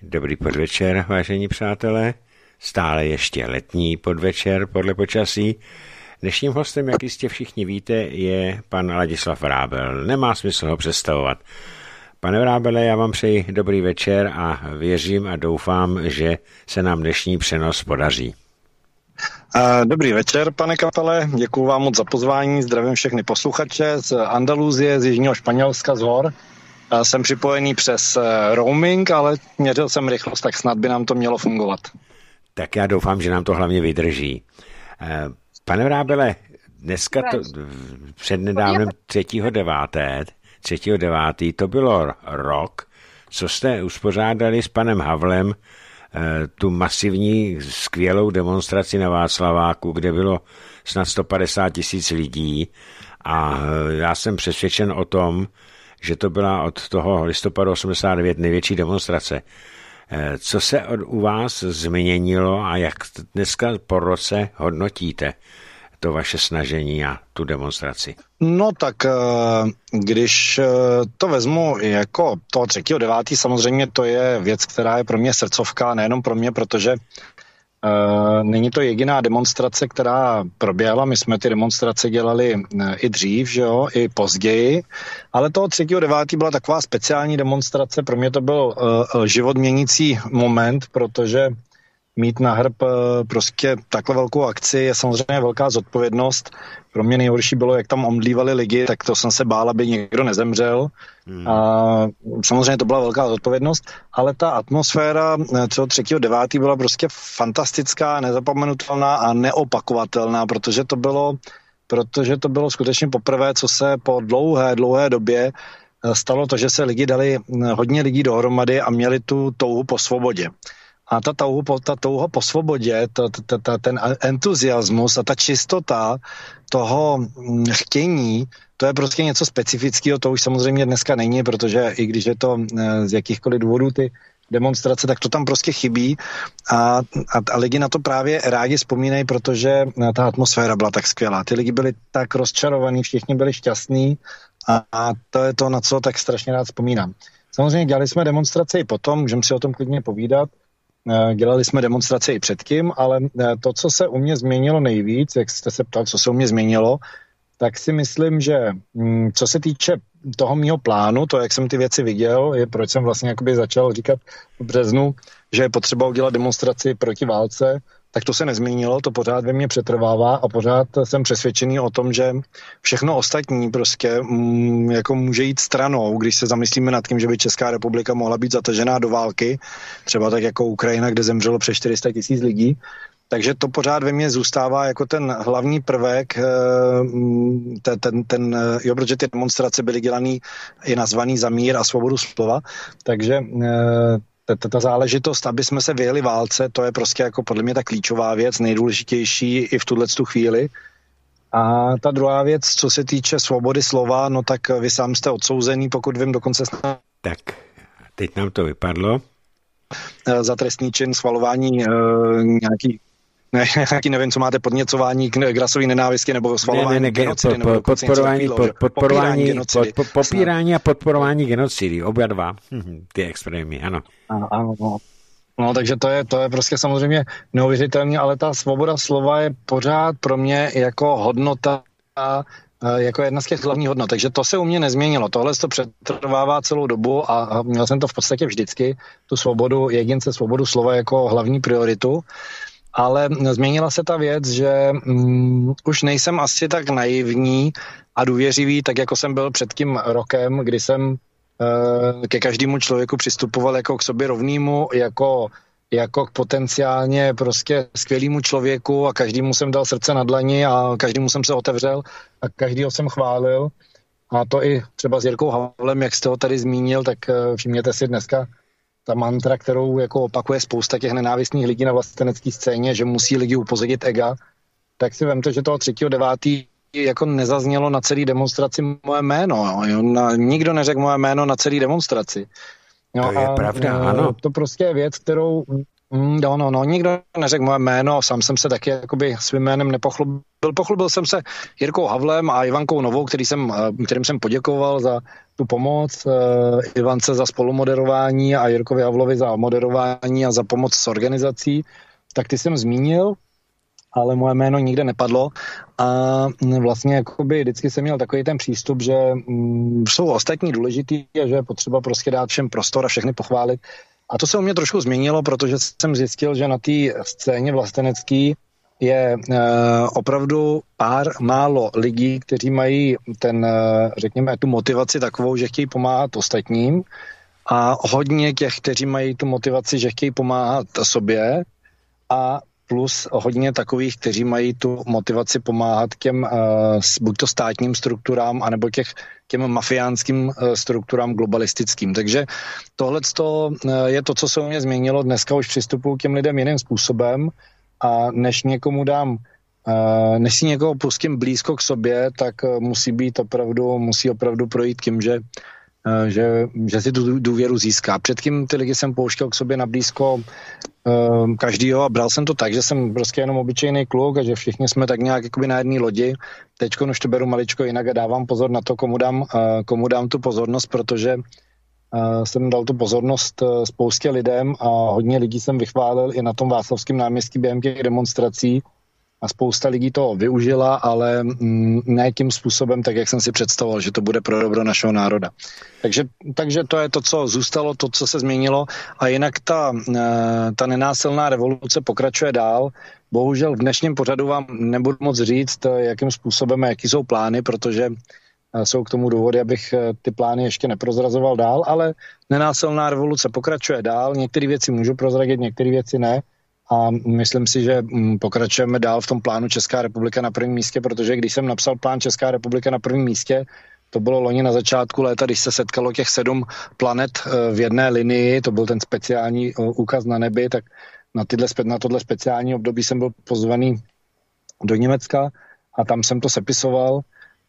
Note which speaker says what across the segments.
Speaker 1: Dobrý podvečer, vážení přátelé. Stále ještě letní podvečer podle počasí. Dnešním hostem, jak jistě všichni víte, je pan Ladislav Vrábel. Nemá smysl ho představovat. Pane Vrábele, já vám přeji dobrý večer a věřím a doufám, že se nám dnešní přenos podaří.
Speaker 2: Dobrý večer, pane Kapele, děkuju vám moc za pozvání, zdravím všechny posluchače z Andaluzie, z jižního Španělska, z hor. Jsem připojený přes roaming, ale měřil jsem rychlost, tak snad by nám to mělo fungovat.
Speaker 1: Tak já doufám, že nám to hlavně vydrží. Pane Vrábele, dneska to přednedávnem 3.9. to bylo rok, co jste uspořádali s panem Havlem tu masivní skvělou demonstraci na Václaváku, kde bylo snad 150 000 lidí a já jsem přesvědčen o tom, že to byla od toho listopadu 89 největší demonstrace. Co se u vás změnilo a jak dneska po roce hodnotíte to vaše snažení a tu demonstraci?
Speaker 2: No tak, když to vezmu jako toho 3.9. samozřejmě to je věc, která je pro mě srdcovka, nejenom pro mě, protože není to jediná demonstrace, která proběhla. My jsme ty demonstrace dělali i dřív, že jo, i později, ale toho 3.9. byla taková speciální demonstrace. Pro mě to byl život měnící moment, protože mít na hrb prostě takhle velkou akci je samozřejmě velká zodpovědnost. Pro mě nejhorší bylo, jak tam omdlívali lidi, tak to jsem se bál, aby někdo nezemřel. A samozřejmě to byla velká zodpovědnost, ale ta atmosféra toho 3.9. byla prostě fantastická, nezapomenutelná a neopakovatelná, protože to bylo skutečně poprvé, co se po dlouhé době stalo to, že se hodně lidí dohromady a měli tu touhu po svobodě. A ta touha po svobodě, ten entuziasmus a ta čistota toho chtění, to je prostě něco specifického, to už samozřejmě dneska není, protože i když je to z jakýchkoliv důvodů ty demonstrace, tak to tam prostě chybí a lidi na to právě rádi vzpomínají, protože ta atmosféra byla tak skvělá. Ty lidi byli tak rozčarovaní, všichni byli šťastní a to je to, na co tak strašně rád vzpomínám. Samozřejmě dělali jsme demonstrace i potom, můžeme si o tom klidně povídat. Dělali jsme demonstrace i předtím, ale to, co se u mě změnilo nejvíc, jak jste se ptal, co se u mě změnilo, tak si myslím, že co se týče toho mýho plánu, to, jak jsem ty věci viděl, je proč jsem vlastně jakoby začal říkat v březnu, že je potřeba udělat demonstraci proti válce, tak to se nezměnilo, to pořád ve mně přetrvává a pořád jsem přesvědčený o tom, že všechno ostatní prostě jako může jít stranou, když se zamyslíme nad tím, že by Česká republika mohla být zatažená do války, třeba tak jako Ukrajina, kde zemřelo přes 400 000 lidí. Takže to pořád ve mně zůstává jako ten hlavní prvek, protože ty demonstrace byly dělaný i nazvaný za mír a svobodu slova, takže ta záležitost, aby jsme se vyjeli válce, to je prostě jako podle mě ta klíčová věc, nejdůležitější i v tuhletu chvíli. A ta druhá věc, co se týče svobody slova, no tak vy sám jste odsouzený, pokud vím, dokonce
Speaker 1: Tak, teď nám to vypadlo.
Speaker 2: Za trestný čin schvalování nějaký nevím, co máte, podněcování k rasové nenávisti nebo schvalování genocidy.
Speaker 1: Popírání a podporování genocidy, oba dva, ty extrémy, ano.
Speaker 2: Ano. No, takže to je prostě samozřejmě neuvěřitelné, ale ta svoboda slova je pořád pro mě jako hodnota, jako jedna z těch hlavních hodnot. Takže to se u mě nezměnilo. Tohle to přetrvává celou dobu a měl jsem to v podstatě vždycky, tu svobodu jedince, svobodu slova jako hlavní prioritu. Ale změnila se ta věc, že už nejsem asi tak naivní a důvěřivý, tak jako jsem byl před tím rokem, kdy jsem ke každému člověku přistupoval jako k sobě rovnému, jako k potenciálně prostě skvělému člověku a každému jsem dal srdce na dlani a každému jsem se otevřel a každýho jsem chválil. A to i třeba s Jirkou Havlem, jak jste ho tady zmínil, tak všimněte si dneska ta mantra, kterou jako opakuje spousta těch nenávistných lidí na vlastenecké scéně, že musí lidi upozadit ega, tak si vemte, že toho 3.9. jako nezaznělo na celý demonstraci moje jméno. Jo? Nikdo neřekl moje jméno na celý demonstraci. Jo,
Speaker 1: to je pravda, ano.
Speaker 2: To prostě je věc, kterou No, nikdo neřekl moje jméno, sám jsem se taky jakoby svým jménem nepochlubil. Pochlubil jsem se Jirkou Havlem a Ivankou Novou, kterým jsem poděkoval za tu pomoc, Ivance za spolumoderování a Jirkovi Havlovi za moderování a za pomoc s organizací. Tak ty jsem zmínil, ale moje jméno nikde nepadlo a vlastně jakoby vždycky jsem měl takový ten přístup, že jsou ostatní důležitý a že je potřeba prostě dát všem prostor a všechny pochválit. A to se u mě trošku změnilo, protože jsem zjistil, že na té scéně vlastenecký je opravdu pár málo lidí, kteří mají řekněme, tu motivaci takovou, že chtějí pomáhat ostatním a hodně těch, kteří mají tu motivaci, že chtějí pomáhat sobě a plus hodně takových, kteří mají tu motivaci pomáhat těm buď to státním strukturám, anebo těm mafiánským strukturám globalistickým. Takže tohleto je to, co se u mě změnilo. Dneska už přistupuji k těm lidem jiným způsobem a než si někoho pustím blízko k sobě, tak musí opravdu projít tím, že si tu důvěru získá. Předtím ty lidi jsem pouštěl k sobě na blízko každýho a bral jsem to tak, že jsem prostě jenom obyčejný kluk a že všichni jsme tak nějak jakoby na jedné lodi. Teďko už to beru maličko jinak a dávám pozor na to, komu dám tu pozornost, protože jsem dal tu pozornost spoustě lidem a hodně lidí jsem vychválil i na tom Václavském náměstí během těch demonstrací a spousta lidí to využila, ale ne tím způsobem, tak jak jsem si představoval, že to bude pro dobro našeho národa. Takže to je to, co zůstalo, to, co se změnilo a jinak ta nenásilná revoluce pokračuje dál. Bohužel v dnešním pořadu vám nebudu moc říct, jakým způsobem a jaký jsou plány, protože jsou k tomu důvody, abych ty plány ještě neprozrazoval dál, ale nenásilná revoluce pokračuje dál, některé věci můžu prozradit, některé věci ne. A myslím si, že pokračujeme dál v tom plánu Česká republika na prvním místě, protože když jsem napsal plán Česká republika na prvním místě, to bylo loni na začátku léta, když se setkalo těch 7 planet v jedné linii, to byl ten speciální úkaz na nebi, tak na tohle speciální období jsem byl pozvaný do Německa a tam jsem to sepisoval.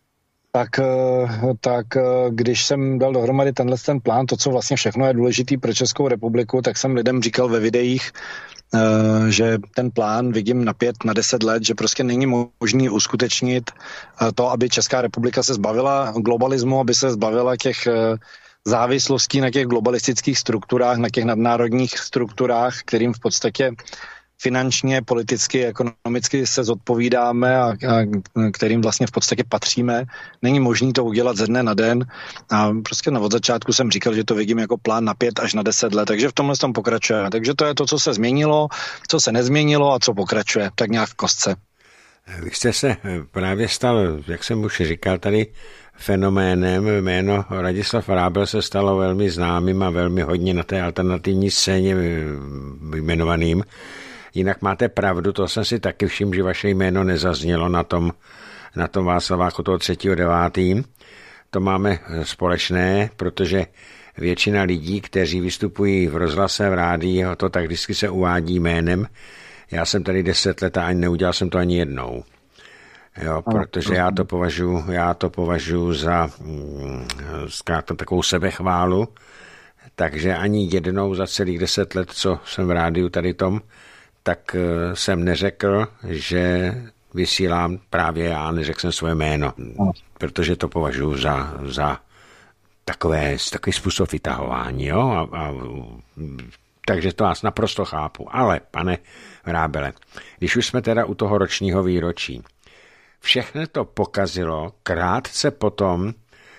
Speaker 2: Tak když jsem dal dohromady ten plán, to, co vlastně všechno je důležitý pro Českou republiku, tak jsem lidem říkal ve videích, že ten plán vidím na 5, na 10 let, že prostě není možný uskutečnit to, aby Česká republika se zbavila globalismu, aby se zbavila těch závislostí na těch globalistických strukturách, na těch nadnárodních strukturách, kterým v podstatě finančně, politicky, ekonomicky se zodpovídáme a kterým vlastně v podstatě patříme. Není možný to udělat ze dne na den a prostě od začátku jsem říkal, že to vidím jako plán na 5 až na 10 let, takže v tomhle tom pokračujeme. Takže to je to, co se změnilo, co se nezměnilo a co pokračuje, tak nějak v kostce.
Speaker 1: Vy jste se právě stal, jak jsem už říkal tady, fenoménem. Jméno Ladislav Vrábel se stalo velmi známým a velmi hodně na té alternativní scéně jmenovaným. Jinak máte pravdu, to jsem si taky všiml, že vaše jméno nezaznělo na tom Václaváku toho 3.9. To máme společné, protože většina lidí, kteří vystupují v rozhlase, v rádii, to tak vždycky se uvádí jménem. Já jsem tady 10 let a ani neudělal jsem to ani jednou. Jo, protože já to považuji za zkrátka takovou sebechválu, takže ani jednou za celých 10 let, co jsem v rádiu tady tom, tak jsem neřekl, že vysílám právě já, neřekl jsem svoje jméno, protože to považuji za takový způsob vytahování, jo, takže to vás naprosto chápu. Ale, pane Vrábele, když už jsme teda u toho ročního výročí, všechno to pokazilo krátce potom,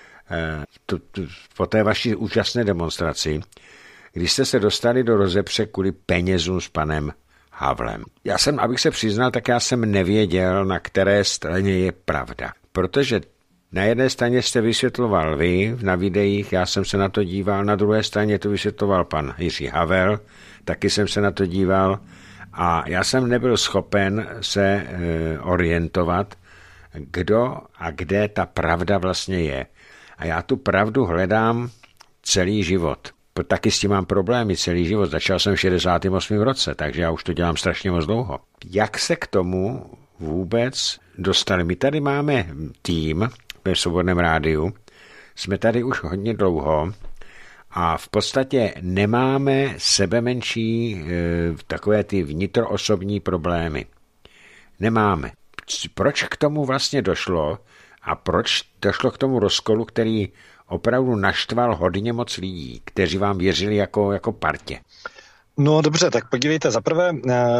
Speaker 1: po té vaší úžasné demonstraci, když jste se dostali do rozepře kvůli penězům s panem Havlem. Abych se přiznal, tak já jsem nevěděl, na které straně je pravda. Protože na jedné straně jste vysvětloval vy na videích, já jsem se na to díval, na druhé straně to vysvětloval pan Jiří Havel, taky jsem se na to díval a já jsem nebyl schopen se orientovat, kdo a kde ta pravda vlastně je. A já tu pravdu hledám celý život. Taky s tím mám problémy celý život. Začal jsem v 68. roce, takže já už to dělám strašně moc dlouho. Jak se k tomu vůbec dostali? My tady máme tým ve Svobodném rádiu, jsme tady už hodně dlouho a v podstatě nemáme sebemenší takové ty vnitroosobní problémy. Nemáme. Proč k tomu vlastně došlo a proč došlo k tomu rozkolu, který opravdu naštval hodně moc lidí, kteří vám věřili jako partě?
Speaker 2: No dobře, tak podívejte, zaprvé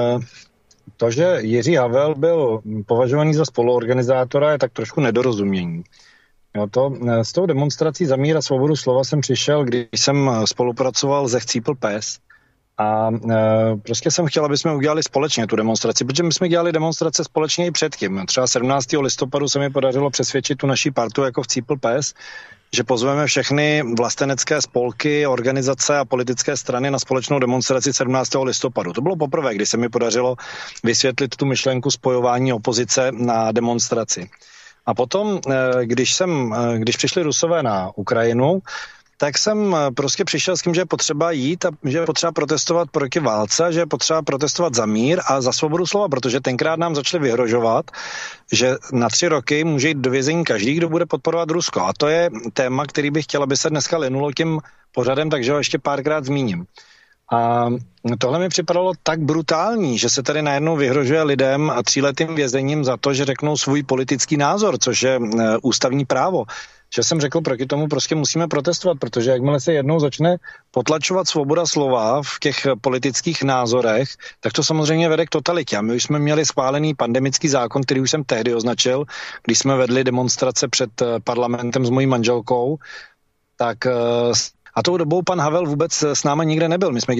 Speaker 2: to, že Jiří Havel byl považovaný za spoluorganizátora, je tak trošku nedorozumění. Jo, s tou demonstrací za mír a svobodu slova jsem přišel, když jsem spolupracoval se Chcípl pes a prostě jsem chtěl, aby jsme udělali společně tu demonstraci, protože my jsme dělali demonstrace společně i předtím. Třeba 17. listopadu se mi podařilo přesvědčit tu naší partu jako Chcípl pes, že pozveme všechny vlastenecké spolky, organizace a politické strany na společnou demonstraci 17. listopadu. To bylo poprvé, kdy se mi podařilo vysvětlit tu myšlenku spojování opozice na demonstraci. A potom, když přišli Rusové na Ukrajinu, tak jsem prostě přišel s tím, že je potřeba jít a že je potřeba protestovat proti válce, že je potřeba protestovat za mír a za svobodu slova, protože tenkrát nám začali vyhrožovat, že na 3 roky může jít do vězení každý, kdo bude podporovat Rusko. A to je téma, který bych chtěl, aby se dneska linulo tím pořadem, takže ho ještě párkrát zmíním. A tohle mi připadalo tak brutální, že se tady najednou vyhrožuje lidem 3letým vězením za to, že řeknou svůj politický názor, což je ústavní právo. Že jsem řekl, proti tomu prostě musíme protestovat, protože jakmile se jednou začne potlačovat svoboda slova v těch politických názorech, tak to samozřejmě vede k totalitě. A my už jsme měli schválený pandemický zákon, který už jsem tehdy označil, když jsme vedli demonstrace před parlamentem s mojí manželkou, tak a tou dobou pan Havel vůbec s náma nikde nebyl. My jsme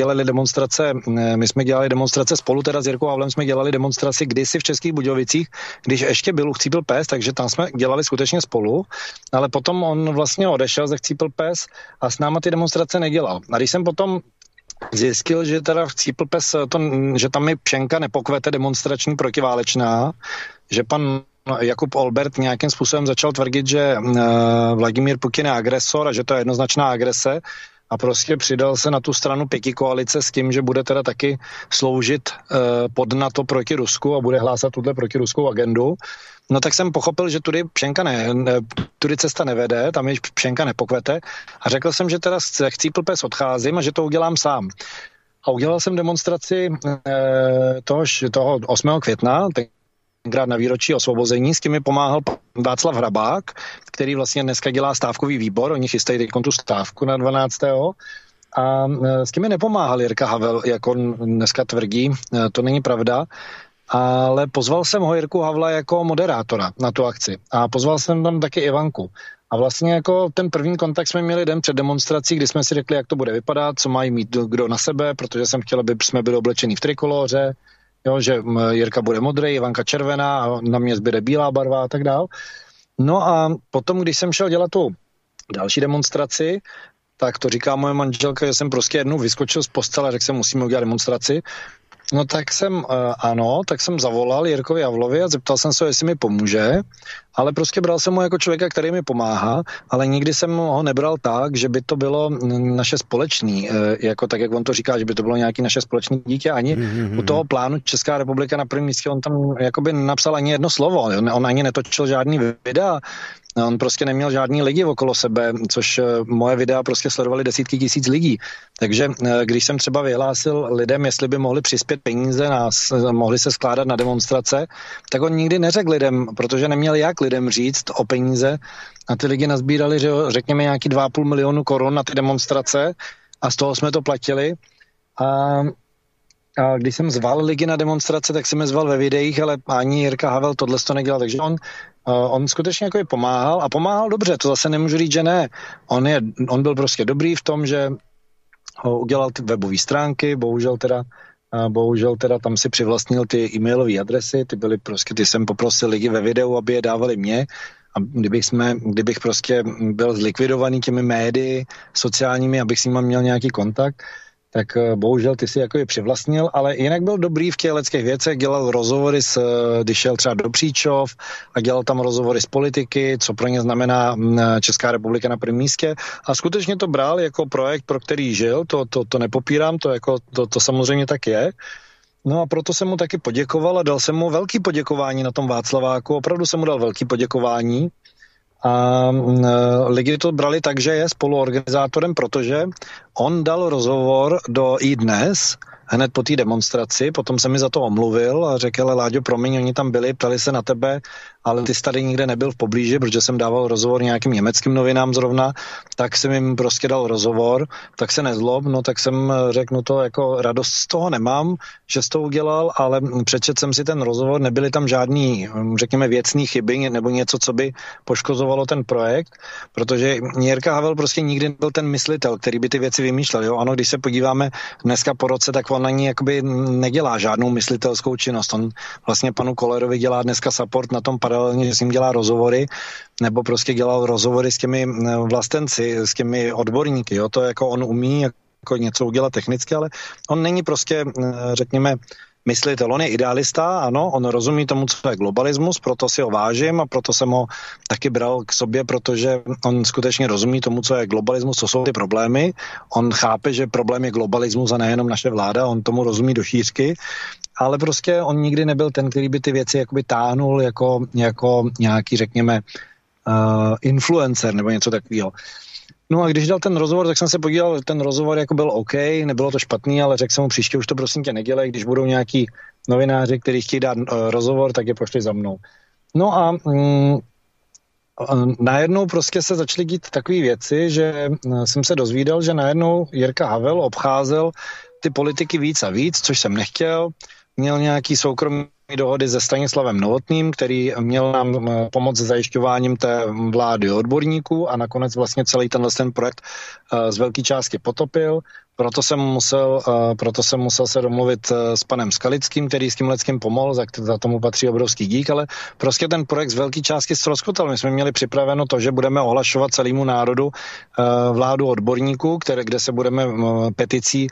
Speaker 2: dělali demonstrace spolu, teda s Jirkou Havlem jsme dělali demonstraci kdysi v Českých Budějovicích, když ještě byl u Chcípl pes, takže tam jsme dělali skutečně spolu, ale potom on vlastně odešel ze Chcípl pes a s náma ty demonstrace nedělal. A když jsem potom zjistil, že teda v Chcípl pes, že tam mi pšenka nepokvete demonstrační protiválečná, že pan Jakub Olbert nějakým způsobem začal tvrdit, že Vladimír Putin je agresor a že to je jednoznačná agrese a prostě přidal se na tu stranu pětikoalice s tím, že bude teda taky sloužit pod NATO proti Rusku a bude hlásat tuhle protiruskou agendu. No tak jsem pochopil, že tudy cesta nevede, tam je pšenka nepokvete a řekl jsem, že teda z Chcípl pes odcházím a že to udělám sám. A udělal jsem demonstraci toho 8. května, tenkrát na výročí osvobození, s tím mi pomáhal Václav Hrabák, který vlastně dneska dělá stávkový výbor, oni chystají teď tu stávku na 12. A s tím mi nepomáhal Jirka Havel, jak on dneska tvrdí, to není pravda, ale pozval jsem ho, Jirku Havla, jako moderátora na tu akci a pozval jsem tam taky Ivanku. A vlastně jako ten první kontakt jsme měli den před demonstrací, kdy jsme si řekli, jak to bude vypadat, co mají mít kdo na sebe, protože jsem chtěl, aby jsme byli oblečení v trikoloře, jo, že Jirka bude modrý, Ivanka červená a na mě zbyde bílá barva a tak dál. No a potom, když jsem šel dělat tu další demonstraci, tak to říká moje manželka, že jsem prostě jednou vyskočil z postele a řekl jsem, musíme udělat demonstraci. No tak jsem zavolal Jirkovi Havlovi a zeptal jsem se, jestli mi pomůže, ale prostě bral jsem ho jako člověka, který mi pomáhá, ale nikdy jsem ho nebral tak, že by to bylo naše společný, jako tak, jak on to říká, že by to bylo nějaký naše společný dítě, ani u toho plánu Česká republika na prvním místě, on tam jakoby nenapsal ani jedno slovo, on ani netočil žádný videa, on prostě neměl žádný lidi okolo sebe, což moje videa prostě sledovali desítky tisíc lidí. Takže když jsem třeba vyhlásil lidem, jestli by mohli přispět peníze, mohli se skládat na demonstrace, tak on nikdy neřekl lidem, protože neměl jak lidem říct o peníze a ty lidi nazbírali, že řekněme nějaký 2,5 milionu korun na ty demonstrace a z toho jsme to platili a když jsem zval lidi na demonstrace, tak jsem je zval ve videích, ale ani Jirka Havel tohle to nedělal, takže on skutečně jako pomáhal a pomáhal dobře, to zase nemůžu říct, že ne. On byl prostě dobrý v tom, že udělal ty webové stránky, bohužel teda tam si přivlastnil ty e-mailové adresy, ty jsem poprosil lidi ve videu, aby je dávali mě a kdybych prostě byl zlikvidovaný těmi médii sociálními, abych s nimi měl nějaký kontakt, tak bohužel ty si jako je přivlastnil, ale jinak byl dobrý v těch lidských věcech, dělal rozhovory, když šel třeba do Příčov a dělal tam rozhovory z politiky, co pro ně znamená Česká republika na prvním místě a skutečně to bral jako projekt, pro který žil, to nepopírám, to samozřejmě tak je. No a proto jsem mu taky poděkoval a dal jsem mu velký poděkování na tom Václaváku, opravdu jsem mu dal velký poděkování A lidi to brali tak, že je spoluorganizátorem, protože on dal rozhovor do iDnes hned po té demonstraci, potom se mi za to omluvil a řekl, Láďo, promiň, oni tam byli, ptali se na tebe, ale ty jsi tady nikde nebyl v poblíži, protože jsem dával rozhovor nějakým německým novinám zrovna, tak jsem jim prostě dal rozhovor, tak se nezlob, no tak jsem řekl, no to jako radost z toho nemám, že jsi to udělal, ale přečet jsem si ten rozhovor, nebyly tam žádný, řekněme, věcný chyby nebo něco, co by poškozovalo ten projekt, protože Jirka Havel prostě nikdy nebyl ten myslitel, který by ty věci vymýšlel, jo, ano, když se podíváme dneska po roce, tak on ani jakoby nedělá žádnou myslitelskou činnost, on vlastně panu Kollerovi dělá dneska support na tom paralelně, že s ním dělá rozhovory, nebo prostě dělal rozhovory s těmi vlastenci, s těmi odborníky, jo, to jako on umí jako něco udělat technicky, ale on není prostě, řekněme, myslitel, on je idealista, ano, on rozumí tomu, co je globalismus, proto si ho vážím a proto jsem ho taky bral k sobě, protože on skutečně rozumí tomu, co je globalismus, co jsou ty problémy. On chápe, že problém je globalismus a nejenom naše vláda, on tomu rozumí do šířky, ale prostě on nikdy nebyl ten, který by ty věci jakoby táhnul jako nějaký, řekněme, influencer nebo něco takového. No a když dal ten rozhovor, tak jsem se podíval, ten rozhovor jako byl OK, nebylo to špatný, ale řekl jsem mu, příště už to prosím tě nedělej, když budou nějaký novináři, kteří chtějí dát rozhovor, tak je pošli za mnou. No a najednou prostě se začaly dít takové věci, že jsem se dozvídal, že najednou Jirka Havel obcházel ty politiky víc a víc, což jsem nechtěl, měl nějaký soukromý dohody se Stanislavem Novotným, který měl nám pomoct s zajišťováním té vlády odborníků a nakonec vlastně celý ten projekt z velké části potopil. Proto jsem musel se domluvit s panem Skalickým, který s tím leckým pomohl, za tomu patří obrovský dík, ale prostě ten projekt z velké části ztroskotal. My jsme měli připraveno to, že budeme ohlašovat celému národu vládu odborníků, kde se budeme peticí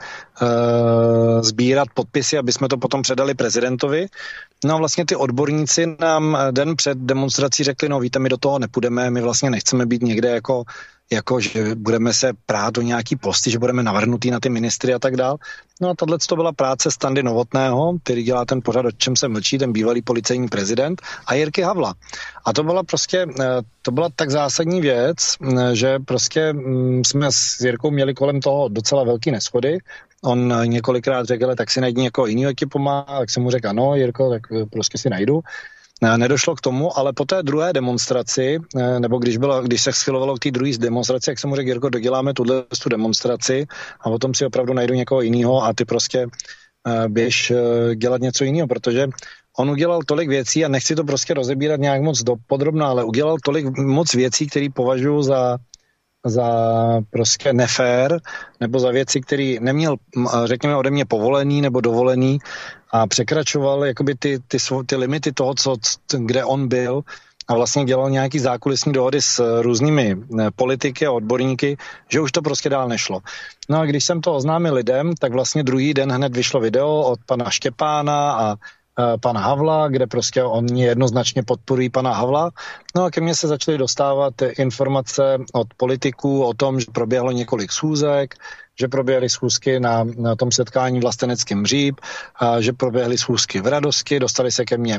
Speaker 2: sbírat podpisy, aby jsme to potom předali prezidentovi. No a vlastně ty odborníci nám den před demonstrací řekli, no víte, my do toho nepůjdeme, my vlastně nechceme být někde jako že budeme se prát do nějaký posty, že budeme navrhnutý na ty ministry a tak dál. No a tato to byla práce Standy Novotného, který dělá ten pořad, o čem se mlčí, ten bývalý policejní prezident, a Jirky Havla. A to byla tak zásadní věc, že prostě jsme s Jirkou měli kolem toho docela velký neshody. On několikrát řekl, tak si najdi někoho jiného, jaký pomáhá, tak jsem mu řekl, ano, Jirko, tak prostě si najdu. Nedošlo k tomu, ale po té druhé demonstraci, nebo když se schylovalo k té druhé demonstraci, jak jsem mu řekl, Jirko, doděláme tu demonstraci a potom si opravdu najdu někoho jiného a ty prostě běž dělat něco jiného, protože on udělal tolik věcí a nechci to prostě rozebírat nějak moc dopodrobně, ale udělal tolik moc věcí, které považuji za prostě nefér, nebo za věci, které neměl, řekněme, ode mě povolený nebo dovolený a překračoval jakoby ty limity toho, kde on byl a vlastně dělal nějaký zákulisní dohody s různými politiky a odborníky, že už to prostě dál nešlo. No a když jsem to oznámil lidem, tak vlastně druhý den hned vyšlo video od pana Štěpána a pana Havla, kde prostě oni jednoznačně podporují pana Havla. No a ke mně se začaly dostávat informace od politiků o tom, že proběhlo několik schůzek, že proběhly schůzky na tom setkání vlasteneckém Říp, že proběhly schůzky v Radosti, dostali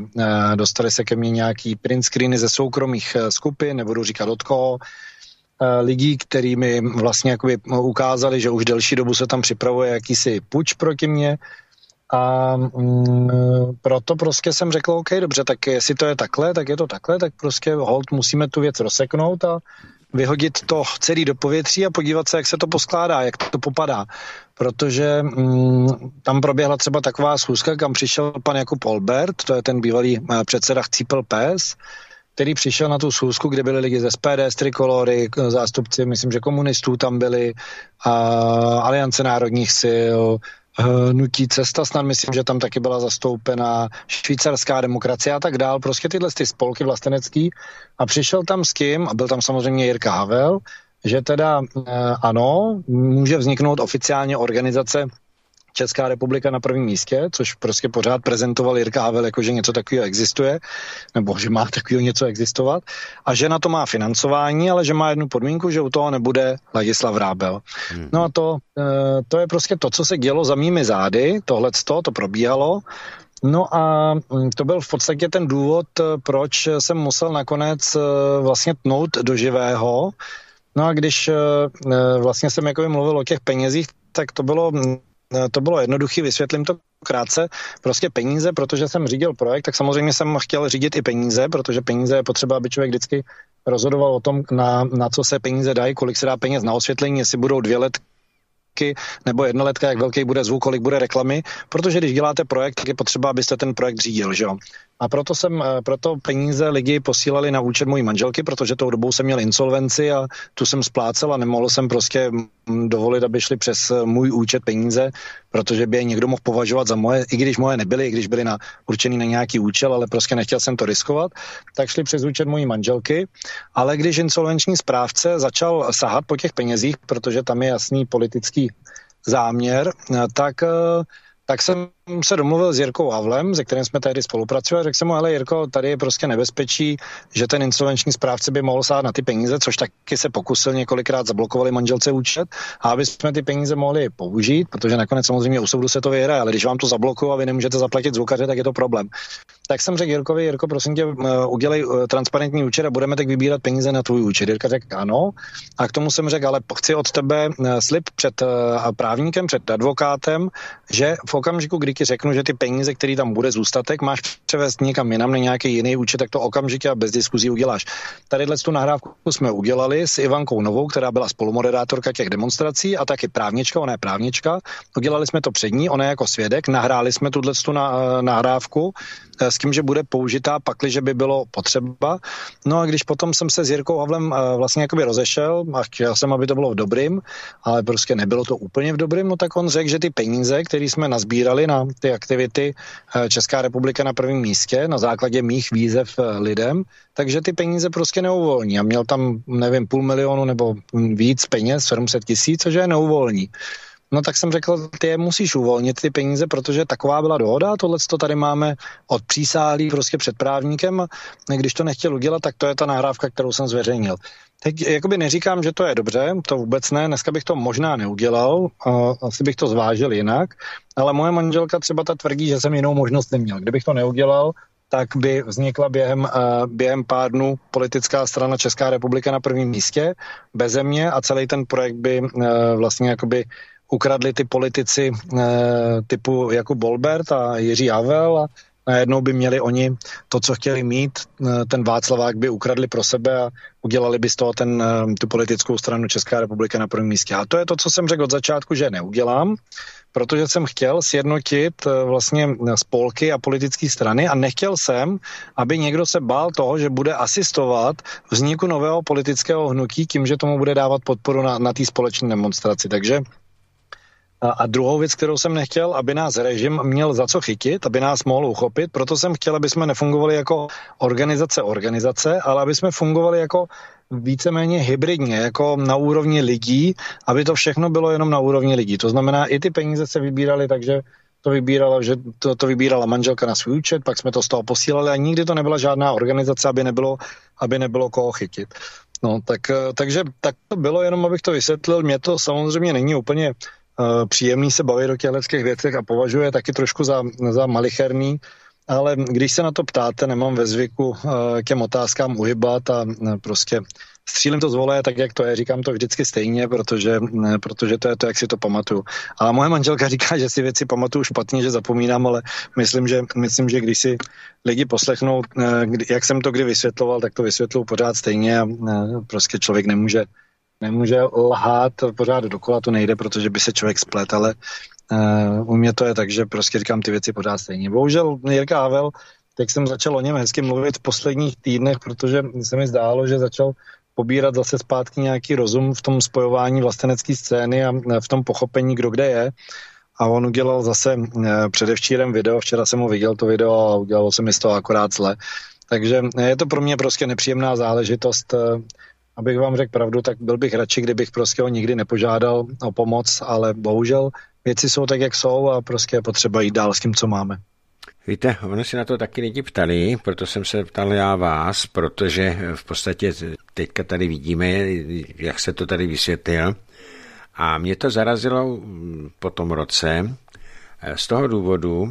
Speaker 2: se ke mně nějaký print screeny ze soukromých skupin, nebudu říkat od koho, lidí, který mi vlastně jakoby ukázali, že už delší dobu se tam připravuje jakýsi puč proti mně. A proto prostě jsem řekl, OK, dobře, tak jestli to je takhle, tak je to takhle, tak prostě hold musíme tu věc rozseknout a vyhodit to celý do povětří a podívat se, jak se to poskládá, jak to popadá. Protože tam proběhla třeba taková schůzka, kam přišel pan Jakub Olbert, to je ten bývalý předseda Chcípl PES, který přišel na tu schůzku, kde byli lidi z SPD, z Trikolory, zástupci, myslím, že komunistů tam byli, Aliance národních sil, Hnutí Cesta, snad myslím, že tam taky byla zastoupena švýcarská demokracie a tak dál, prostě tyhle ty spolky vlastenecký a přišel tam s kým, a byl tam samozřejmě Jirka Havel, že teda ano, může vzniknout oficiálně organizace Česká republika na prvním místě, což prostě pořád prezentoval Jirka Havel, jako že něco takového existuje, nebo že má takového něco existovat, a že na to má financování, ale že má jednu podmínku, že u toho nebude Ladislav Vrábel. No a to je prostě to, co se dělo za mými zády, to probíhalo, No a to byl v podstatě ten důvod, proč jsem musel nakonec vlastně tnout do živého. No a když vlastně jsem jakoby mluvil o těch penězích, tak to bylo jednoduché, vysvětlím to krátce. Prostě peníze, protože jsem řídil projekt, tak samozřejmě jsem chtěl řídit i peníze, protože peníze je potřeba, aby člověk vždycky rozhodoval o tom, na co se peníze dají, kolik se dá peněz na osvětlení, jestli budou 2 letky nebo 1 letka, jak velký bude zvuk, kolik bude reklamy, protože když děláte projekt, tak je potřeba, abyste ten projekt řídil, že jo. A proto peníze lidi posílali na účet mojí manželky, protože tou dobou jsem měl insolvenci a tu jsem splácel a nemohl jsem prostě dovolit, aby šli přes můj účet peníze, protože by je někdo mohl považovat za moje, i když moje nebyly, i když byly určený na nějaký účel, ale prostě nechtěl jsem to riskovat, tak šli přes účet mojí manželky, ale když insolvenční správce začal sahat po těch penězích, protože tam je jasný politický záměr, tak jsem se domluvil s Jirkou Havlem, se kterým jsme tehdy spolupracovali. Řekl jsem mu, hele Jirko, tady je prostě nebezpečí, že ten insolvenční správce by mohl sát na ty peníze, což taky se pokusil, několikrát zablokovali manželce účet, a aby jsme ty peníze mohli použít, protože nakonec samozřejmě u soudu se to vyhraje, ale když vám to zablokují a vy nemůžete zaplatit zvukaře, tak je to problém. Tak jsem řekl Jirkovi, Jirko, prosím tě, udělej transparentní účet a budeme tak vybírat peníze na tvůj účet. Jirka řekl ano, a k tomu jsem řekl, ale chci od tebe slib před právníkem, před advokátem, že v okamžiku, kdy ti řeknu, že ty peníze, které tam bude zůstatek, máš převést někam jinam na nějaký jiný účet, tak to okamžitě a bez diskuzí uděláš. Tadyhle tu nahrávku jsme udělali s Ivankou Novou, která byla spolumoderátorka těch demonstrací a taky právnička, ona je právnička. Udělali jsme to před ní, ona je jako svědek, nahráli jsme tu nahrávku s tím, že bude použitá pakliže by bylo potřeba. No a když potom jsem se s Jirkou Havlem vlastně jakoby rozešel a chtěl jsem, aby to bylo v dobrým, ale prostě nebylo to úplně v dobrým, no tak on řekl, že ty peníze, které jsme nazbírali na ty aktivity Česká republika na prvním místě, na základě mých výzev lidem, takže ty peníze prostě neuvolní. A měl tam, nevím, 500 000 nebo víc peněz, 700 000, což je neuvolní. No tak jsem řekl, ty je musíš uvolnit ty peníze, protože taková byla dohoda, tohleto tady máme od přísáhlý prostě před právníkem, a když to nechtěl udělat, tak to je ta nahrávka, kterou jsem zveřejnil. Teď jakoby neříkám, že to je dobře, to vůbec ne, dneska bych to možná neudělal, asi bych to zvážil jinak, ale moje manželka třeba ta tvrdí, že jsem jinou možnost neměl. Kdybych to neudělal, tak by vznikla během pár dnů politická strana Česká republika na prvním místě beze mě a celý ten projekt by vlastně jakoby ukradli ty politici typu Jakub Bolbert a Jiří Havel a najednou by měli oni to, co chtěli mít, ten Václavák by ukradli pro sebe a udělali by z toho tu politickou stranu Česká republika na prvním místě. A to je to, co jsem řekl od začátku, že neudělám, protože jsem chtěl sjednotit vlastně spolky a politické strany a nechtěl jsem, aby někdo se bál toho, že bude asistovat vzniku nového politického hnutí tím, že tomu bude dávat podporu na té společné demonstraci. Takže a druhou věc, kterou jsem nechtěl, aby nás režim měl za co chytit, aby nás mohl uchopit, proto jsem chtěl, aby jsme nefungovali jako organizace, ale aby jsme fungovali jako víceméně hybridně, jako na úrovni lidí, aby to všechno bylo jenom na úrovni lidí. To znamená, i ty peníze se vybíraly, takže to vybírala manželka na svůj účet, pak jsme to z toho posílali a nikdy to nebyla žádná organizace, aby nebylo koho chytit. No, takže tak to bylo, jenom abych to vysvětlil. Mně to samozřejmě není úplně příjemný se bavit o těchto věcech a považuje taky trošku za malicherný, ale když se na to ptáte, nemám ve zvyku k těm otázkám uhybat a prostě střílím to z voleje tak, jak to je, říkám to vždycky stejně, protože to je to, jak si to pamatuju. A moje manželka říká, že si věci pamatuju špatně, že zapomínám, ale myslím, že když si lidi poslechnou, jak jsem to kdy vysvětloval, tak to vysvětluju pořád stejně a prostě člověk nemůže lhát pořád dokola, to nejde, protože by se člověk splet, ale u mě to je tak, že prostě říkám ty věci pořád stejně. Bohužel Jirka Havel, tak jsem začal o něm hezky mluvit v posledních týdnech, protože se mi zdálo, že začal pobírat zase zpátky nějaký rozum v tom spojování vlastenecké scény a v tom pochopení, kdo kde je. A on udělal zase předevčírem video, včera jsem mu viděl to video a udělalo se mi z toho akorát zle. Takže je to pro mě prostě nepříjemná záležitost. Abych vám řekl pravdu, tak byl bych radši, kdybych prostě ho nikdy nepožádal o pomoc, ale bohužel věci jsou tak, jak jsou a prostě je potřeba jít dál s tím, co máme.
Speaker 1: Víte, ono si na to taky lidi ptali, proto jsem se ptal já vás, protože v podstatě teďka tady vidíme, jak se to tady vysvětlil. A mě to zarazilo po tom roce z toho důvodu,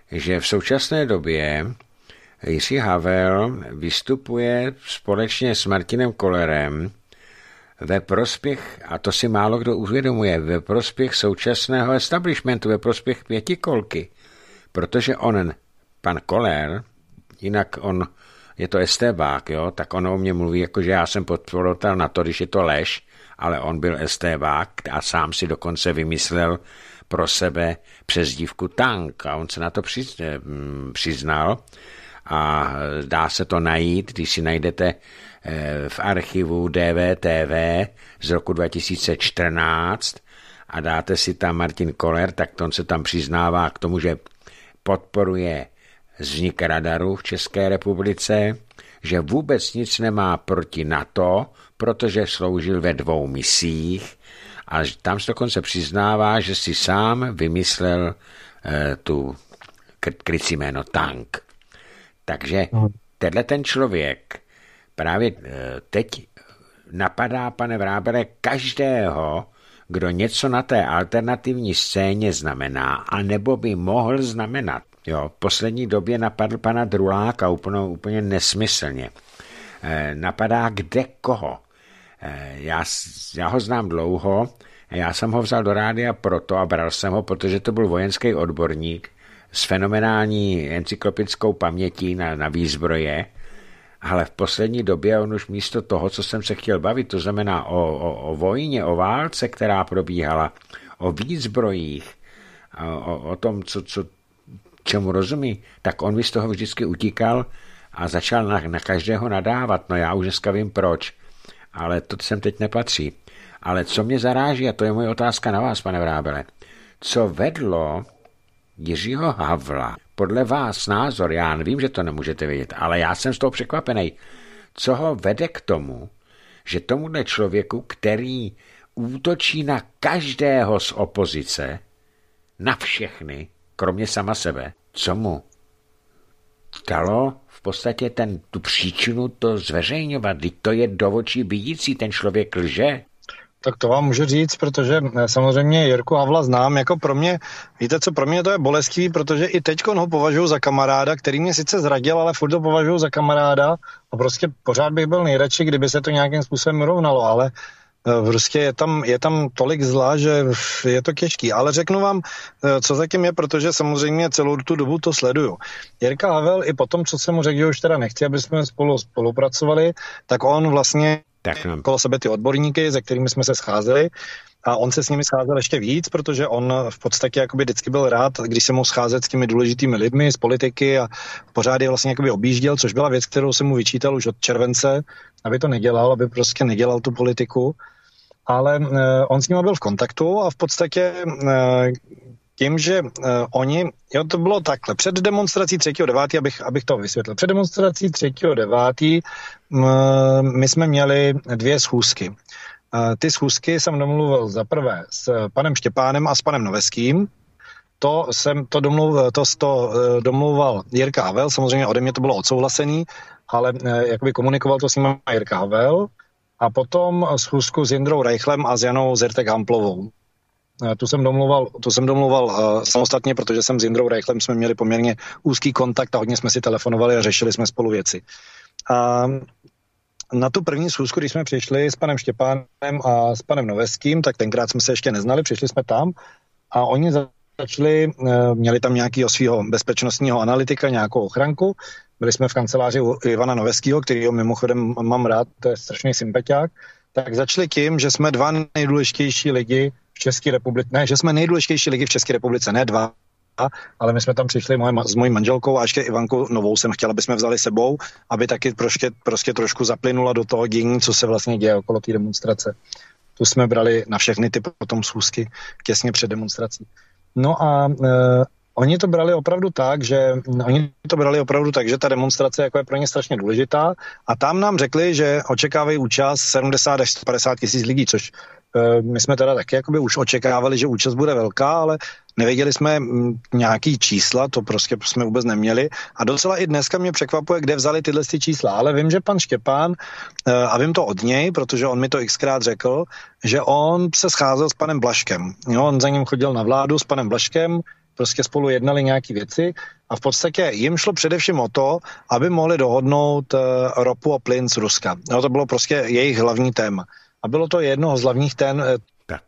Speaker 1: že v současné době Jiří Havel vystupuje společně s Martinem Kollerem ve prospěch, a to si málo kdo uvědomuje, ve prospěch současného establishmentu, ve prospěch pětikolky. Protože pan Koller, jinak on je to estébák, jo, tak on o mě mluví, jako že já jsem podporoval na to, když je to lež, ale on byl estébák a sám si dokonce vymyslel pro sebe přezdívku Tank a on se na to přiznal a dá se to najít, když si najdete v archivu DVTV z roku 2014 a dáte si tam Martin Koller, tak on se tam přiznává k tomu, že podporuje vznik radaru v České republice, že vůbec nic nemá proti NATO, protože sloužil ve 2 misích a tam se dokonce přiznává, že si sám vymyslel tu krycí jméno Tank. Takže tenhle ten člověk právě teď napadá, pane Vrábele, každého, kdo něco na té alternativní scéně znamená, anebo by mohl znamenat. Jo, v poslední době napadl pana Druláka úplně nesmyslně. Napadá kde koho. Já ho znám dlouho, já jsem ho vzal do rádia proto a bral jsem ho, protože to byl vojenský odborník s fenomenální encyklopedickou pamětí na výzbroje, ale v poslední době on už místo toho, co jsem se chtěl bavit, to znamená o vojně, o válce, která probíhala, o výzbrojích, o tom, čemu rozumí, tak on by z toho vždycky utíkal a začal na každého nadávat. No já už dneska vím proč, ale to sem teď nepatří. Ale co mě zaráží, a to je moje otázka na vás, pane Vrábele, co vedlo Jiřího Havla, podle vás názor, já vím, že to nemůžete vědět, ale já jsem z toho překvapený, co ho vede k tomu, že tomuhle člověku, který útočí na každého z opozice, na všechny, kromě sama sebe, co mu dalo v podstatě tu příčinu to zveřejňovat, teď to je do očí bíjící, ten člověk lže.
Speaker 2: Tak to vám můžu říct, protože samozřejmě Jirku Havla znám, jako pro mě, víte co, pro mě to je bolestivý, protože i teďkon ho považuji za kamaráda, který mě sice zradil, ale furt ho považuji za kamaráda a prostě pořád bych byl nejradši, kdyby se to nějakým způsobem rovnalo, ale prostě je tam tolik zla, že je to těžký. Ale řeknu vám, co zatím je, protože samozřejmě celou tu dobu to sleduju. Jirka Havel i po tom, co jsem mu řekl, že už teda nechci, aby jsme spolupracovali, tak on vlastně kolo sebe ty odborníky, se kterými jsme se scházeli, a on se s nimi scházel ještě víc, protože on v podstatě jakoby vždycky byl rád, když se mohl scházet s těmi důležitými lidmi z politiky a pořád je vlastně jakoby objížděl, což byla věc, kterou jsem mu vyčítal už od července, aby to nedělal, aby prostě nedělal tu politiku. Ale on s nimi byl v kontaktu a v podstatě tím, že to bylo takhle, před demonstrací 3.9., abych to vysvětlil, před demonstrací 3.9. My jsme měli 2 schůzky. Ty schůzky jsem domluvil za prvé s panem Štěpánem a s panem Noveským. To domluval Jirka Havel, samozřejmě ode mě to bylo odsouhlasený, ale jakoby komunikoval to s ním Jirka Havel. A potom schůzku s Jindrou Reichlem a s Janou Zirtek-Hamplovou. Tu jsem domluval samostatně, protože jsem s Jindrou Reichlem jsme měli poměrně úzký kontakt a hodně jsme si telefonovali a řešili jsme spolu věci. A na tu první schůzku, když jsme přišli s panem Štěpánem a s panem Noveským, tak tenkrát jsme se ještě neznali, přišli jsme tam a oni začali, měli tam nějakého svého bezpečnostního analytika, nějakou ochranku. Byli jsme v kanceláři u Ivana Noveskýho, kterýho mimochodem mám rád, to je strašný sympatiák. Tak začali tím, že jsme 2 nejdůležitější lidi v České republice, že jsme nejdůležitější lidi v České republice, ne 2, ale my jsme tam přišli s mojí manželkou a ještě Ivanku Novou jsem chtěla, aby jsme vzali sebou, aby taky prostě trošku zaplynula do toho dění, co se vlastně děje okolo té demonstrace. Tu jsme brali na všechny ty potom schůzky těsně před demonstrací. No a oni to brali opravdu tak, že ta demonstrace jako je pro ně strašně důležitá a tam nám řekli, že očekávají účast 70 až 150 tisíc lidí, což my jsme teda taky jakoby už očekávali, že účast bude velká, ale nevěděli jsme nějaký čísla, to prostě jsme vůbec neměli a docela i dneska mě překvapuje, kde vzali tyhle čísla, ale vím, že pan Štěpán, a vím to od něj, protože on mi to xkrát řekl, že on se scházel s panem Blažkem. Jo, on za ním chodil na vládu s panem Blažkem, prostě spolu jednali nějaké věci a v podstatě jim šlo především o to, aby mohli dohodnout ropu a plyn z Ruska. No, to bylo prostě jejich hlavní téma. A bylo to jedno z hlavních tém.
Speaker 1: Tak.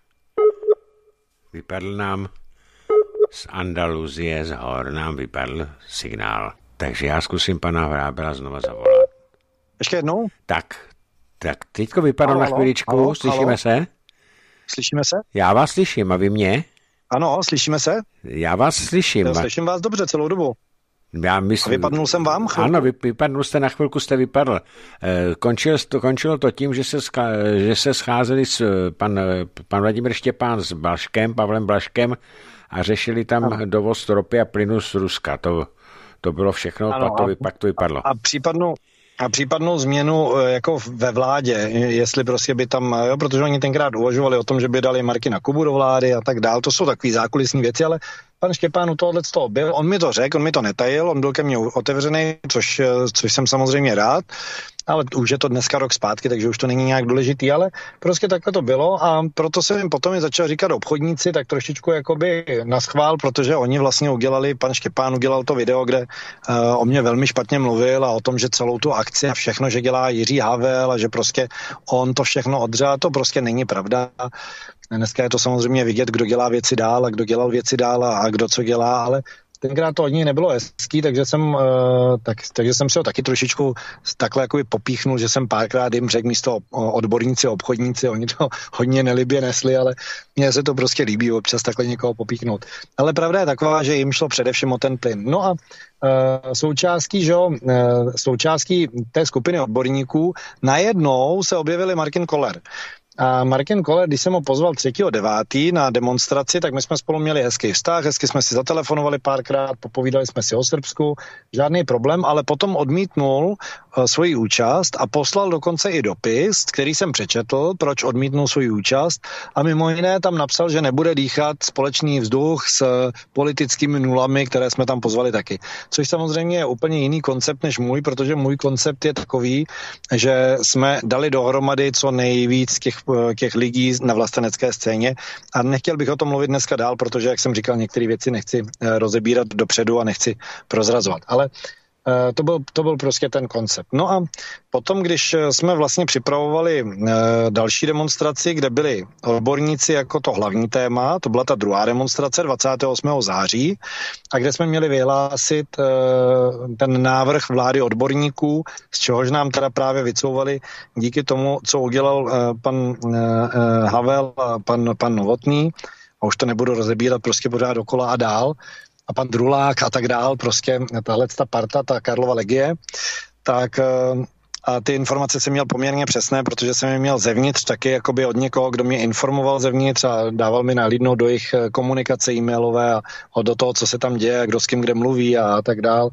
Speaker 1: Vypadl nám z Andaluzie, z hor nám vypadl signál. Takže já zkusím pana Vrábela znova zavolat.
Speaker 2: Ještě jednou?
Speaker 1: Tak teďko vypadlo na chviličku, slyšíme se?
Speaker 2: Slyšíme se?
Speaker 1: Já vás slyším, a vy mě?
Speaker 2: Ano, slyšíme se?
Speaker 1: Já vás slyším.
Speaker 2: Slyším vás dobře celou dobu.
Speaker 1: Já myslím,
Speaker 2: a vypadnul jsem vám? Chvilku?
Speaker 1: Ano, vypadnul jste, na chvilku jste vypadl. Končilo to tím, že se scházeli pan Vladimír Štěpán s Pavlem Blažkem a řešili tam dovoz ropy a plynu z Ruska. To bylo všechno, pak to vypadlo.
Speaker 2: A případnou změnu jako ve vládě, jestli prostě by tam, protože oni tenkrát uvažovali o tom, že by dali Martina Kubu do vlády a tak dál, to jsou takový zákulisní věci, ale pan Štěpán u tohohle z toho byl, on mi to řekl, on mi to netajil, on byl ke mně otevřený, což jsem samozřejmě rád, ale už je to dneska rok zpátky, takže už to není nějak důležitý, ale prostě takhle to bylo a proto jsem jim potom začal říkat obchodníci, tak trošičku jakoby naschvál, protože oni vlastně pan Štěpán udělal to video, kde o mě velmi špatně mluvil a o tom, že celou tu akci a všechno, že dělá Jiří Havel a že prostě on to všechno odřel, to prostě není pravda. Dneska je to samozřejmě vidět, kdo dělá věci dál a kdo dělal věci dál a kdo co dělá, ale tenkrát to od něj nebylo hezký, takže jsem si ho taky trošičku takhle jakoby popíchnul, že jsem párkrát jim řekl místo odborníci, obchodníci, oni to hodně nelibě nesli, ale mně se to prostě líbí občas takhle někoho popíchnout. Ale pravda je taková, že jim šlo především o ten plyn. No a součástí té skupiny odborníků najednou se objevili Martin Koller. A Martin Koller, když jsem ho pozval 3.9. na demonstraci, tak my jsme spolu měli hezký vztah, hezky jsme si zatelefonovali párkrát, popovídali jsme si o Srbsku, žádný problém, ale potom odmítnul svoji účast a poslal dokonce i dopis, který jsem přečetl, proč odmítnul svoji účast a mimo jiné tam napsal, že nebude dýchat společný vzduch s politickými nulami, které jsme tam pozvali taky. Což samozřejmě je úplně jiný koncept než můj, protože můj koncept je takový, že jsme dali dohromady co nejvíc těch lidí na vlastenecké scéně a nechtěl bych o tom mluvit dneska dál, protože, jak jsem říkal, některé věci nechci rozebírat dopředu a nechci prozrazovat. Ale to byl prostě ten koncept. No a potom, když jsme vlastně připravovali další demonstraci, kde byli odborníci jako to hlavní téma, to byla ta druhá demonstrace 28. září, a kde jsme měli vyhlásit ten návrh vlády odborníků, z čehož nám teda právě vycouvali díky tomu, co udělal pan Havel a pan Novotný, a už to nebudu rozebírat prostě pořád dokola a dál, a pan Drulák a tak dál, prostě ta parta, ta Karlova legie, tak a ty informace jsem měl poměrně přesné, protože jsem je měl zevnitř taky jakoby od někoho, kdo mě informoval zevnitř a dával mi nahlídnout do jejich komunikace e-mailové a do toho, co se tam děje, kdo s kým kde mluví a tak dál.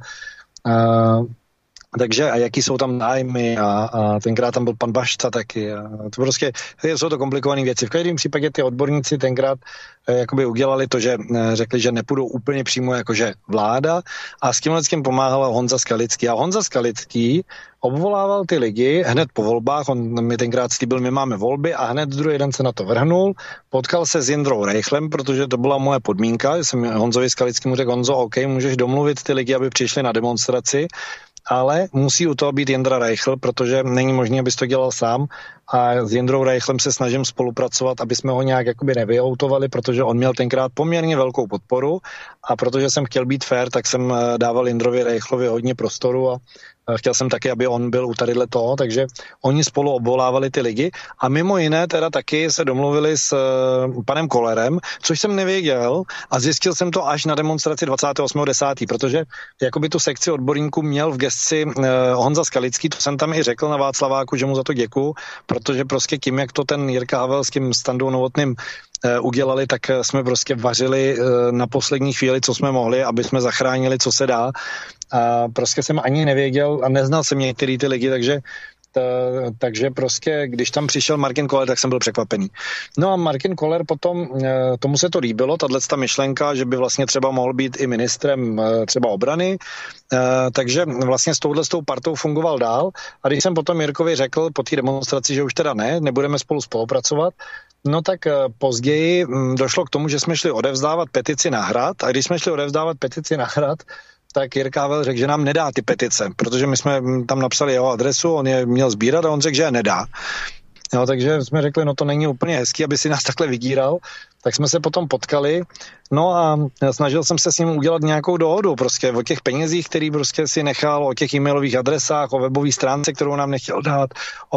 Speaker 2: Takže a jaký jsou tam nájmy a tenkrát tam byl pan Bašca taky. A to prostě jsou to komplikované věci. V každém případě ty odborníci tenkrát jakoby udělali to, že řekli, že nepůjdou úplně přímo jakože vláda a s tím pomáhal Honza Skalický. A Honza Skalický obvolával ty lidi hned po volbách, on mi tenkrát slíbil, my máme volby a hned druhý den se na to vrhnul, potkal se s Jindrou Reichlem, protože to byla moje podmínka, jsem Honzovi Skalickému řekl, Honzo, OK, můžeš domluvit ty lidi, aby přišli na demonstraci, ale musí u toho být Jindra Reichl, protože není možné, abys to dělal sám a s Jindrou Reichlem se snažím spolupracovat, aby jsme ho nějak jakoby nevyautovali, protože on měl tenkrát poměrně velkou podporu a protože jsem chtěl být fair, tak jsem dával Jindrovi Reichlovi hodně prostoru a chtěl jsem taky, aby on byl u tadyhle toho, takže oni spolu obvolávali ty lidi a mimo jiné teda taky se domluvili s panem Kollerem, což jsem nevěděl a zjistil jsem to až na demonstraci 28.10., protože jakoby tu sekci odborníků měl v gesci Honza Skalický, to jsem tam i řekl na Václaváku, že mu za to děkuju, protože prostě tím, jak to ten Jirka Havel s tím Standou Novotným udělali, tak jsme prostě vařili na poslední chvíli, co jsme mohli, aby jsme zachránili, co se dá. A prostě jsem ani nevěděl a neznal jsem některý ty lidi, takže prostě, když tam přišel Martin Koller, tak jsem byl překvapený. No a Martin Koller potom, tomu se to líbilo, tato myšlenka, že by vlastně třeba mohl být i ministrem třeba obrany, takže vlastně s touhletou partou fungoval dál a když jsem potom Jirkovi řekl po té demonstraci, že už teda nebudeme spolu spolupracovat, No tak později došlo k tomu, že jsme šli odevzdávat petici na Hrad a když jsme šli odevzdávat petici na Hrad, tak Jirka Havel řekl, že nám nedá ty petice, protože my jsme tam napsali jeho adresu, on je měl sbírat a on řekl, že je nedá. No, takže jsme řekli, no to není úplně hezký, aby si nás takhle vydíral, tak jsme se potom potkali, no a snažil jsem se s ním udělat nějakou dohodu prostě o těch penězích, který prostě si nechal, o těch e-mailových adresách, o webové stránce, kterou nám nechtěl dát,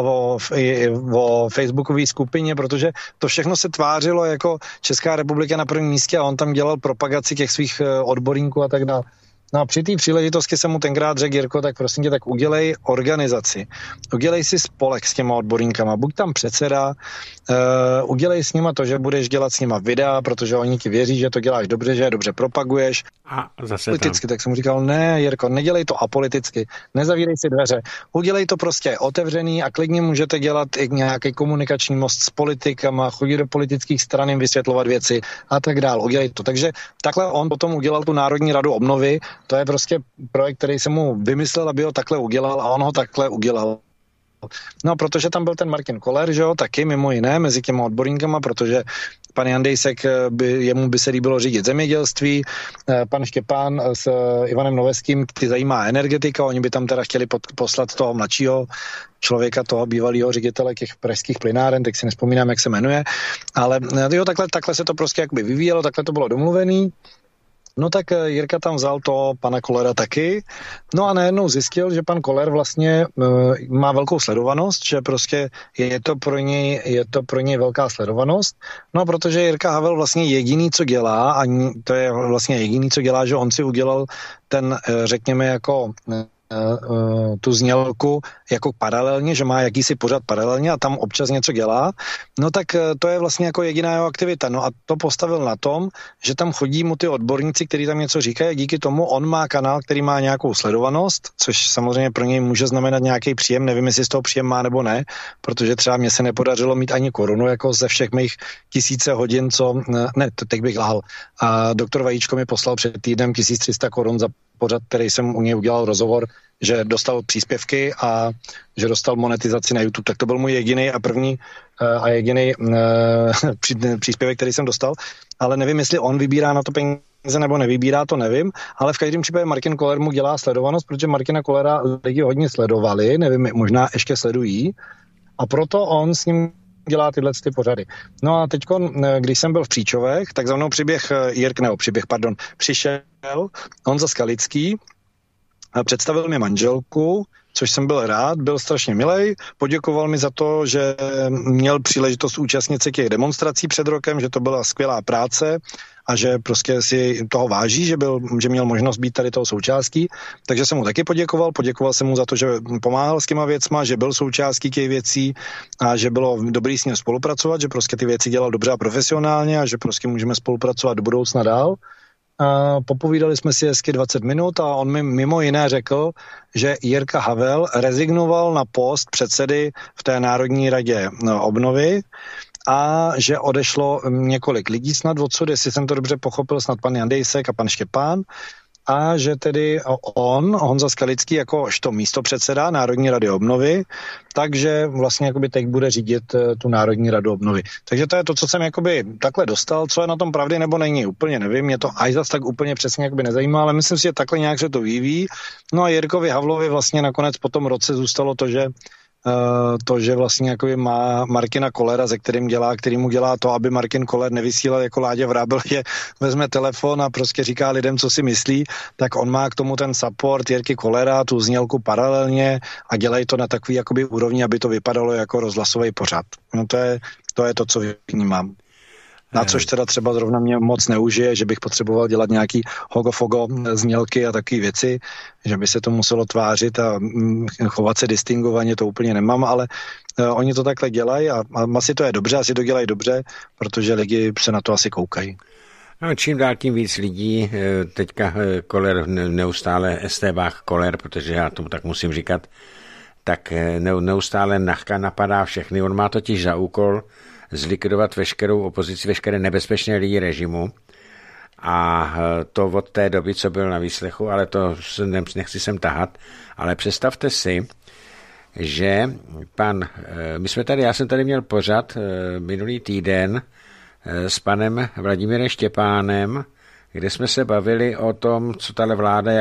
Speaker 2: o facebookové skupině, protože to všechno se tvářilo jako Česká republika na prvním místě a on tam dělal propagaci těch svých odborníků a tak dále. No a při té příležitosti jsem mu tenkrát řekl, Jirko, tak prosím tě, tak udělej organizaci. Udělej si spolek s těma odborníkama, buď tam předseda, udělej s nima to, že budeš dělat s nima videa, protože oni ti věří, že to děláš dobře, že je dobře propaguješ.
Speaker 1: A zase
Speaker 2: politicky, tak jsem mu říkal, ne, Jirko, nedělej to apoliticky, nezavírej si dveře, udělej to prostě otevřený a klidně můžete dělat i nějaký komunikační most s politikama, chodit do politických stran, jim vysvětlovat věci a tak dál, udělej to. Takže takhle on potom udělal tu Národní radu obnovy. To je prostě projekt, který jsem mu vymyslel, aby ho takhle udělal a on ho takhle udělal. No, protože tam byl ten Martin Koller, že jo, taky mimo jiné mezi těma odborníkama, protože pan Jandejsek, jemu by se líbilo řídit zemědělství, pan Štěpán s Ivanem Noveským, ty zajímá energetika, oni by tam teda chtěli poslat toho mladšího člověka, toho bývalého ředitele těch pražských plynáren, tak si nespomínám, jak se jmenuje, ale jo, takhle se to prostě jakoby vyvíjelo, takhle to bylo domluvený. No tak Jirka tam vzal to pana Kollera taky, no a najednou zjistil, že pan Koller vlastně má velkou sledovanost, že prostě je to pro něj velká sledovanost, no protože Jirka Havel vlastně jediný, co dělá, a to je vlastně jediný, co dělá, že on si udělal ten, řekněme, jako tu znělku jako paralelně, že má jakýsi pořad paralelně a tam občas něco dělá, no tak to je vlastně jako jediná jeho aktivita. No a to postavil na tom, že tam chodí mu ty odborníci, kteří tam něco říkají, díky tomu on má kanál, který má nějakou sledovanost, což samozřejmě pro něj může znamenat nějaký příjem, nevím, jestli z toho příjem má nebo ne, protože třeba mně se nepodařilo mít ani korunu, jako ze všech mých tisíce hodin, teď bych lhal. A doktor Vajíčko mi poslal před týdnem 1300 korun za pořad, který jsem u něj udělal rozhovor, že dostal příspěvky a že dostal monetizaci na YouTube. Tak to byl můj jediný a první a jediný příspěvek, který jsem dostal. Ale nevím, jestli on vybírá na to peníze nebo nevybírá, to nevím. Ale v každém případě Martin Koller mu dělá sledovanost, protože Martina Kollera lidi hodně sledovali, nevím, možná ještě sledují. A proto on s ním dělá tyhle ty pořady. No a teď, když jsem byl v Příčovech, tak za mnou přišel Honza Skalický a představil mi manželku, což jsem byl rád, byl strašně milej, poděkoval mi za to, že měl příležitost účastnit se těch demonstrací před rokem, že to byla skvělá práce a že prostě si toho váží, že měl možnost být tady toho součástí, takže jsem mu taky poděkoval jsem mu za to, že pomáhal s těma věcma, že byl součástí těch věcí a že bylo dobrý s ním spolupracovat, že prostě ty věci dělal dobře a profesionálně a že prostě můžeme spolupracovat do budoucna dál. A popovídali jsme si hezky 20 minut a on mi mimo jiné řekl, že Jirka Havel rezignoval na post předsedy v té Národní radě obnovy a že odešlo několik lidí snad odsud, jestli jsem to dobře pochopil, snad pan Jandejsek a pan Štěpán, a že tedy Honza Skalický, jakožto místopředseda Národní rady obnovy, takže vlastně jakoby teď bude řídit tu Národní radu obnovy. Takže to je to, co jsem jakoby takhle dostal, co je na tom pravdy nebo není, úplně nevím, mě to až zas tak úplně přesně jakoby nezajímá, ale myslím si, že takhle nějak se to vyvíjí. No a Jirkovi Havlovi vlastně nakonec po tom roce zůstalo to, že vlastně jakoby má Martina Kollera, který mu dělá to, aby Martin Koller nevysílal jako Láďa Vrábel, že vezme telefon a prostě říká lidem, co si myslí, tak on má k tomu ten support Jirky Kollera, tu znělku paralelně a dělají to na takový jakoby úrovni, aby to vypadalo jako rozhlasový pořad. No to je to, co vnímám. Na což teda třeba zrovna mě moc neužije, že bych potřeboval dělat nějaký hogo-fogo znělky a takové věci, že by se to muselo tvářit a chovat se distingovaně, to úplně nemám, ale oni to takhle dělají a asi to je dobře, asi to dělají dobře, protože lidi se na to asi koukají.
Speaker 1: No, čím dál tím víc lidí, teďka Koller neustále estébách Koller, protože já tomu tak musím říkat, tak neustále napadá všechny, on má totiž za úkol zlikvidovat veškerou opozici, veškeré nebezpečné lidi režimu a to od té doby, co byl na výslechu, ale to nechci sem tahat, ale představte si, že já jsem tady měl pořad minulý týden s panem Vladimírem Štěpánem, kde jsme se bavili o tom, co tahle vláda,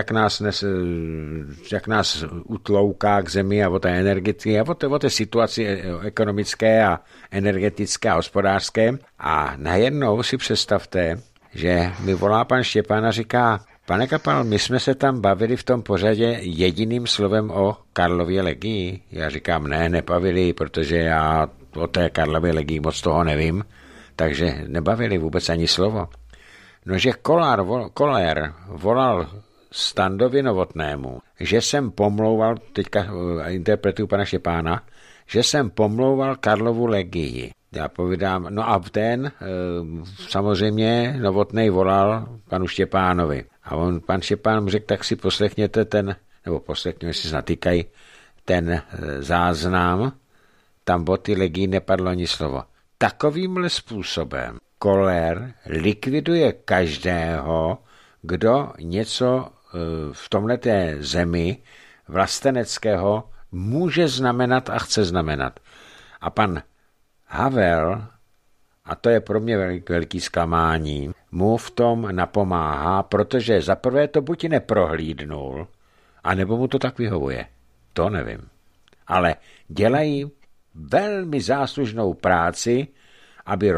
Speaker 1: jak nás utlouká k zemi a o té energetické a o té situaci ekonomické a energetické a hospodářské. A najednou si představte, že mi volá pan Štěpán a říká: pane Kapal, my jsme se tam bavili v tom pořadě jediným slovem o Karlově legii. Já říkám, nebavili, protože já o té Karlově legii moc toho nevím, takže nebavili vůbec ani slovo. No, že Koller volal Standovi Novotnému, že jsem pomlouval, teďka interpretuju pana Štěpána, že jsem pomlouval Karlovu legii. Já povídám, no a ten samozřejmě Novotnej volal panu Štěpánovi. A pan Štěpán mu řekl, tak si poslechněte poslechněme, si natýkají ten záznam, tam o ty legii nepadlo ani slovo. Takovýmhle způsobem Koller likviduje každého, kdo něco v tomhleté zemi vlasteneckého může znamenat a chce znamenat. A pan Havel, a to je pro mě velký zklamání, mu v tom napomáhá, protože zaprvé to buď neprohlídnul, anebo mu to tak vyhovuje. To nevím. Ale dělají velmi záslužnou práci, aby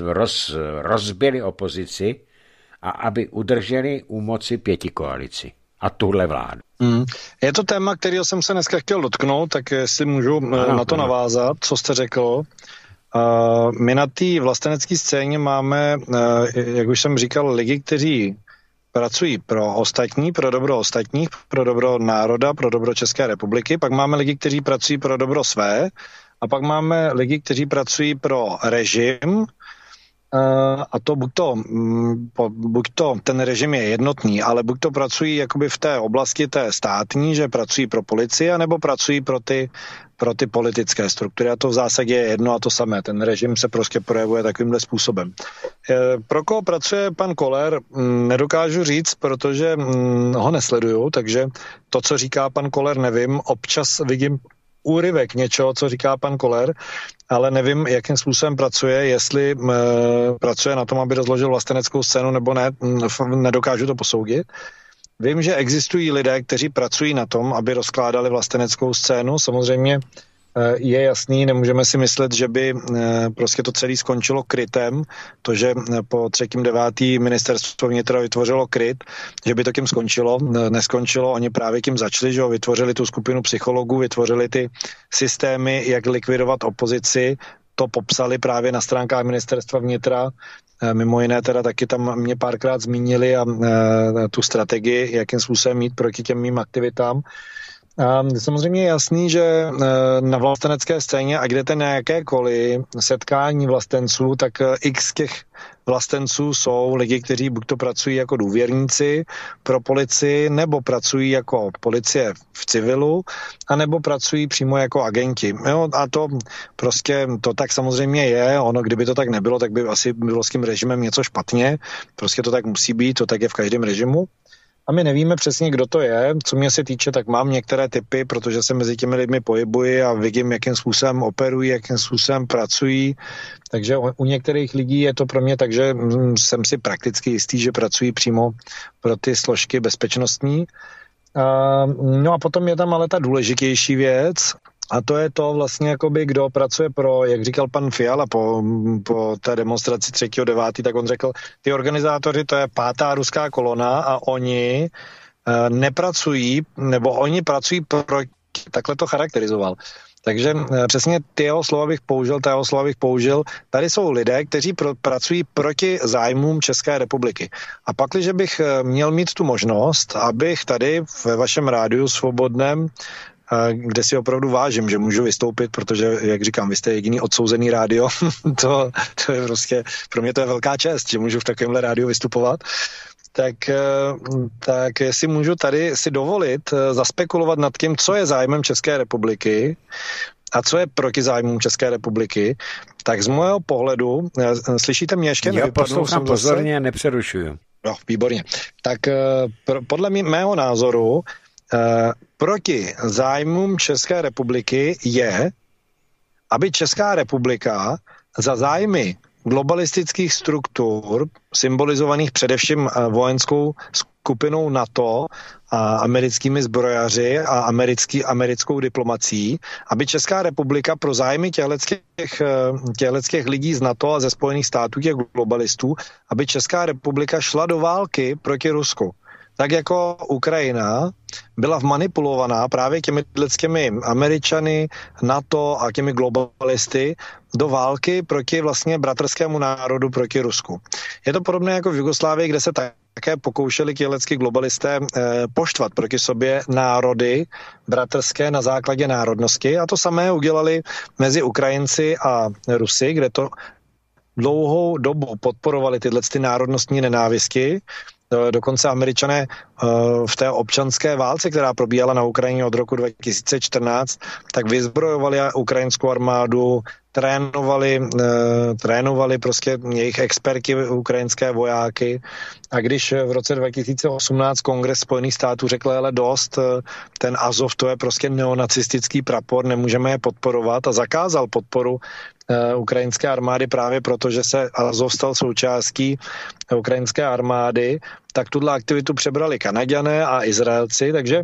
Speaker 1: rozbili opozici a aby udrželi u moci pětikoalici a tuhle vládu.
Speaker 2: Je to téma, kterého jsem se dneska chtěl dotknout, tak jestli můžu na to navázat, co jste řekl. My na té vlastenecké scéně máme, jak už jsem říkal, lidi, kteří pracují pro ostatní, pro dobro ostatních, pro dobro národa, pro dobro České republiky. Pak máme lidi, kteří pracují pro dobro své. A pak máme lidi, kteří pracují pro režim, a to buď to ten režim je jednotný, ale buď to pracují jakoby v té oblasti té státní, že pracují pro policii, anebo pracují pro ty politické struktury. A to v zásadě je jedno a to samé. Ten režim se prostě projevuje takovýmhle způsobem. Pro koho pracuje pan Koller, nedokážu říct, protože ho nesleduju, takže to, co říká pan Koller, nevím. Občas vidím úryvek něčeho, co říká pan Koller, ale nevím, jakým způsobem pracuje, jestli pracuje na tom, aby rozložil vlasteneckou scénu, nebo ne, nedokážu to posoudit. Vím, že existují lidé, kteří pracují na tom, aby rozkládali vlasteneckou scénu. Samozřejmě je jasný, nemůžeme si myslet, že by prostě to celé skončilo krytem, to, že po 3.9. ministerstvo vnitra vytvořilo kryt, že by to tím skončilo. Neskončilo, oni právě tím začali, že vytvořili tu skupinu psychologů, vytvořili ty systémy, jak likvidovat opozici, to popsali právě na stránkách ministerstva vnitra. Mimo jiné teda taky tam mě párkrát zmínili a tu strategii, jakým způsobem mít proti těm mým aktivitám. A samozřejmě je jasný, že na vlastenecké scéně, a kde to na jakékoliv setkání vlastenců, tak x těch vlastenců jsou lidi, kteří buď to pracují jako důvěrníci pro policii, nebo pracují jako policie v civilu, anebo pracují přímo jako agenti. Jo, a to prostě, to tak samozřejmě je, ono, kdyby to tak nebylo, tak by asi bylo s tím režimem něco špatně, prostě to tak musí být, to tak je v každém režimu. A my nevíme přesně, kdo to je. Co mě se týče, tak mám některé typy, protože se mezi těmi lidmi pohybuji a vidím, jakým způsobem operují, jakým způsobem pracují. Takže u některých lidí je to pro mě tak, že jsem si prakticky jistý, že pracují přímo pro ty složky bezpečnostní. No a potom je tam ale ta důležitější věc, a to je to vlastně, jakoby, kdo pracuje pro, jak říkal pan Fiala po té demonstraci 3.9., tak on řekl, ty organizátoři, to je 5. ruská kolona a oni nepracují, nebo oni pracují proti, takhle to charakterizoval. Takže přesně ta jeho slova bych použil. Tady jsou lidé, kteří pracují proti zájmům České republiky. A pak, když bych měl mít tu možnost, abych tady ve vašem rádiu svobodném, kde si opravdu vážím, že můžu vystoupit, protože, jak říkám, vy jste jediný odsouzený rádio, to je prostě, pro mě to je velká čest, že můžu v takovémhle rádiu vystupovat, tak jestli můžu tady si dovolit zaspekulovat nad tím, co je zájmem České republiky a co je proti zájmům České republiky, tak z mého pohledu, slyšíte mě ještě?
Speaker 1: Já poslouchám pozorně a nepřerušuju.
Speaker 2: No, výborně. Tak podle mého názoru proti zájmům České republiky je, aby Česká republika za zájmy globalistických struktur, symbolizovaných především vojenskou skupinou NATO a americkými zbrojaři a americkou diplomací, aby Česká republika pro zájmy těchto lidí z NATO a ze Spojených států, těch globalistů, aby Česká republika šla do války proti Rusku. Tak jako Ukrajina byla vmanipulovaná právě těmi Američany, NATO a těmi globalisty do války proti vlastně bratrskému národu, proti Rusku. Je to podobné jako v Jugoslávii, kde se také pokoušeli tělecky globalisté poštvat proti sobě národy bratrské na základě národnosti a to samé udělali mezi Ukrajinci a Rusy, kde to dlouhou dobu podporovali tyhle národnostní nenávisti. Dokonce Američané v té občanské válce, která probíhala na Ukrajině od roku 2014, tak vyzbrojovali ukrajinskou armádu, trénovali prostě jejich experti, ukrajinské vojáky. A když v roce 2018 Kongres Spojených států řekl, ale dost, ten Azov, to je prostě neonacistický prapor, nemůžeme je podporovat a zakázal podporu ukrajinské armády právě proto, že se Azov stal součástí ukrajinské armády, tak tuhle aktivitu přebrali Kanaďané a Izraelci, takže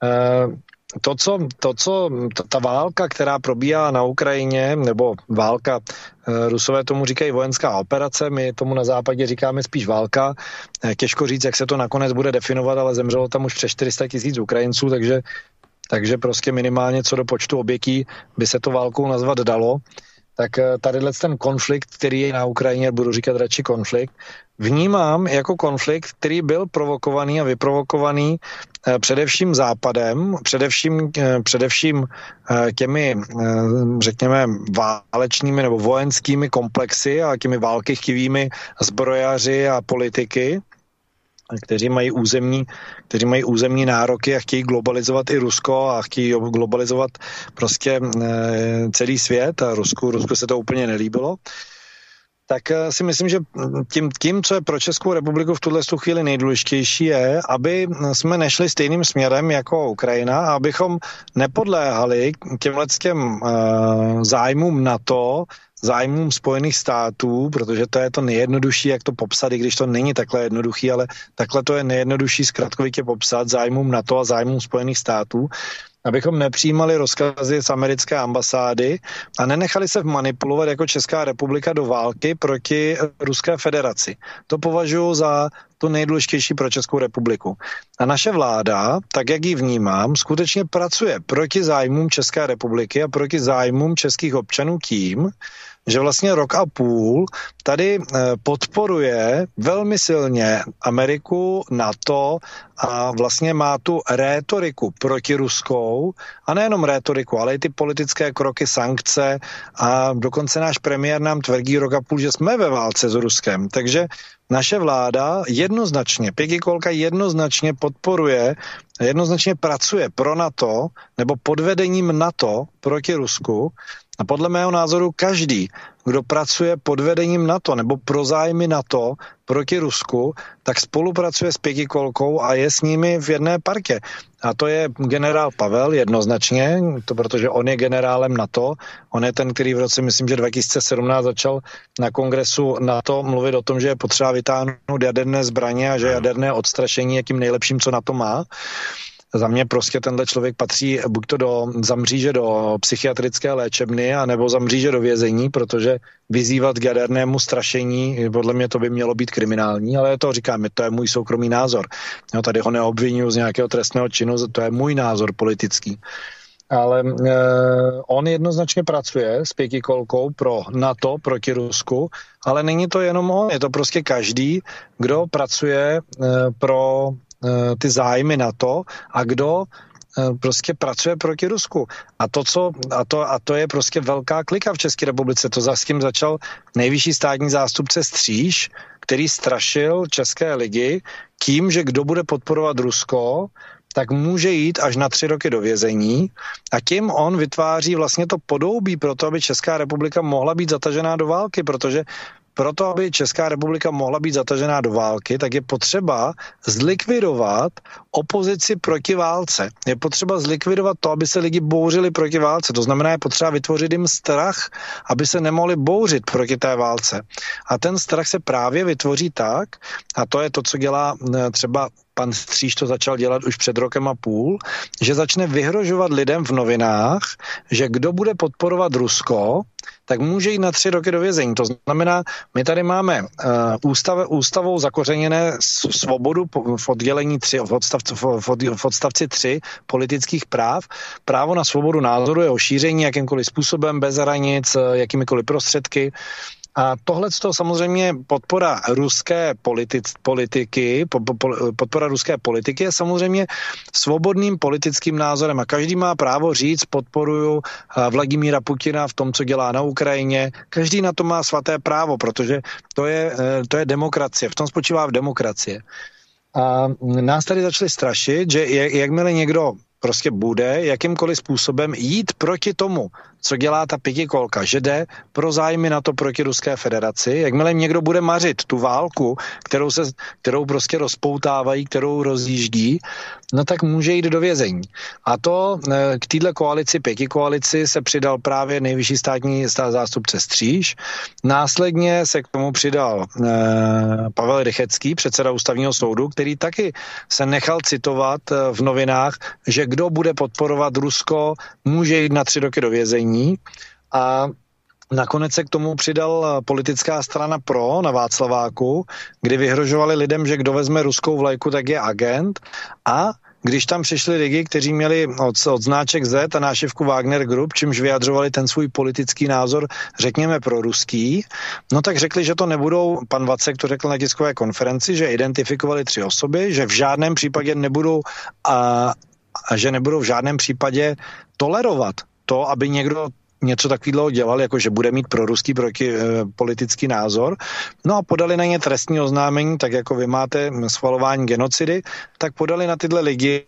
Speaker 2: ta válka, která probíhá na Ukrajině, nebo válka, Rusové tomu říkají vojenská operace, my tomu na západě říkáme spíš válka. Těžko říct, jak se to nakonec bude definovat, ale zemřelo tam už přes 400 000 Ukrajinců, takže prostě minimálně co do počtu obětí by se to válkou nazvat dalo. Tak tadyhle ten konflikt, který je na Ukrajině, budu říkat radši konflikt, vnímám jako konflikt, který byl provokovaný a vyprovokovaný především Západem, především těmi, řekněme, válečnými nebo vojenskými komplexy a těmi válkychtivými zbrojaři a politiky, kteří mají územní nároky a chtějí globalizovat i Rusko a chtějí globalizovat prostě celý svět a Rusku se to úplně nelíbilo. Tak si myslím, že tím, co je pro Českou republiku v tuhle chvíli nejdůležitější, je, aby jsme nešli stejným směrem jako Ukrajina a abychom nepodléhali těm zájmům NATO, zájmům Spojených států, protože to je to nejjednodušší, jak to popsat, i když to není takhle jednoduchý, ale takhle to je nejjednodušší zkratkovitě popsat zájmům NATO a zájmům Spojených států, abychom nepřijímali rozkazy z americké ambasády a nenechali se manipulovat jako Česká republika do války proti Ruské federaci. To považuji za to nejdůležitější pro Českou republiku. A naše vláda, tak jak ji vnímám, skutečně pracuje proti zájmům České republiky a proti zájmům českých občanů tím, že vlastně rok a půl tady podporuje velmi silně Ameriku, NATO a vlastně má tu rétoriku protiruskou a nejenom rétoriku, ale i ty politické kroky, sankce a dokonce náš premiér nám tvrdí rok a půl, že jsme ve válce s Ruskem. Takže naše vláda jednoznačně, pětikolka jednoznačně podporuje, jednoznačně pracuje pro NATO nebo pod vedením NATO proti Rusku. A podle mého názoru každý, kdo pracuje pod vedením NATO nebo pro zájmy NATO proti Rusku, tak spolupracuje s pětikolkou a je s nimi v jedné partě. A to je generál Pavel jednoznačně, protože on je generálem NATO. On je ten, který v roce, myslím, že 2017 začal na kongresu NATO mluvit o tom, že je potřeba vytáhnout jaderné zbraně a že jaderné odstrašení je tím nejlepším, co NATO má. Za mě prostě tenhle člověk patří buď to za mříže do psychiatrické léčebny, anebo za mříže do vězení, protože vyzývat k jadernému strašení, podle mě to by mělo být kriminální, ale to říkám, to je můj soukromý názor. Jo, tady ho neobvinuju z nějakého trestného činu, to je můj názor politický. Ale on jednoznačně pracuje s pětikolkou pro NATO, proti Rusku, ale není to jenom on, je to prostě každý, kdo pracuje pro ty zájmy NATO a kdo prostě pracuje proti Rusku. A to je prostě velká klika v České republice. To s tím začal nejvyšší státní zástupce Stříž, který strašil české lidi tím, že kdo bude podporovat Rusko, tak může jít až na 3 roky do vězení a tím on vytváří vlastně to podhoubí pro to, aby Česká republika mohla být zatažená do války, protože proto, aby Česká republika mohla být zatažená do války, tak je potřeba zlikvidovat opozici proti válce. Je potřeba zlikvidovat to, aby se lidi bouřili proti válce. To znamená, je potřeba vytvořit jim strach, aby se nemohli bouřit proti té válce. A ten strach se právě vytvoří tak, a to je to, co dělá třeba pan Stříž, to začal dělat už před rokem a půl, že začne vyhrožovat lidem v novinách, že kdo bude podporovat Rusko, tak může jít na 3 roky do vězení. To znamená, my tady máme ústavou zakořeněné svobodu v oddělení 3, v odstavci 3 politických práv. Právo na svobodu názoru je o šíření jakýmkoliv způsobem, bez hranic, jakýmikoliv prostředky. A tohle samozřejmě podpora ruské politiky je samozřejmě svobodným politickým názorem a každý má právo říct, podporuju Vladimíra Putina v tom, co dělá na Ukrajině. Každý na to má svaté právo, protože to je demokracie, v tom spočívá v demokracie. A nás tady začali strašit, že jakmile někdo prostě bude jakýmkoliv způsobem jít proti tomu, co dělá ta pětikolka, že jde pro zájmy NATO proti Ruské federaci, jakmile někdo bude mařit tu válku, kterou prostě rozpoutávají, kterou rozjíždí, no tak může jít do vězení. A to k téhle koalici, pětikoalici se přidal právě nejvyšší státní zástupce Stříž. Následně se k tomu přidal Pavel Rychecký, předseda ústavního soudu, který taky se nechal citovat v novinách, že kdo bude podporovat Rusko, může jít na 3 roky do vězení. A nakonec se k tomu přidal politická strana PRO na Václaváku, kdy vyhrožovali lidem, že kdo vezme ruskou vlajku, tak je agent. A když tam přišli lidi, kteří měli odznáček Z a nášivku Wagner Group, čímž vyjadřovali ten svůj politický názor, řekněme proruský, no tak řekli, že to nebudou, pan Vacek to řekl na tiskové konferenci, že identifikovali 3 osoby, že v žádném případě nebudou a že nebudou v žádném případě tolerovat to, aby někdo něco takového dělal, jako že bude mít proruský politický názor. No a podali na ně trestní oznámení, tak jako vy máte schvalování genocidy, tak podali na tyhle lidi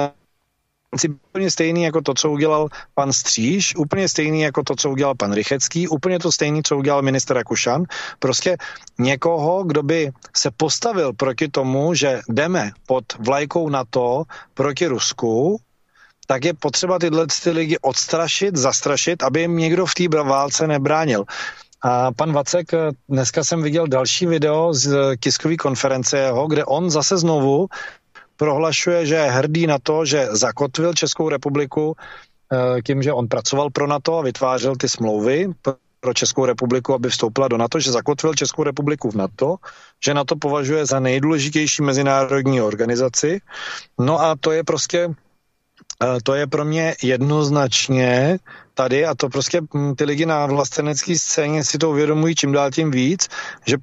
Speaker 2: úplně stejný jako to, co udělal pan Stříž, úplně stejný jako to, co udělal pan Rychecký, úplně to stejný, co udělal ministr Rakušan. Prostě někoho, kdo by se postavil proti tomu, že jdeme pod vlajkou NATO proti Rusku, tak je potřeba tyhle lidi odstrašit, zastrašit, aby jim někdo v té válce nebránil. A pan Vacek, dneska jsem viděl další video z tiskové konference jeho, kde on zase znovu prohlašuje, že je hrdý na to, že zakotvil Českou republiku tím, že on pracoval pro NATO a vytvářel ty smlouvy pro Českou republiku, aby vstoupila do NATO, že zakotvil Českou republiku v NATO, že NATO považuje za nejdůležitější mezinárodní organizaci. No a to je prostě to je pro mě jednoznačně tady a to prostě ty lidi na vlastenecké scéně si to uvědomují čím dál tím víc, že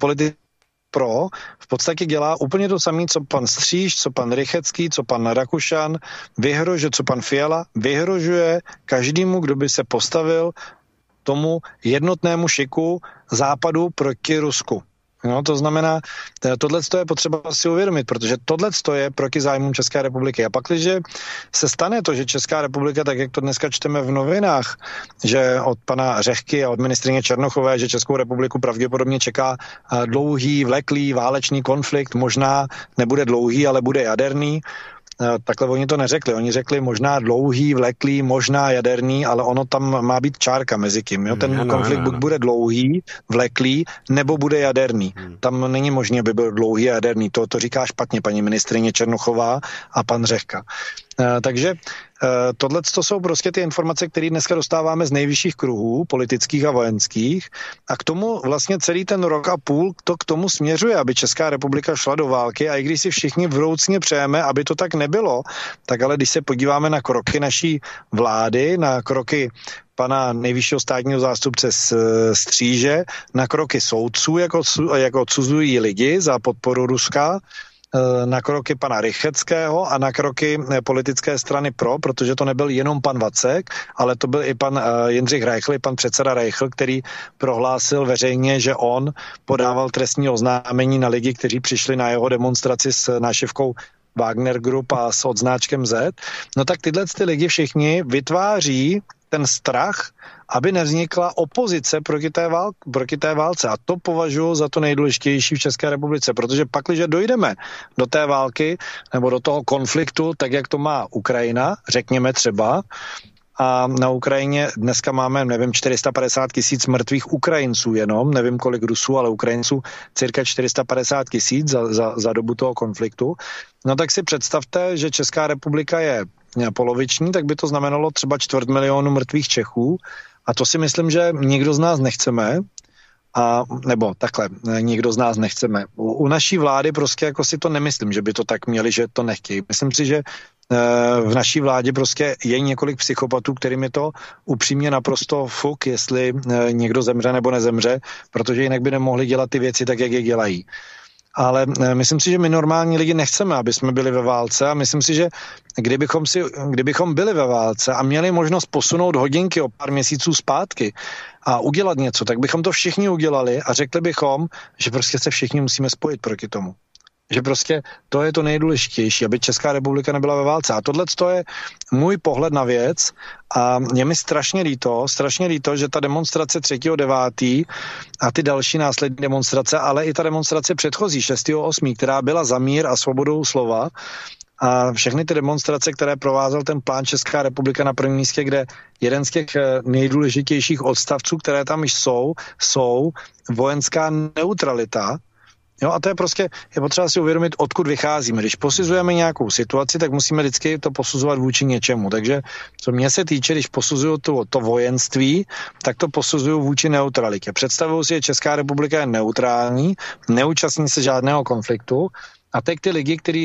Speaker 2: PRO v podstatě dělá úplně to samé, co pan Stříž, co pan Rychecký, co pan Rakušan, co pan Fiala, vyhrožuje každému, kdo by se postavil tomu jednotnému šiku západu proti Rusku. No, to znamená, tohle je potřeba si uvědomit, protože tohle je proti zájmům České republiky. A pak, když se stane to, že Česká republika, tak jak to dneska čteme v novinách, že od pana Řehky a od ministryně Černochové, že Českou republiku pravděpodobně čeká dlouhý, vleklý válečný konflikt, možná nebude dlouhý, ale bude jaderný. Takhle oni to neřekli. Oni řekli možná dlouhý, vleklý, možná jaderný, ale ono tam má být čárka mezi tím. Jo? Ten konflikt buď bude dlouhý, vleklý, nebo bude jaderný. Tam není možné, aby byl dlouhý a jaderný. To říká špatně paní ministryně Černochová a pan Řehka. Takže tohle jsou prostě ty informace, které dneska dostáváme z nejvyšších kruhů, politických a vojenských. A k tomu vlastně celý ten rok a půl to k tomu směřuje, aby Česká republika šla do války. A i když si všichni vroucně přejeme, aby to tak nebylo, tak ale když se podíváme na kroky naší vlády, na kroky pana nejvyššího státního zástupce z Stříže, na kroky soudců, jako odsuzují lidi za podporu Ruska, na kroky pana Rycheckého a na kroky politické strany PRO, protože to nebyl jenom pan Vacek, ale to byl i pan Jindřich Reichl, pan předseda Reichl, který prohlásil veřejně, že on podával trestní oznámení na lidi, kteří přišli na jeho demonstraci s nášivkou Wagner Group a s odznáčkem Z. No tak tyhle lidi všichni vytváří ten strach, aby nevznikla opozice proti té válce. A to považuji za to nejdůležitější v České republice, protože pak, když dojdeme do té války nebo do toho konfliktu, tak jak to má Ukrajina, řekněme třeba, a na Ukrajině dneska máme, nevím, 450 000 mrtvých Ukrajinců jenom, nevím kolik Rusů, ale Ukrajinců cirka 450 000 za dobu toho konfliktu. No tak si představte, že Česká republika je poloviční, tak by to znamenalo třeba 250 000 mrtvých Čechů a to si myslím, že nikdo z nás nechceme. Nebo takhle, nikdo z nás nechceme. U naší vlády prostě jako si to nemyslím, že by to tak měli, že to nechtějí. Myslím si, že v naší vládě prostě je několik psychopatů, kterým je to upřímně naprosto fuk, jestli někdo zemře nebo nezemře, protože jinak by nemohli dělat ty věci tak, jak je dělají. Ale myslím si, že my normální lidi nechceme, aby jsme byli ve válce a myslím si, že kdybychom byli ve válce a měli možnost posunout hodinky o pár měsíců zpátky a udělat něco, tak bychom to všichni udělali a řekli bychom, že prostě se všichni musíme spojit proti tomu. Že prostě to je to nejdůležitější, aby Česká republika nebyla ve válce. A tohle je můj pohled na věc a je mi strašně líto, že ta demonstrace 3.9. a ty další následní demonstrace, ale i ta demonstrace předchozí 6.8., která byla za mír a svobodou slova, a všechny ty demonstrace, které provázel ten plán Česká republika na prvním místě, kde jeden z těch nejdůležitějších odstavců, které tam jsou vojenská neutralita. Jo, a to je prostě, je potřeba si uvědomit, odkud vycházíme. Když posuzujeme nějakou situaci, tak musíme vždycky to posuzovat vůči něčemu. Takže co mě se týče, když posuzuju to vojenství, tak to posuzuju vůči neutralitě. Představuju si, že Česká republika je neutrální, neúčastní se žádného konfliktu a teď ty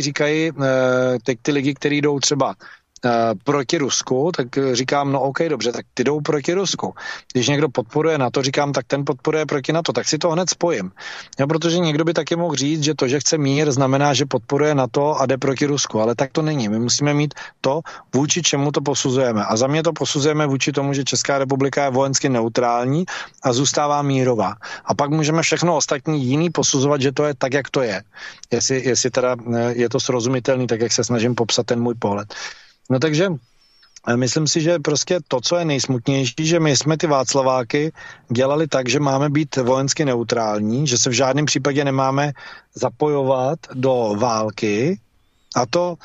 Speaker 2: lidi, kteří jdou třeba proti Rusku, tak říkám, no OK, dobře, tak ty jdou proti Rusku. Když někdo podporuje NATO, říkám, tak ten podporuje proti NATO, tak si to hned spojím. Jo, protože někdo by taky mohl říct, že to, že chce mír, znamená, že podporuje NATO a jde proti Rusku, ale tak to není. My musíme mít to, vůči čemu to posuzujeme. A za mě to posuzujeme vůči tomu, že Česká republika je vojensky neutrální a zůstává mírová. A pak můžeme všechno ostatní jiný posuzovat, že to je tak, jak to je. Jestli teda je to srozumitelný, tak jak se snažím popsat ten můj pohled. No takže myslím si, že prostě to, co je nejsmutnější, že my jsme ty Václaváky dělali tak, že máme být vojensky neutrální, že se v žádném případě nemáme zapojovat do války a to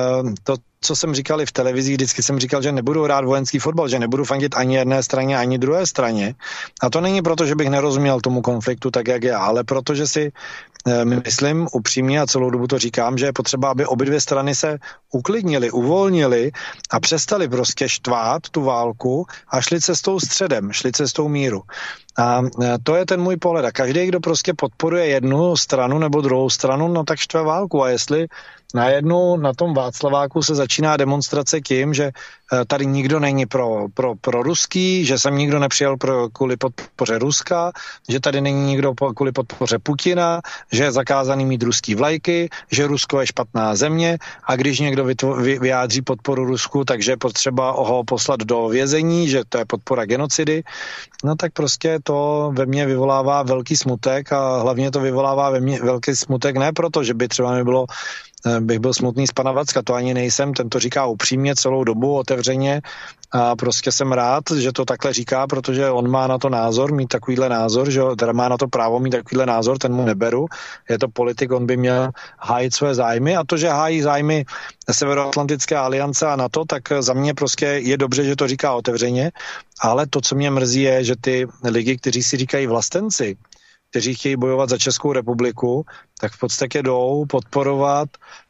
Speaker 2: co jsem říkal i v televizi, vždycky jsem říkal, že nebudu hrát vojenský fotbal, že nebudu fandit ani jedné straně, ani druhé straně. A to není proto, že bych nerozuměl tomu konfliktu tak, jak je, ale protože si myslím upřímně a celou dobu to říkám, že je potřeba, aby obě dvě strany se uklidnili, uvolnili a přestali prostě štvát tu válku a šli cestou středem, šli cestou míru. A to je ten můj pohled. A každý, kdo prostě podporuje jednu stranu nebo druhou stranu, no tak štve válku. A jestli najednou na tom Václaváku se začíná demonstrace tím, že tady nikdo není pro ruský, že sem nikdo nepřijel kvůli podpoře Ruska, že tady není nikdo kvůli podpoře Putina, že je zakázaný mít ruský vlajky, že Rusko je špatná země a když někdo vyjádří podporu Rusku, takže je potřeba ho poslat do vězení, že to je podpora genocidy, no tak prostě to ve mně vyvolává velký smutek a hlavně to vyvolává ve mně velký smutek ne proto, že by třeba bych byl smutný z pana Vacka, to ani nejsem, ten to říká upřímně celou dobu, otevřeně a prostě jsem rád, že to takhle říká, protože on má na to názor, mít takovýhle názor, že teda má na to právo mít takovýhle názor, ten mu neberu, je to politik, on by měl hájit své zájmy a to, že hájí zájmy Severoatlantické aliance a NATO, tak za mě prostě je dobře, že to říká otevřeně, ale to, co mě mrzí, je, že ty lidi, kteří si říkají vlastenci, kteří chtějí bojovat za Českou republiku, tak v podstatě jdou podporovat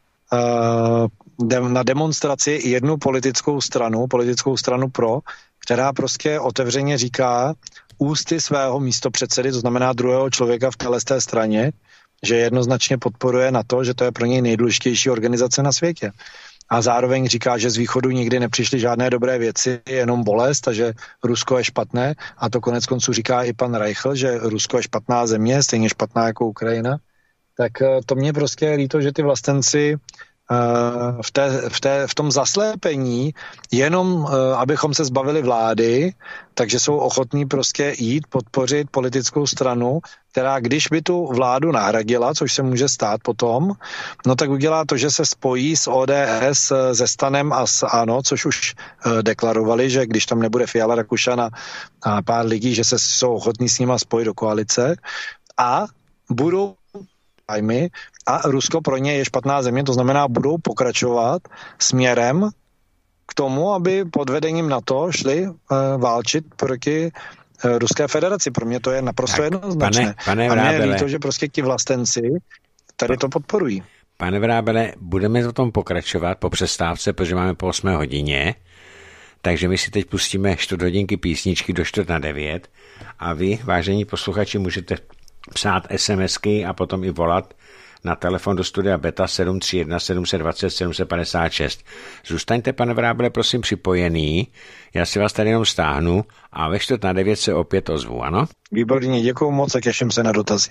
Speaker 2: na demonstraci jednu politickou stranu pro, která prostě otevřeně říká ústy svého místopředsedy, to znamená druhého člověka v té straně, že jednoznačně podporuje na to, že to je pro něj nejdůležitější organizace na světě. A zároveň říká, že z východu nikdy nepřišly žádné dobré věci, jenom bolest a že Rusko je špatné. A to konec konců říká i pan Reichl, že Rusko je špatná země, stejně špatná jako Ukrajina. Tak to mě prostě je líto, že ty vlastenci v tom zaslepení, jenom abychom se zbavili vlády, takže jsou ochotní prostě jít podpořit politickou stranu, která když by tu vládu nahradila, což se může stát potom, no tak udělá to, že se spojí s ODS, se STANem a s ANO, což už deklarovali, že když tam nebude Fiala, Rakušan a pár lidí, že se jsou ochotní s nima spojit do koalice a budou zájmy a Rusko pro ně je špatná země, to znamená, budou pokračovat směrem k tomu, aby pod vedením NATO šli válčit proti Ruské federaci. Pro mě to je naprosto jednoznačné.
Speaker 1: Pane
Speaker 2: a
Speaker 1: Vrábele,
Speaker 2: mě je to, že prostě ti vlastenci tady to podporují.
Speaker 1: Pane Vrábele, budeme o tom pokračovat po přestávce, protože máme po 8 hodině, takže my si teď pustíme 4 hodinky písničky do 8:45 a vy, vážení posluchači, můžete psát SMSky a potom i volat na telefon do studia Beta 731 720 756. Zůstaňte, pane Vrábele, prosím připojený, já si vás tady jenom stáhnu a ve 8:45 se opět ozvu, ano?
Speaker 2: Výborně, děkuju moc a těším se na dotazy.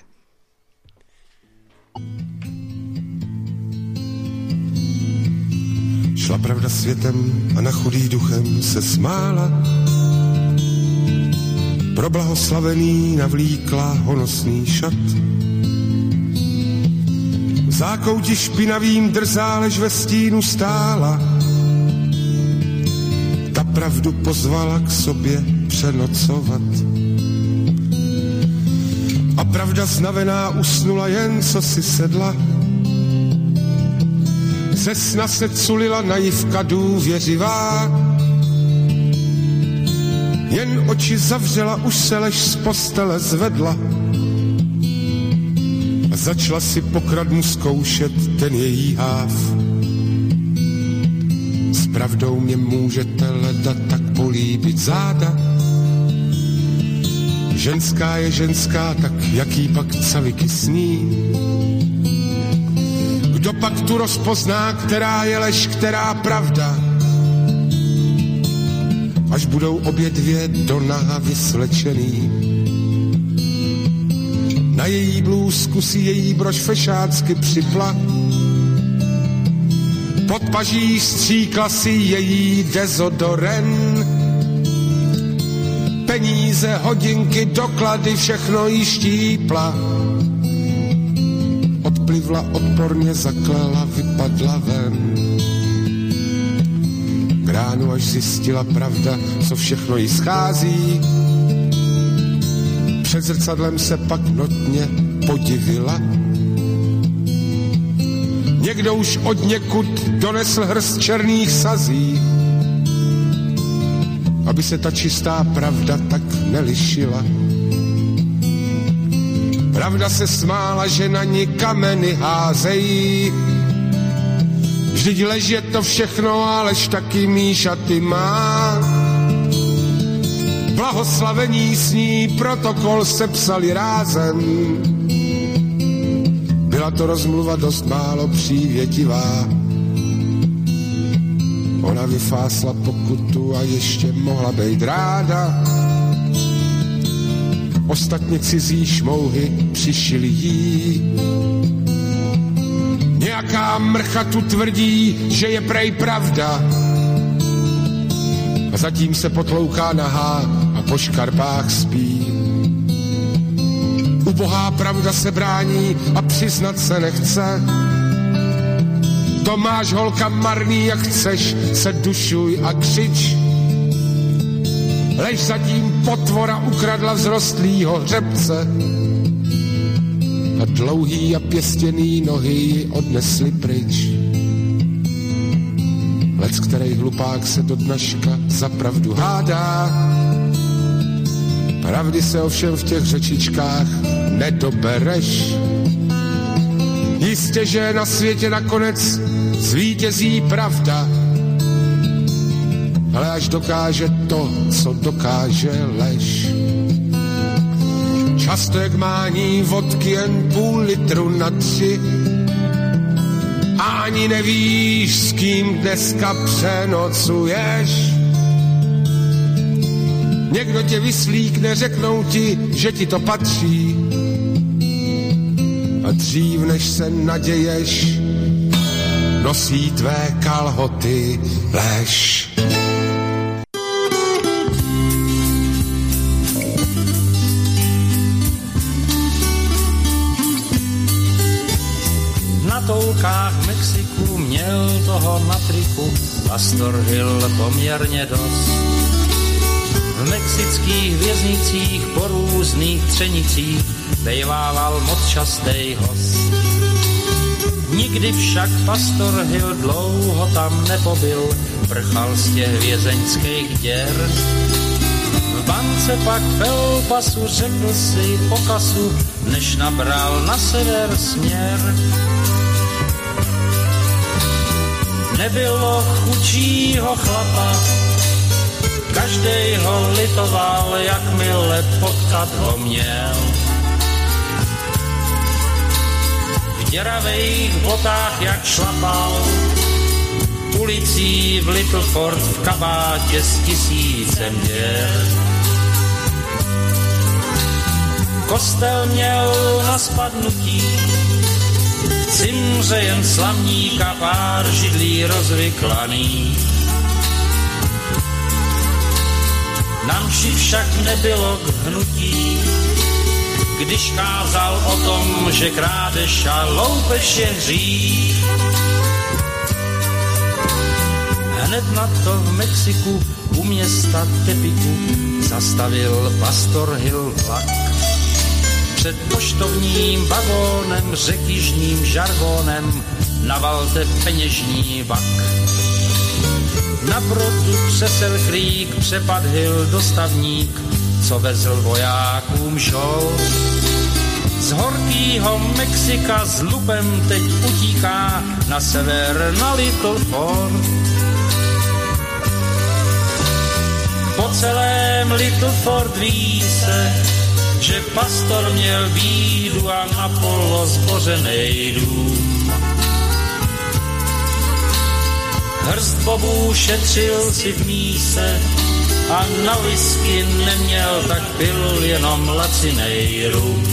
Speaker 3: Šla pravda světem a na chudý duchem se smála. Pro blahoslavený navlíkla honosný šat. V zákouti špinavým drzá, lež ve stínu stála. Ta pravdu pozvala k sobě přenocovat. A pravda znavená usnula, jen co si sedla. Ze sna se culila naivka důvěřivá. Jen oči zavřela, už se lež z postele zvedla. A začala si pokradmu zkoušet ten její háv. S pravdou mě můžete leda tak políbit záda. Ženská je ženská, tak jaký pak caviky sní. Kdo pak tu rozpozná, která je lež, která pravda? Až budou obě dvě do naha vysvlečený. Na její blůzku si její brož fešácky připla. Pod paží stříkla si její dezodoren. Peníze, hodinky, doklady, všechno jí štípla. Odplivla, odporně zaklela, vypadla ven. K ránu, až zjistila pravda, co všechno jí schází. Před zrcadlem se pak notně podivila. Někdo už od někud donesl hrst černých sazí, aby se ta čistá pravda tak nelišila. Pravda se smála, že na ní kameny házejí. Vždyť lež je to všechno, alež taky míšaty má. Blahoslavení s ní protokol sepsali rázem. Byla to rozmluva dost málo přívětivá. Ona vyfásla pokutu a ještě mohla být ráda. Ostatně cizí šmouhy přišili jí. Nějaká mrcha tu tvrdí, že je prej pravda. A zatím se potlouká nahá a po škarpách spí. Ubohá pravda se brání a přiznat se nechce. To máš, holka, marný, jak chceš, se dušuj a křič. Lež zatím potvora ukradla vzrostlýho hřebce a dlouhý a pěstěný nohy ji odnesli pryč. Lec, který hlupák se do dneška za pravdu hádá. Pravdy se ovšem v těch řečičkách nedobereš. Jistě, že na světě nakonec zvítězí pravda, ale až dokáže to, co dokáže lež. Často jak mání vodky jen půl litru na 3 a ani nevíš, s kým dneska přenocuješ. Někdo tě vyslíkne, řeknou ti, že ti to patří a dřív než se naděješ, nosí tvé kalhoty lež.
Speaker 4: Na toulkách v Mexiku měl toho na triku Pastor Hill poměrně dost. V mexických věznicích po různých třenicích bejvával moc častej host. Nikdy však Pastor Hill dlouho tam nepobyl, prchal z těch vězeňských děr. V bance pak v El Pasu řekl si o kasu, než nabral na sever směr. Nebylo chudšího chlapa, každej ho litoval, jakmile potkat ho měl. V děravejch botách jak šlapal, ulicí v Little Fort v kabátě s 1000 děr. Kostel měl na spadnutí, cimře jen slamník a pár židlí rozvyklaný. Na mši však nebylo k hnutí, když kázal o tom, že krádež a loupež je hřích. Hned na to v Mexiku u města Tepiku zastavil Pastor Hill vlak. Před poštovním vagónem, řekyžním žargónem, navalte peněžní vak. Na brodu přesel Creek, přepad Hill dostavník, co vezl vojákům žol. Z horkýho Mexika s lupem teď utíká na sever na Little Fort. Po celém Little Fort ví se, že pastor měl bídu a na polo zbořenej dům. Hrst bobů šetřil si v míse a na whisky neměl, tak pil jenom lacinej rum.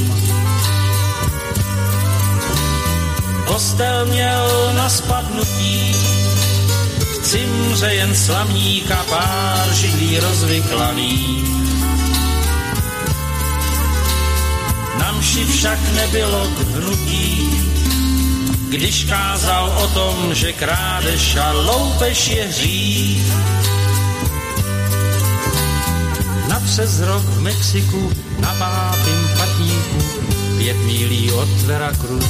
Speaker 4: Kostel měl na spadnutí, v cimře jen slamník a pár židlí rozvyklaný. Na mši však nebylo k hnutí, když kázal o tom, že krádež a loupež je hřích. Na přes rok v Mexiku na 5. patníku 5 mílí od Veracruz.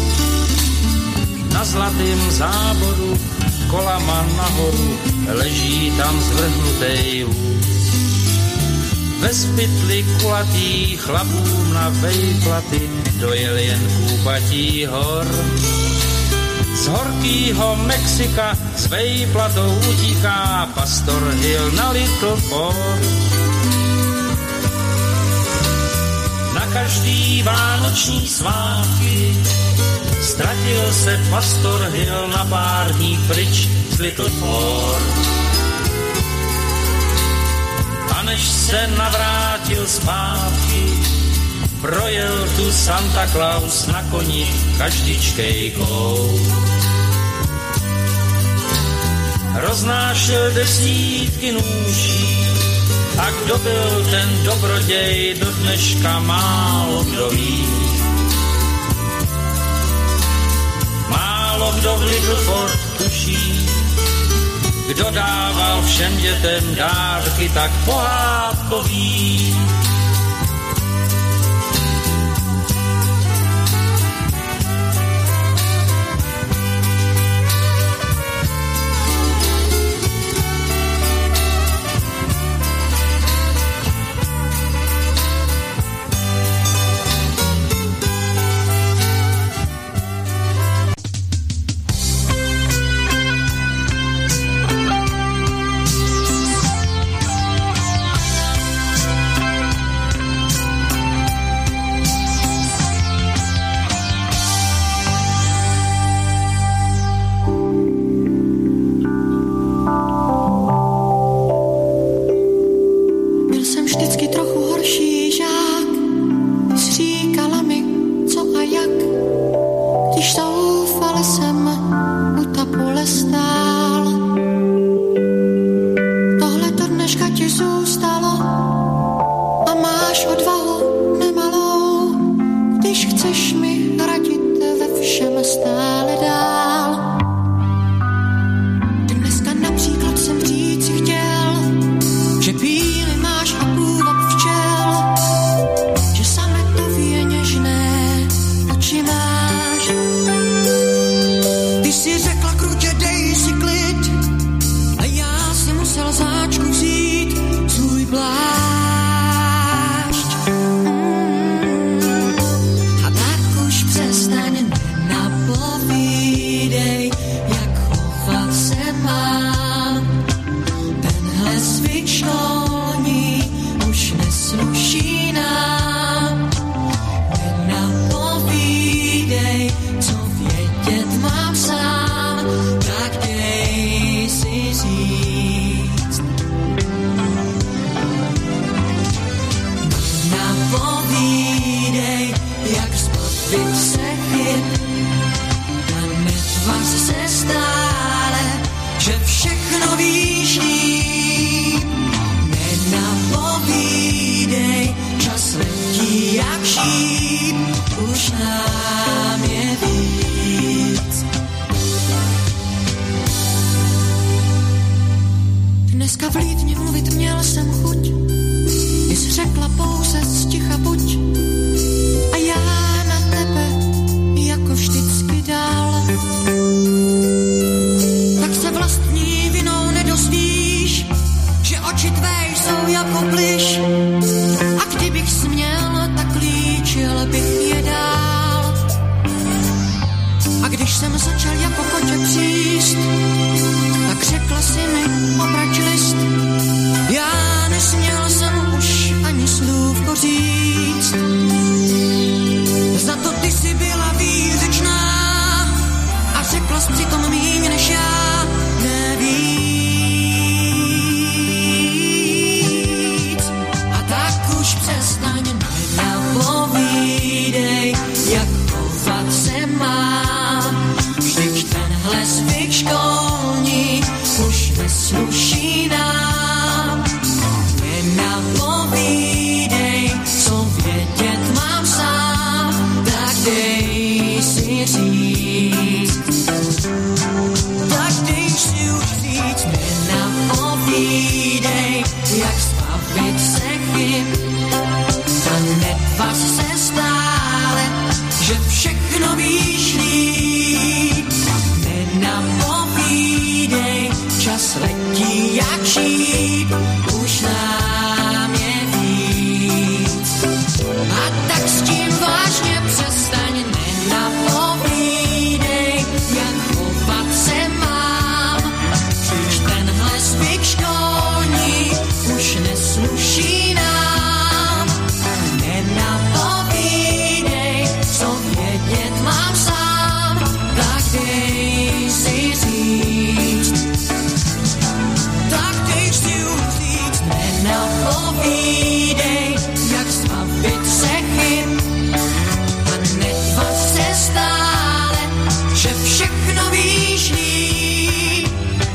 Speaker 4: Na zlatým záboru kolama nahoru leží tam zvrhnutej vůz. Ve spytli kulatý chlapům na vejplaty dojel jen kůpatí hor. Z horkýho Mexika s vejplatou utíká Pastor Hill na Little Fort. Na každý vánoční svátky ztratil se Pastor Hill na pár dní pryč z Little Fort. A než se navrátil zpátky, projel tu Santa Claus na koni každičkejkou. Roznášel desítky nůží, a kdo byl ten dobroděj, do dneška málo kdo ví. Málo kdo v Little Fort tuší, kdo dával všem dětem dárky tak pohádkový.
Speaker 5: když jsem začal jako kotě příst, tak řekla si mi obrať list. Já nesměl jsem už ani slůvko říct. Za to ty jsi byla výřečná a řekla jsi přitom míň než já. Nevíc. A tak už přestaň, nenapovídej, jak chovat se mám. Vždyť tenhle zvyk školní už nesluší nám. Nenapovídej, co vědět mám sám, tak dej si říct. Tak dej si už říct, nenapovídej, jak zbavit se chyb. A netvař se stále, že všechno víš líp. Nenapovídej, čas letí jak šíp, už nám je víc. A tak s tím vážně přestaň, nenapovídej, jak chovat se mám. Vždyť tenhle zvyk školní už nesluší nám. Nenapovídej, co vědět mám sám, tak dej si říct. Tak dej si už říct, nenapovídej, jak zbavit se chyb. A netvař se stále, že všechno víš líp.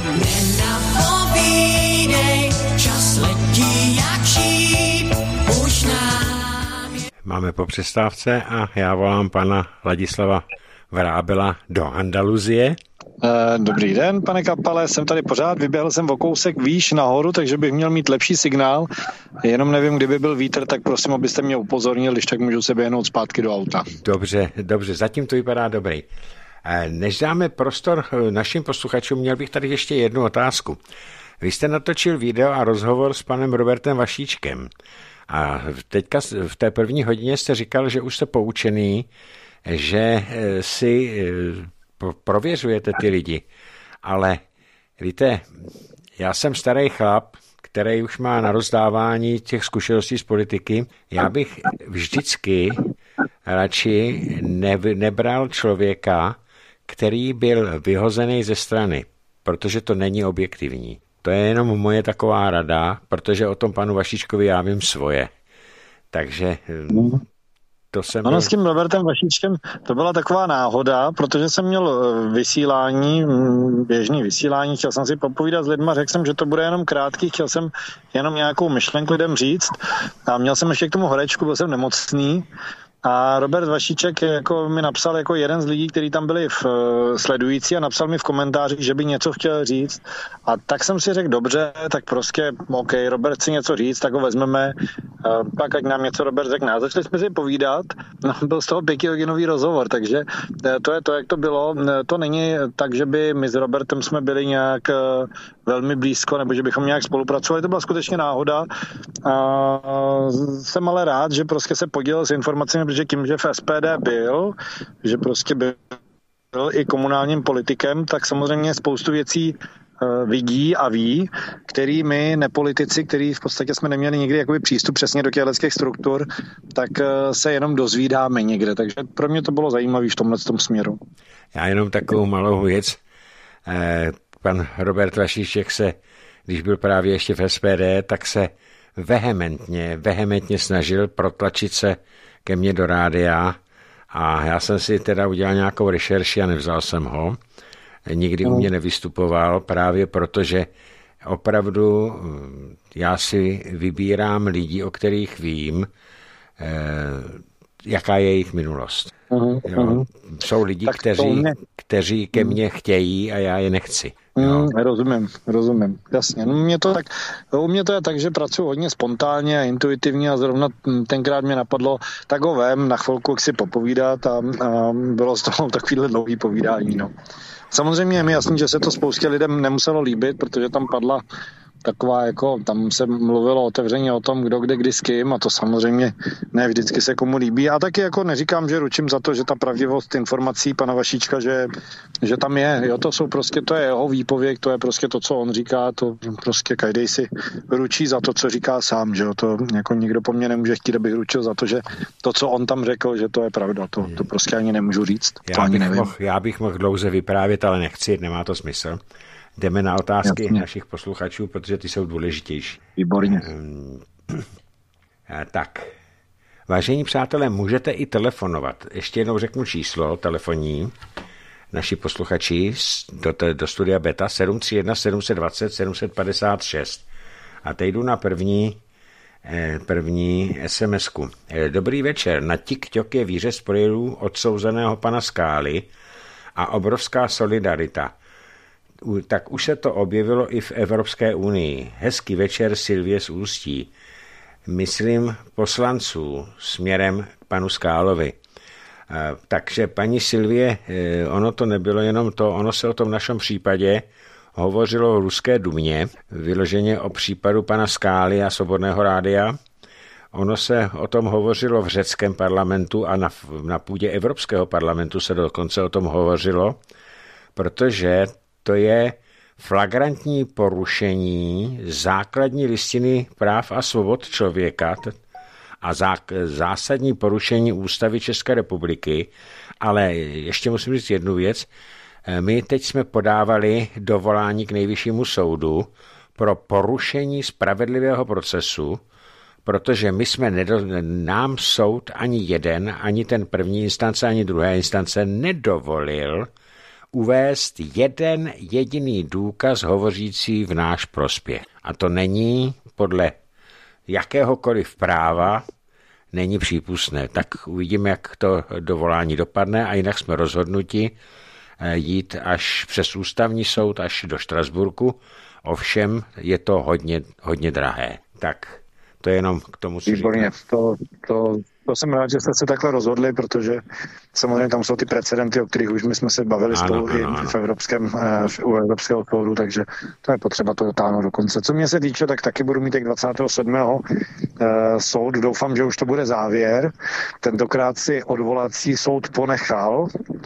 Speaker 5: Nenapovídej, čas letí jak šíp, už nám je...
Speaker 1: Máme po přestávce a já volám pana Ladislava Vrábela do Andaluzie.
Speaker 2: Dobrý den, pane Kapale, jsem tady pořád, vyběhl jsem o kousek výš nahoru, takže bych měl mít lepší signál, jenom nevím, kdyby byl vítr, tak prosím, abyste mě upozornil, když tak můžu se běhnout zpátky do auta.
Speaker 1: Dobře, zatím to vypadá dobrý. Než dáme prostor našim posluchačům, měl bych tady ještě jednu otázku. Vy jste natočil video a rozhovor s panem Robertem Vašíčkem a teďka v té první hodině jste říkal, že už jste poučený, že si prověřujete ty lidi, ale víte, já jsem starý chlap, který už má na rozdávání těch zkušeností z politiky. Já bych vždycky radši nebral člověka, který byl vyhozený ze strany, protože to není objektivní. To je jenom moje taková rada, protože o tom panu Vašíčkovi já vím svoje. Takže...
Speaker 2: Ano, s tím Robertem Vašíčkem to byla taková náhoda, protože jsem měl běžný vysílání, chtěl jsem si popovídat s lidma, řekl jsem, že to bude jenom krátký, chtěl jsem jenom nějakou myšlenku lidem říct a měl jsem ještě k tomu horečku, byl jsem nemocný. A Robert Vašíček jako mi napsal jako jeden z lidí, kteří tam byli sledující a napsal mi v komentářích, že by něco chtěl říct. A tak jsem si řekl, dobře, tak prostě, OK, Robert chce něco říct, tak ho vezmeme, pak ať nám něco Robert řekne. A začali jsme si povídat, no, byl z toho 5hodinový rozhovor, takže to je to, jak to bylo. To není tak, že by my s Robertem jsme byli nějak velmi blízko, nebo že bychom nějak spolupracovali, to byla skutečně náhoda. A jsem ale rád, že prostě se podělil s informacemi, protože tím, že v SPD byl, že prostě byl i komunálním politikem, tak samozřejmě spoustu věcí vidí a ví, který my nepolitici, který v podstatě jsme neměli nikdy jakoby přístup přesně do těchto struktur, tak se jenom dozvídáme někde. Takže pro mě to bylo zajímavé v tomhletom směru.
Speaker 1: Já jenom takovou malou věc. Pan Robert Vašíček se, když byl právě ještě v SPD, tak se vehementně snažil protlačit se ke mně do rádia a já jsem si teda udělal nějakou rešerši a nevzal jsem ho. Nikdy u mě nevystupoval právě protože opravdu já si vybírám lidi, o kterých vím, jaká je jejich minulost. Jo? Jsou lidi, kteří ke mně chtějí a já je nechci.
Speaker 2: Rozumím, jasně. No, u mě to je tak, že pracuji hodně spontánně a intuitivně a zrovna tenkrát mě napadlo, tak ho vem na chvilku si popovídat a bylo z toho takovýhle dlouhý povídání. No. Samozřejmě je mi jasný, že se to spoustě lidem nemuselo líbit, protože tam padla taková jako, tam se mluvilo otevřeně o tom, kdo kde kdy s kým, a to samozřejmě ne vždycky se komu líbí. A taky jako neříkám, že ručím za to, že ta pravdivost informací pana Vašíčka, že tam je. Jo, to jsou prostě, to je jeho výpověď, to je prostě to, co on říká, to prostě každý si ručí za to, co říká sám, že jo. To jako nikdo po mně nemůže chtít, abych ručil za to, že to, co on tam řekl, že to je pravda. To prostě ani nemůžu říct.
Speaker 1: Já bych mohl dlouze vyprávět, ale nechci, nemá to smysl. Jdeme na otázky našich posluchačů, protože ty jsou důležitější.
Speaker 2: Výborně.
Speaker 1: Tak, vážení přátelé, můžete i telefonovat. Ještě jednou řeknu číslo telefonní. Naši posluchači do studia Beta 731 720 756. A teď jdu na první SMS-ku. Dobrý večer. Na TikTok je výřez projevů odsouzeného pana Skály a obrovská solidarita. Tak už se to objevilo i v Evropské unii. Hezký večer, Silvie z Ústí. Myslím poslanců směrem k panu Skálovi. Takže paní Silvie, ono to nebylo jenom to, ono se o tom v našem případě hovořilo v Ruské dumě, vyloženě o případu pana Skály a Svobodného rádia. Ono se o tom hovořilo v řeckém parlamentu a na půdě Evropského parlamentu se dokonce o tom hovořilo, protože to je flagrantní porušení základní listiny práv a svobod člověka a zásadní porušení ústavy České republiky. Ale ještě musím říct jednu věc. My teď jsme podávali dovolání k Nejvyššímu soudu pro porušení spravedlivého procesu, protože nám soud ani jeden, ani ten první instance, ani druhé instance nedovolil uvést jeden jediný důkaz hovořící v náš prospěch. A to není podle jakéhokoliv práva není přípustné. Tak uvidíme, jak to dovolání dopadne, a jinak jsme rozhodnuti jít až přes ústavní soud, až do Štrasburku. Ovšem je to hodně drahé. Tak to je jenom k tomu, co
Speaker 2: Výborně, to jsem rád, že jste se takhle rozhodli, protože samozřejmě tam jsou ty precedenty, o kterých už my jsme se bavili spolu i u Evropského soudu, takže to je potřeba to dotáhnout do konce. Co mě se týče, tak taky budu mít 27. soud, doufám, že už to bude závěr. Tentokrát si odvolací soud ponechal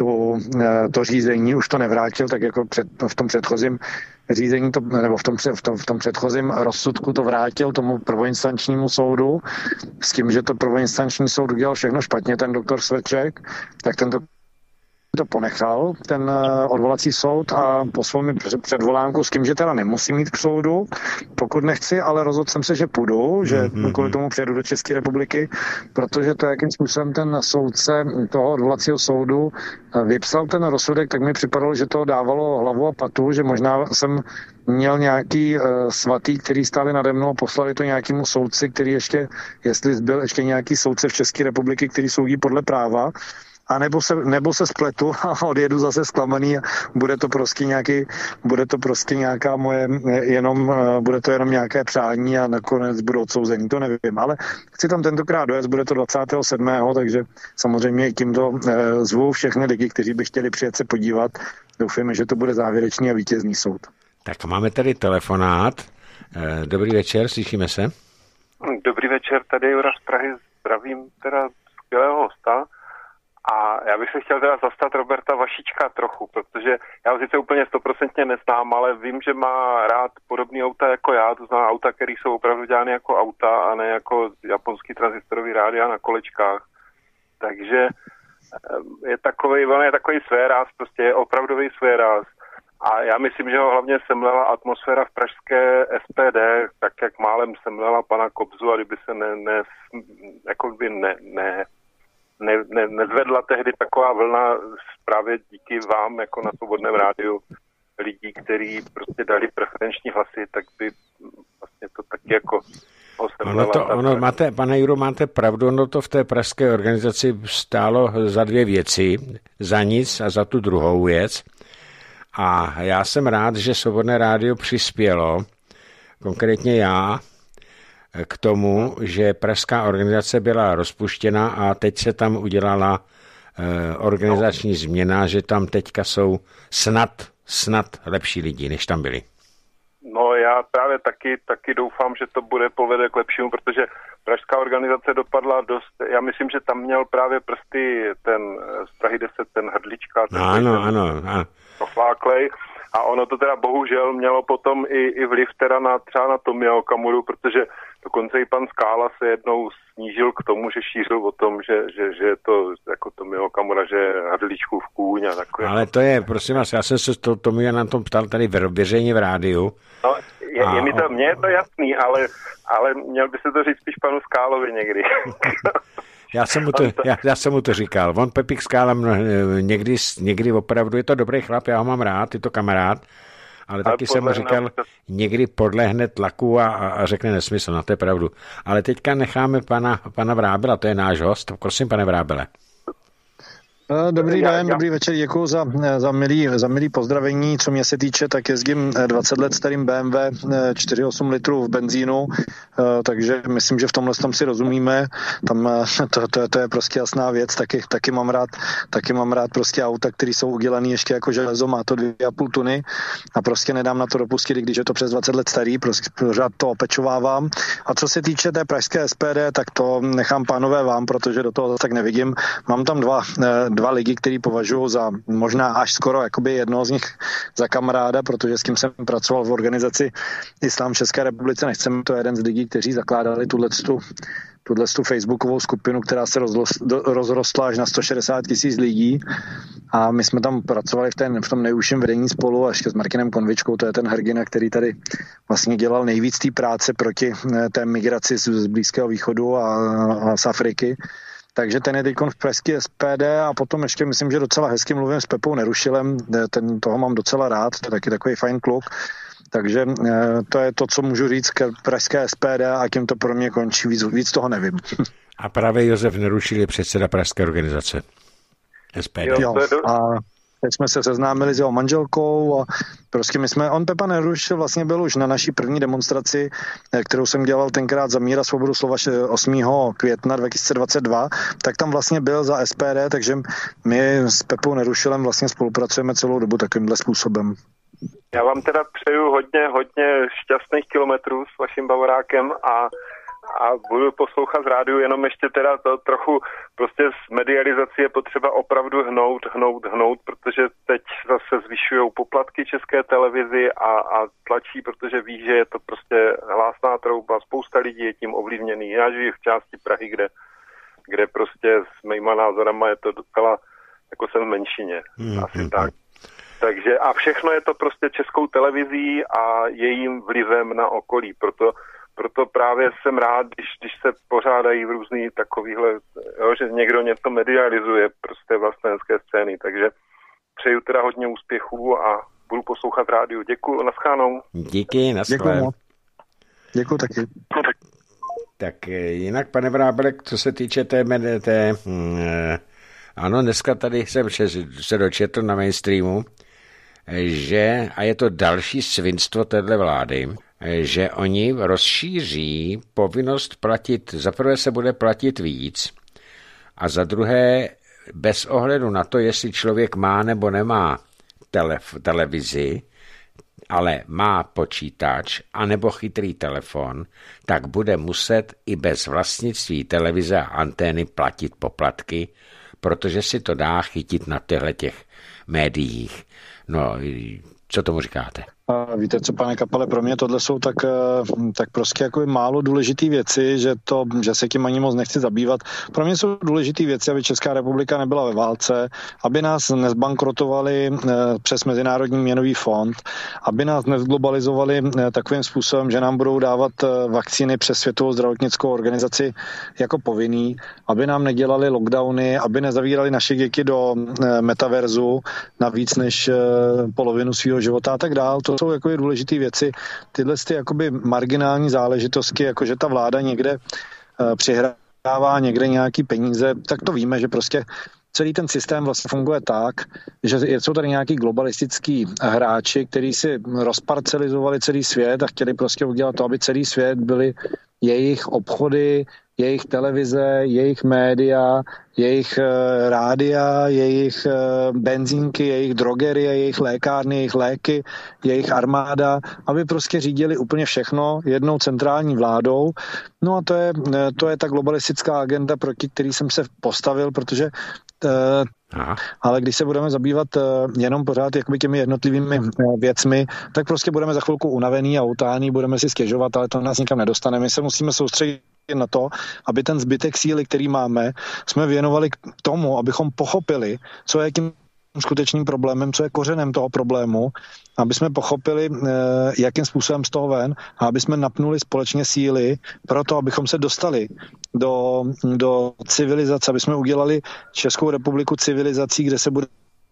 Speaker 2: to řízení, už to nevrátil, tak jako v tom předchozím řízení, nebo v tom předchozím rozsudku to vrátil tomu prvoinstančnímu soudu, s tím, že to prvoinstanční soud udělal všechno špatně, ten doktor Svědček, tak tento to ponechal, ten odvolací soud, a poslal mi předvolánku s tím, že teda nemusím jít k soudu, pokud nechci, ale rozhodl jsem se, že půjdu, že kvůli tomu přijedu do České republiky, protože to, jakým způsobem ten soudce toho odvolacího soudu vypsal ten rozsudek, tak mi připadalo, že to dávalo hlavu a patu, že možná jsem měl nějaký svatý, který stáli nade mnou, poslali to nějakému soudci, který jestli byl ještě nějaký soudce v České republiky, který soudí podle práva, a nebo se spletu a odjedu zase zklamaný a bude to prostě nějaká moje, bude to jenom nějaké přání a nakonec budu odsouzený, to nevím, ale chci tam tentokrát dojet, bude to 27. takže samozřejmě tímto zvu všechny lidi, kteří by chtěli přijet se podívat. Doufujeme, že to bude závěrečný a vítězný soud.
Speaker 1: Tak máme tady telefonát. Dobrý večer, slyšíme se?
Speaker 6: Dobrý večer, tady Jura z Prahy, zdravím teda skvělého hosta. A já bych se chtěl teda zastat Roberta Vašíčka trochu, protože já ho sice úplně 100% neznám, ale vím, že má rád podobný auta jako já, to znamená auta, které jsou opravdu dělány jako auta a ne jako japonský transistorový rádia na kolečkách. Takže je takový svéráz, prostě je opravdový svéráz. A já myslím, že ho hlavně semlela atmosféra v pražské SPD, tak jak málem semlela pana Kobzu, a kdyby se nezvedla tehdy taková vlna právě díky vám jako na Svobodném rádiu lidí, kteří prostě dali preferenční hlasy, tak by vlastně to taky jako
Speaker 1: Pane Juro, máte pravdu, ono to v té pražské organizaci stálo za dvě věci, za nic a za tu druhou věc. A já jsem rád, že Svobodné rádio přispělo, konkrétně já, k tomu, že pražská organizace byla rozpuštěna a teď se tam udělala organizační změna, že tam teďka jsou snad lepší lidi, než tam byli.
Speaker 6: No já právě taky doufám, že to povede k lepšímu, protože pražská organizace dopadla dost, já myslím, že tam měl právě prsty ten z Prahy 10, ten Hrdlička.
Speaker 1: Ano.
Speaker 6: Fláklej. A ono to teda bohužel mělo potom i vliv teda třeba na Tomia Okamuru, protože dokonce i pan Skála se jednou snížil k tomu, že šířil o tom, že je to jako Tomio Okamura, že je Hrdličkův kůň a takové.
Speaker 1: Ale to je, prosím vás, já jsem se Tomia na tom ptal tady veřejně v rádiu.
Speaker 6: No, mně je to jasný, ale měl by se to říct spíš panu Skálovi někdy.
Speaker 1: Já jsem mu to říkal. On Pepík Skála někdy opravdu je to dobrý chlap, já ho mám rád, je to kamarád, ale taky jsem mu říkal, někdy podlehne tlaku a řekne nesmysl, no to je pravdu. Ale teďka necháme pana Vrábela, to je náš host. Prosím, pane Vrábele.
Speaker 2: Dobrý den, dobrý večer, děkuji za milý pozdravení. Co mě se týče, tak jezdím 20 let starým BMW 4,8 litrů v benzínu, takže myslím, že v tomhle tom si rozumíme. Tam to je prostě jasná věc, taky mám rád prostě auta, které jsou udělané ještě jako železo, má to 2,5 tuny a prostě nedám na to dopustit, když je to přes 20 let starý, prostě pořád to opečovávám. A co se týče té pražské SPD, tak to nechám pánové vám, protože do toho tak nevidím. Mám tam dva lidi, který považuji za možná až skoro jakoby jednoho z nich za kamaráda, protože s kým jsem pracoval v organizaci Islám v České republice, nechceme, to je jeden z lidí, kteří zakládali tuhletu facebookovou skupinu, která se rozrostla až na 160 000 lidí a my jsme tam pracovali v tom nejúžším vedení spolu až s Martinem Konvičkou, to je ten hrdina, který tady vlastně dělal nejvíc té práce proti té migraci z Blízkého východu a z Afriky. Takže ten je teďkon v pražské SPD a potom ještě myslím, že docela hezky mluvím s Pepou Nerušilem, toho mám docela rád, to je taky takový fajn kluk. Takže to je to, co můžu říct k pražské SPD a tím to pro mě končí, víc toho nevím.
Speaker 1: A právě Josef Nerušil je předseda pražské organizace SPD.
Speaker 2: Jo, a teď jsme se seznámili s jeho manželkou a prostě Pepa Nerušil vlastně byl už na naší první demonstraci, kterou jsem dělal tenkrát za mír a svobodu slova 8. května 2022, tak tam vlastně byl za SPD, takže my s Pepou Nerušilem vlastně spolupracujeme celou dobu takovýmhle způsobem.
Speaker 6: Já vám teda přeju hodně šťastných kilometrů s vaším Bavorákem a budu poslouchat z rádiu, jenom ještě teda to trochu prostě z medializací je potřeba opravdu hnout, protože teď zase zvyšujou poplatky České televizi a tlačí, protože ví, že je to prostě hlásná trouba, spousta lidí je tím ovlivněný. Já žiju v části Prahy, kde prostě s mýma názorama je to docela, jako jsem v menšině, asi tak. Takže a všechno je to prostě Českou televizí a jejím vlivem na okolí, proto právě jsem rád, když se pořádají v různý takovýhle, že někdo něco medializuje prostě vlastenecké scény, takže přeju teda hodně úspěchů a budu poslouchat rádiu. Děkuju, naschánou.
Speaker 1: Díky, naschle.
Speaker 2: Děkuju taky.
Speaker 1: Tak jinak, pane Vrábelek, co se týče ano, dneska tady jsem se dočetl na mainstreamu, že, a je to další svinstvo téhle vlády, že oni rozšíří povinnost platit, za prvé se bude platit víc a za druhé bez ohledu na to, jestli člověk má nebo nemá televizi, ale má počítač anebo chytrý telefon, tak bude muset i bez vlastnictví televize a antény platit poplatky, protože si to dá chytit na těchto médiích. No, co tomu říkáte?
Speaker 2: Víte co, pane Kapale, pro mě tohle jsou tak prostě jako málo důležitý věci, že se tím ani moc nechci zabývat. Pro mě jsou důležitý věci, aby Česká republika nebyla ve válce, aby nás nezbankrotovali přes Mezinárodní měnový fond, aby nás nezglobalizovali takovým způsobem, že nám budou dávat vakcíny přes Světovou zdravotnickou organizaci jako povinný, aby nám nedělali lockdowny, aby nezavírali naše děti do metaverzu na víc než polovinu svého života a tak dál. To jsou jako důležité věci. Tyhle jakoby marginální záležitosti, jako že ta vláda někde přihrává někde nějaký peníze, tak to víme, že prostě celý ten systém vlastně funguje tak, že jsou tady nějaký globalistický hráči, kteří si rozparcelizovali celý svět a chtěli prostě udělat to, aby celý svět byly jejich obchody, jejich televize, jejich média, jejich rádia, jejich benzínky, jejich drogerie, jejich lékárny, jejich léky, jejich armáda, aby prostě řídili úplně všechno jednou centrální vládou. No a to je ta globalistická agenda, proti který jsem se postavil, protože ale když se budeme zabývat jenom pořád jakoby těmi jednotlivými věcmi, tak prostě budeme za chvilku unavený a utání, budeme si stěžovat, ale to nás nikam nedostane. My se musíme soustředit na to, aby ten zbytek síly, který máme, jsme věnovali k tomu, abychom pochopili, co je tím skutečným problémem, co je kořenem toho problému, aby jsme pochopili, jakým způsobem z toho ven a aby jsme napnuli společně síly pro to, abychom se dostali do civilizace, aby jsme udělali Českou republiku civilizací, kde se bude.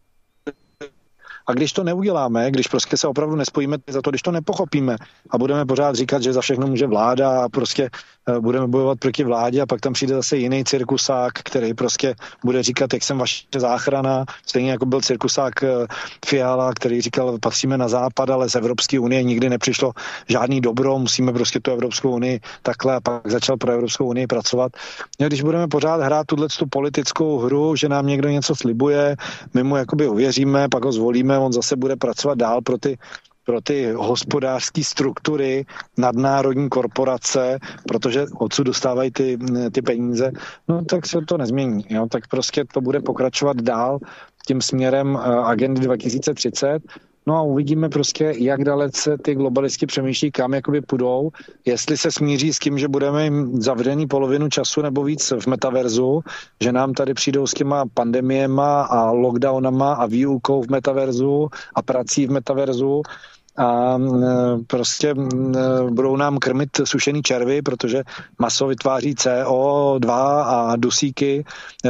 Speaker 2: A když to neuděláme, když prostě se opravdu nespojíme za to, když to nepochopíme a budeme pořád říkat, že za všechno může vláda a prostě budeme bojovat proti vládě a pak tam přijde zase jiný cirkusák, který prostě bude říkat, jak jsem vaše záchrana, stejně jako byl cirkusák Fiala, který říkal, patříme na západ, ale z Evropské unie nikdy nepřišlo žádný dobro, musíme prostě tu Evropskou unii takhle a pak začal pro Evropskou unii pracovat. A když budeme pořád hrát tu politickou hru, že nám někdo něco slibuje, my mu jakoby uvěříme, pak ho zvolíme, on zase bude pracovat dál pro ty hospodářské struktury, nadnárodní korporace, protože odsud dostávají ty peníze, no tak se to nezmění. Jo? Tak prostě to bude pokračovat dál tím směrem agendy 2030. No a uvidíme prostě, jak dalece ty globalisti přemýšlí, kam jakoby půjdou, jestli se smíří s tím, že budeme jim zavřený polovinu času nebo víc v metaverzu, že nám tady přijdou s těma pandemiema a lockdownama a výukou v metaverzu a prací v metaverzu a prostě budou nám krmit sušený červy, protože maso vytváří CO2 a dusíky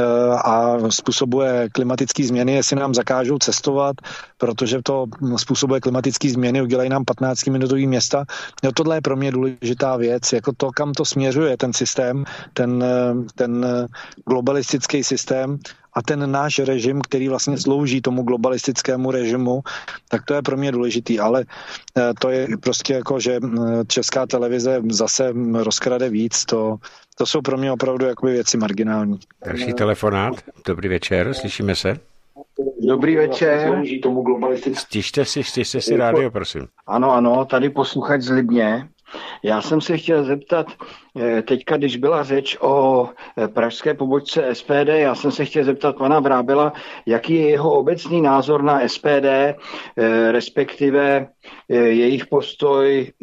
Speaker 2: a způsobuje klimatické změny, jestli nám zakážou cestovat, protože to způsobuje klimatické změny, udělají nám 15-minutový města. No, tohle je pro mě důležitá věc, jako to, kam to směřuje ten systém, ten globalistický systém, a ten náš režim, který vlastně slouží tomu globalistickému režimu, tak to je pro mě důležitý, ale to je prostě jako, že Česká televize zase rozkrade víc, to jsou pro mě opravdu jakoby věci marginální.
Speaker 1: Další telefonát. Dobrý večer, slyšíme se?
Speaker 7: Dobrý večer.
Speaker 1: Stište si rádio, prosím.
Speaker 7: Ano, tady posluchač z Libně. Já jsem se chtěl zeptat, teďka, když byla řeč o pražské pobočce SPD, já jsem se chtěl zeptat pana Vrábela, jaký je jeho obecný názor na SPD, respektive jejich postoj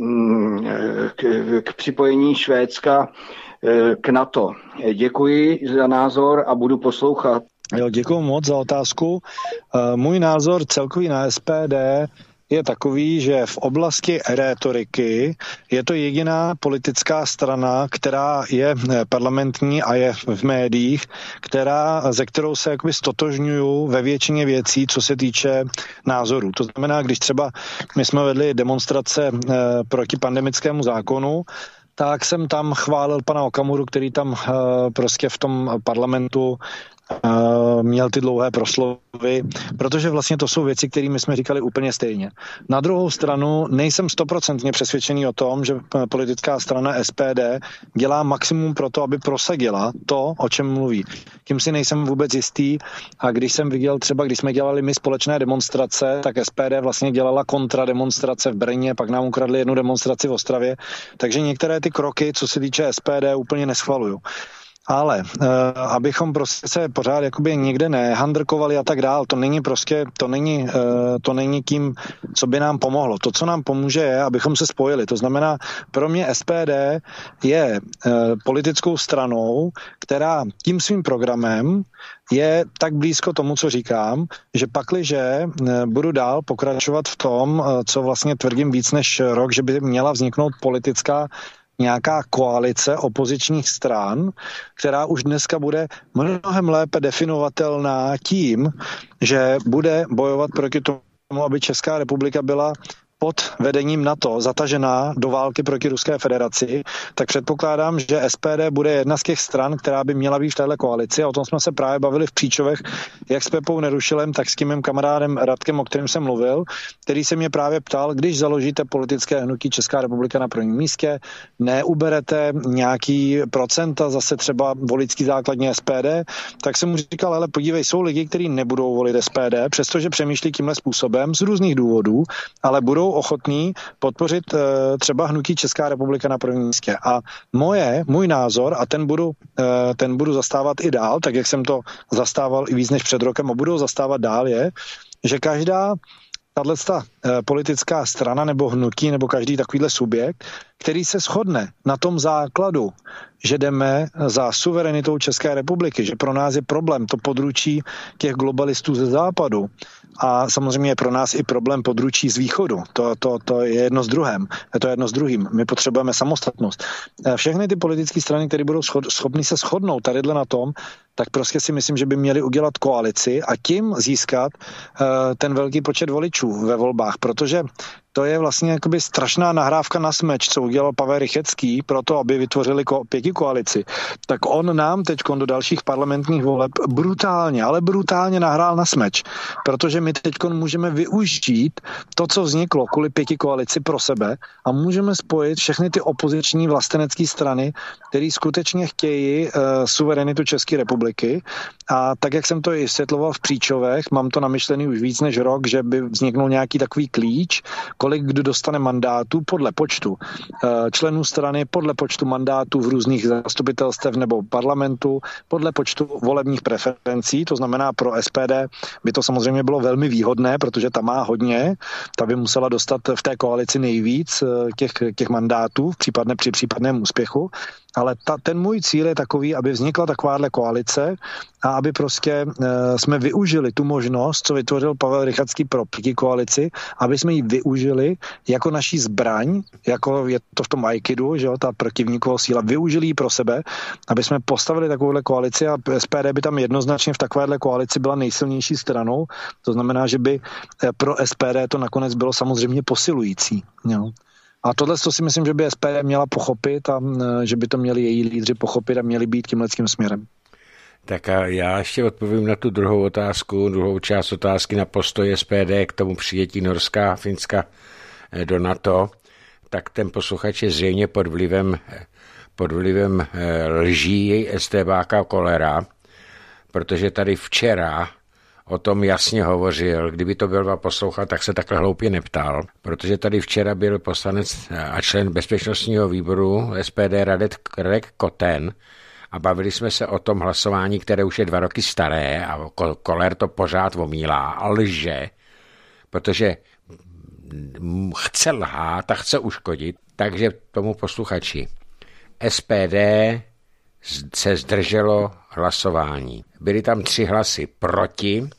Speaker 7: k připojení Švédska k NATO. Děkuji za názor a budu poslouchat.
Speaker 2: Jo, děkuji moc za otázku. Můj názor celkový na SPD je takový, že v oblasti rétoriky je to jediná politická strana, která je parlamentní a je v médiích, ze kterou se jakoby stotožňuju ve většině věcí, co se týče názorů. To znamená, když třeba my jsme vedli demonstrace proti pandemickému zákonu, tak jsem tam chválil pana Okamuru, který tam prostě v tom parlamentu měl ty dlouhé proslovy, protože vlastně to jsou věci, kterými jsme říkali úplně stejně. Na druhou stranu nejsem 100% přesvědčený o tom, že politická strana SPD dělá maximum pro to, aby prosadila to, o čem mluví. Tím si nejsem vůbec jistý a když jsem viděl třeba, když jsme dělali my společné demonstrace, tak SPD vlastně dělala kontrademonstrace v Brně, pak nám ukradli jednu demonstraci v Ostravě, takže některé ty kroky, co se týče SPD, úplně neschvaluju. Ale abychom prostě se pořád jakoby nikde nehandrkovali a tak dál, to není tím, co by nám pomohlo. To, co nám pomůže, je, abychom se spojili. To znamená, pro mě SPD je politickou stranou, která tím svým programem je tak blízko tomu, co říkám, že pakliže budu dál pokračovat v tom, co vlastně tvrdím víc než rok, že by měla vzniknout politická nějaká koalice opozičních stran, která už dneska bude mnohem lépe definovatelná tím, že bude bojovat proti tomu, aby Česká republika byla pod vedením NATO zatažená do války proti Ruské federaci, tak předpokládám, že SPD bude jedna z těch stran, která by měla být v téhle koalici. A o tom jsme se právě bavili v Příčovech, jak s Pepou Nerušilem, tak s tím mým kamarádem Radkem, o kterém jsem mluvil, který se mě právě ptal, když založíte politické hnutí Česká republika na prvním místě, neuberete nějaký procenta, zase třeba voličský základní SPD, tak jsem mu říkal, ale podívej, jsou lidi, kteří nebudou volit SPD, přestože přemýšlí tímhle způsobem z různých důvodů, ale budou ochotní podpořit třeba hnutí Česká republika na prvním místě. A můj názor, a ten budu zastávat i dál, tak jak jsem to zastával i víc než před rokem a budu zastávat dál, je, že každá tato politická strana nebo hnutí nebo každý takovýhle subjekt, který se shodne na tom základu, že jdeme za suverenitou České republiky, že pro nás je problém to područí těch globalistů ze západu a samozřejmě je pro nás i problém područí z východu. To je jedno s druhým. To je jedno s druhým. My potřebujeme samostatnost. Všechny ty politické strany, které budou schopny se shodnout tadyhle na tom, tak prostě si myslím, že by měli udělat koalici a tím získat ten velký počet voličů ve volbách, protože to je vlastně jakoby strašná nahrávka na smeč, co udělal Pavel Rychetský pro to, aby vytvořili pětikoalici. Tak on nám teď do dalších parlamentních voleb brutálně nahrál na smeč, protože my teď můžeme využít to, co vzniklo kvůli pětikoalici pro sebe a můžeme spojit všechny ty opoziční vlastenecké strany, které skutečně chtějí suverenitu České republiky. A tak, jak jsem to i vysvětloval v Příčovech, mám to namyšlený už víc než rok, že by vzniknul nějaký takový klíč, kolik kdo dostane mandátů podle počtu členů strany, podle počtu mandátů v různých zastupitelstvech nebo parlamentu, podle počtu volebních preferencí, to znamená pro SPD by to samozřejmě bylo velmi výhodné, protože ta má hodně, ta by musela dostat v té koalici nejvíc těch mandátů při případném úspěchu, ale ten můj cíl je takový, aby vznikla takováhle koalice a aby prostě jsme využili tu možnost, co vytvořil Pavel Rychetský pro pětikoalici, aby jsme ji využili jako naší zbraň, jako je to v tom aikidu, že jo, ta protivníková síla, využili ji pro sebe, aby jsme postavili takovouhle koalici a SPD by tam jednoznačně v takovéhle koalici byla nejsilnější stranou, to znamená, že by pro SPD to nakonec bylo samozřejmě posilující, jo. A tohle si myslím, že by SPD měla pochopit a že by to měli její lídři pochopit a měli být tímhletím směrem.
Speaker 1: Tak a já ještě odpovím na tu druhou část otázky na postoj SPD k tomu přijetí Norska a Finska do NATO. Tak ten posluchač je zřejmě pod vlivem lží estébáka Kollera, protože tady včera o tom jasně hovořil. Kdyby to byl poslouchal, tak se takhle hloupě neptal, protože tady včera byl poslanec a člen bezpečnostního výboru SPD Radek Koten a bavili jsme se o tom hlasování, které už je 2 roky staré a Koller to pořád omílá a lže, protože chce lhát a chce uškodit. Takže tomu posluchači. SPD se zdrželo hlasování. Byly tam 3 hlasy proti,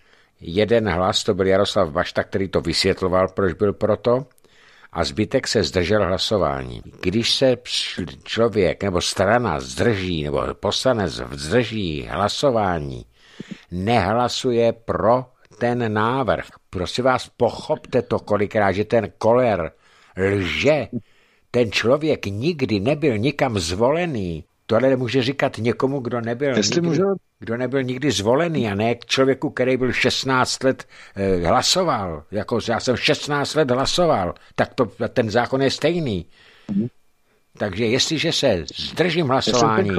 Speaker 1: 1 hlas, to byl Jaroslav Bašta, který to vysvětloval, proč byl proto, a zbytek se zdržel hlasování. Když se člověk nebo strana zdrží, nebo poslanec zdrží hlasování, nehlasuje pro ten návrh. Prosím vás, pochopte to kolikrát, že ten Koller lže. Ten člověk nikdy nebyl nikam zvolený. Tohle může říkat někomu, kdo nebyl nikdy zvolený a ne k člověku, který byl 16 let hlasoval. Jako já jsem 16 let hlasoval, tak ten zákon je stejný. Takže jestliže se zdržím hlasování,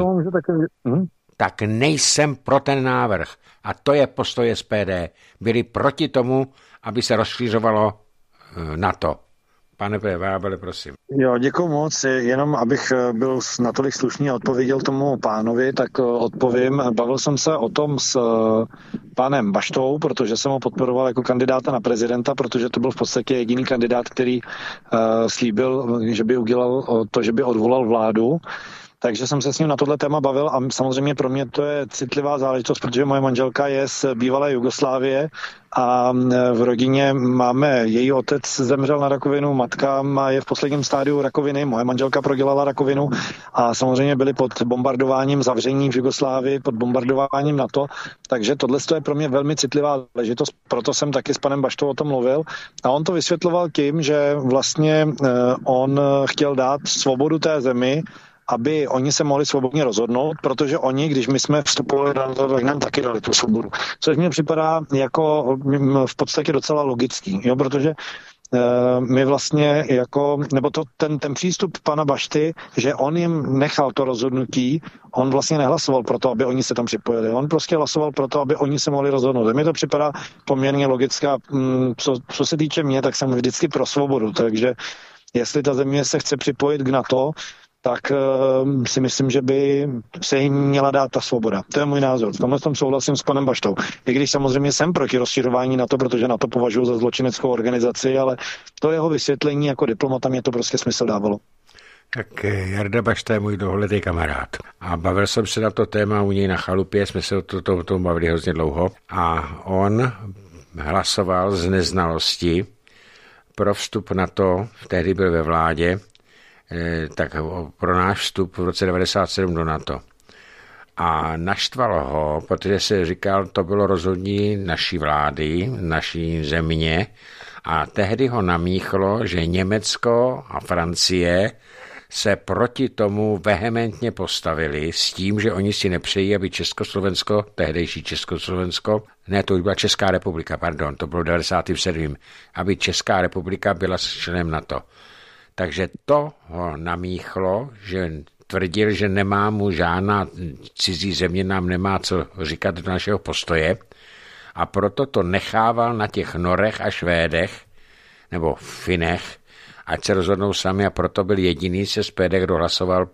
Speaker 1: tak nejsem pro ten návrh. A to je postoj SPD. Byli proti tomu, aby se rozšířovalo NATO. Pane Vrábele, prosím.
Speaker 2: Jo, děkuji moc. Jenom abych byl natolik slušný a odpověděl tomu pánovi, tak odpovím. Bavil jsem se o tom s panem Baštou, protože jsem ho podporoval jako kandidáta na prezidenta, protože to byl v podstatě jediný kandidát, který slíbil, že by udělal to, že by odvolal vládu. takže jsem se s ním na tohle téma bavil a samozřejmě pro mě to je citlivá záležitost, protože moje manželka je z bývalé Jugoslávie a v rodině máme, její otec zemřel na rakovinu, matka je v posledním stádiu rakoviny, moje manželka prodělala rakovinu a samozřejmě byli pod bombardováním zavření v Jugoslávii, pod bombardováním NATO, takže tohle je pro mě velmi citlivá záležitost, proto jsem taky s panem Baštou o tom mluvil a on to vysvětloval tím, že vlastně on chtěl dát svobodu té zemi, aby oni se mohli svobodně rozhodnout, protože oni, když my jsme vstupovali do toho, tak nám taky dali tu svobodu. Což mně připadá jako v podstatě docela logický, jo, protože my vlastně jako, nebo to ten přístup pana Bašty, že on jim nechal to rozhodnutí, on vlastně nehlasoval pro to, aby oni se tam připojili. On prostě hlasoval pro to, aby oni se mohli rozhodnout. Mně to připadá poměrně logická. Co se týče mě, tak jsem vždycky pro svobodu, takže jestli ta země se chce připojit k NATO, tak si myslím, že by se jim měla dát ta svoboda. To je můj názor. V tomhle tom souhlasím s panem Baštou. I když samozřejmě jsem proti rozšiřování NATO, protože NATO považuji za zločineckou organizaci, ale to jeho vysvětlení jako diplomata mě to prostě smysl dávalo.
Speaker 1: Tak Jarda Bašta je můj dlouholetý kamarád. A bavil jsem se na to téma u něj na chalupě, jsme se o tom bavili hrozně dlouho. A on hlasoval z neznalosti pro vstup NATO, tehdy byl ve vládě, tak pro náš vstup v roce 1997 do NATO. A naštvalo ho, protože se říkal, to bylo rozhodnutí naší vlády, naší země a tehdy ho namíchlo, že Německo a Francie se proti tomu vehementně postavili s tím, že oni si nepřejí, aby Československo, tehdejší Československo, ne, to už byla Česká republika, pardon, to bylo 97. aby Česká republika byla členem NATO. Takže to ho namíchlo, že tvrdil, že nemá mu žádná cizí země, nám nemá co říkat do našeho postoje a proto to nechával na těch Norech a Švédech, nebo Finech, ať se rozhodnou sami a proto byl jediný z SPD, kdo hlasoval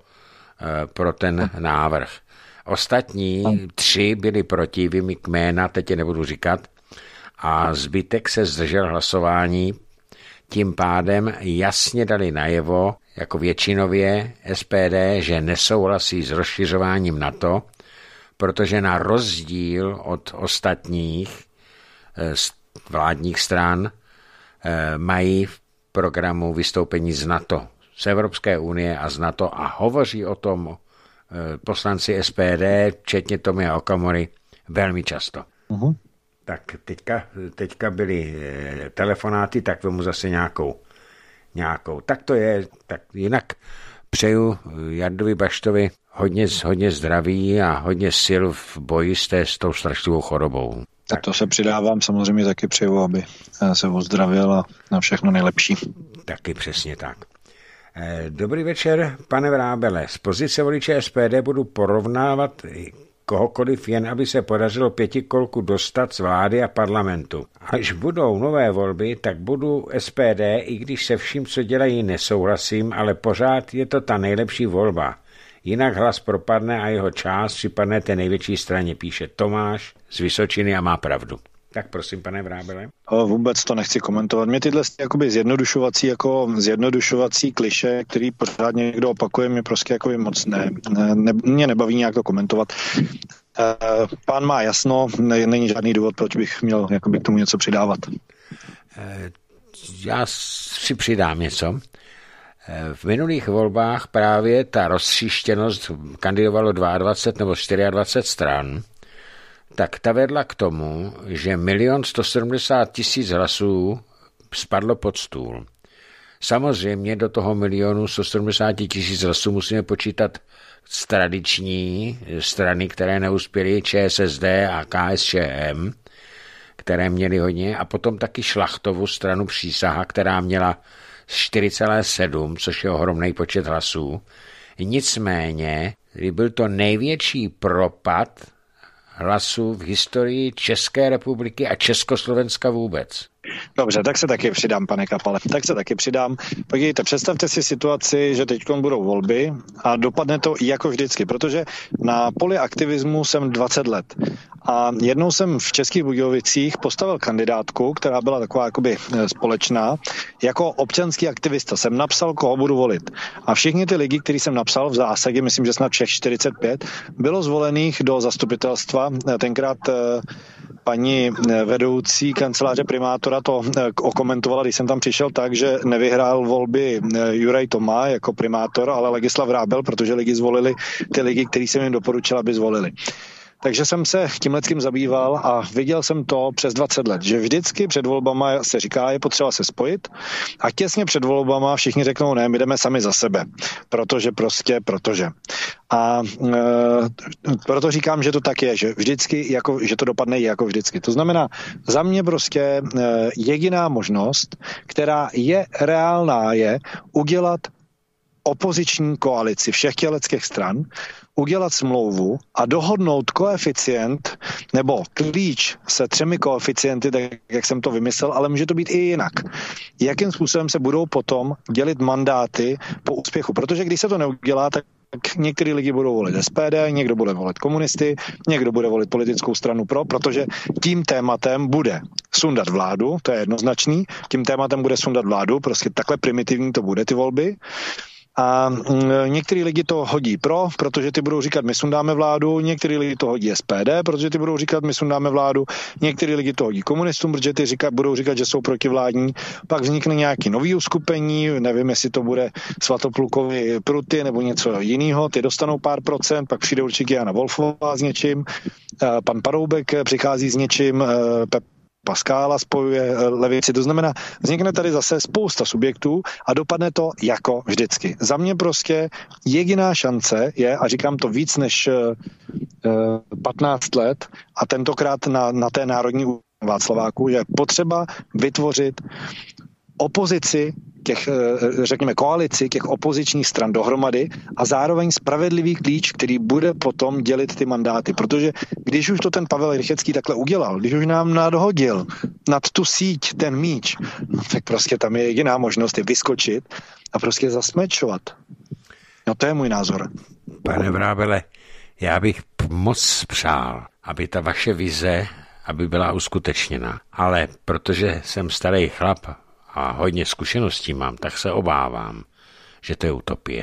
Speaker 1: pro ten návrh. Ostatní 3 byli proti, vím jména, teď je nebudu říkat, a zbytek se zdržel hlasování. Tím pádem jasně dali najevo, jako většinově SPD, že nesouhlasí s rozšiřováním NATO, protože na rozdíl od ostatních vládních stran mají v programu vystoupení z NATO, z Evropské unie a z NATO a hovoří o tom poslanci SPD, včetně Tomia Okamury, velmi často. Uh-huh. Tak teďka byly telefonáty, tak vemu zase nějakou. Tak to je, tak jinak přeju Jardovi Baštovi hodně zdraví a hodně sil v boji s tou strašlivou chorobou.
Speaker 2: Tak to se přidávám, samozřejmě taky přeju, aby se ozdravil a na všechno nejlepší.
Speaker 1: Taky přesně tak. Dobrý večer, pane Vrábele. Z pozice voliče SPD budu porovnávat kohokoliv, jen aby se podařilo 5kolku dostat z vlády a parlamentu. Až budou nové volby, tak budu SPD, i když se vším, co dělají, nesouhlasím, ale pořád je to ta nejlepší volba. Jinak hlas propadne a jeho část připadne té největší straně, píše Tomáš z Vysočiny a má pravdu. Tak prosím, pane Vrábele.
Speaker 2: Vůbec to nechci komentovat. Mě tyhle jakoby zjednodušovací kliše, který pořád někdo opakuje, mě prostě jakoby moc mě nebaví nějak to komentovat. Pán má jasno, není žádný důvod, proč bych měl jakoby k tomu něco přidávat.
Speaker 1: Já si přidám něco. V minulých volbách právě ta roztříštěnost kandidovalo 22 nebo 24 stran, tak ta vedla k tomu, že 1 170 000 hlasů spadlo pod stůl. Samozřejmě do toho 1 170 000 hlasů musíme počítat z tradiční strany, které neuspěly, ČSSD a KSČM, které měly hodně, a potom taky Šlachtovu stranu Přísaha, která měla 4,7, což je ohromný počet hlasů. Nicméně byl to největší propad hlasů v historii České republiky a Československa vůbec.
Speaker 2: Dobře, tak se taky přidám, pane Kapale. Tak se taky přidám. Podívejte, představte si situaci, že teď budou volby a dopadne to jako vždycky, protože na poli aktivismu jsem 20 let. A jednou jsem v Českých Budějovicích postavil kandidátku, která byla taková jakoby společná. Jako občanský aktivista jsem napsal, koho budu volit. A všichni ty lidi, který jsem napsal, v zásadě, myslím, že snad všech 45, bylo zvolených do zastupitelstva. Tenkrát paní vedoucí kanceláře primátora to okomentovala, když jsem tam přišel tak, že nevyhrál volby Juraj Toma jako primátor, ale Legislav Vrábel, protože lidi zvolili ty lidi, který jsem jim doporučil, aby zvolili. Takže jsem se tímhletkým zabýval a viděl jsem to přes 20 let, že vždycky před volbama se říká, je potřeba se spojit a těsně před volbama všichni řeknou, ne, my jdeme sami za sebe, protože. A proto říkám, že to tak je, že vždycky, že to dopadne jako vždycky. To znamená, za mě prostě jediná možnost, která je reálná, je udělat opoziční koalici všech těleckých stran, udělat smlouvu a dohodnout koeficient nebo klíč se 3 koeficienty, tak jak jsem to vymyslel, ale může to být i jinak. Jakým způsobem se budou potom dělit mandáty po úspěchu? Protože když se to neudělá, tak některý lidi budou volit SPD, někdo bude volit komunisty, někdo bude volit politickou stranu protože tím tématem bude sundat vládu, to je jednoznačný, tím tématem bude sundat vládu, prostě takhle primitivní to bude ty volby. A některý lidi to hodí protože ty budou říkat, my sundáme vládu, některý lidi to hodí SPD, protože ty budou říkat, my sundáme vládu, některý lidi to hodí komunistům, protože ty budou říkat, že jsou protivládní, pak vznikne nějaký nový uskupení, nevím, jestli to bude Svatoplukovi Pruty nebo něco jiného, ty dostanou pár procent, pak přijde určitě Jana Wolfová s něčím, pan Paroubek přichází s něčím, Paskála spojuje levici, to znamená, vznikne tady zase spousta subjektů a dopadne to jako vždycky. Za mě prostě jediná šance je, a říkám to víc než 15 let a tentokrát na té národní Václaváku, je potřeba vytvořit opozici řekněme koalici těch opozičních stran dohromady a zároveň spravedlivý klíč, který bude potom dělit ty mandáty. Protože když už to ten Pavel Rychetský takhle udělal, když už nám nadhodil nad tu síť ten míč, tak prostě tam je jediná možnost je vyskočit a prostě zasmečovat. No to je můj názor.
Speaker 1: Pane Vrábele, já bych moc přál, aby ta vaše vize, aby byla uskutečněna. Ale protože jsem starý chlap a hodně zkušeností mám, tak se obávám, že to je utopie.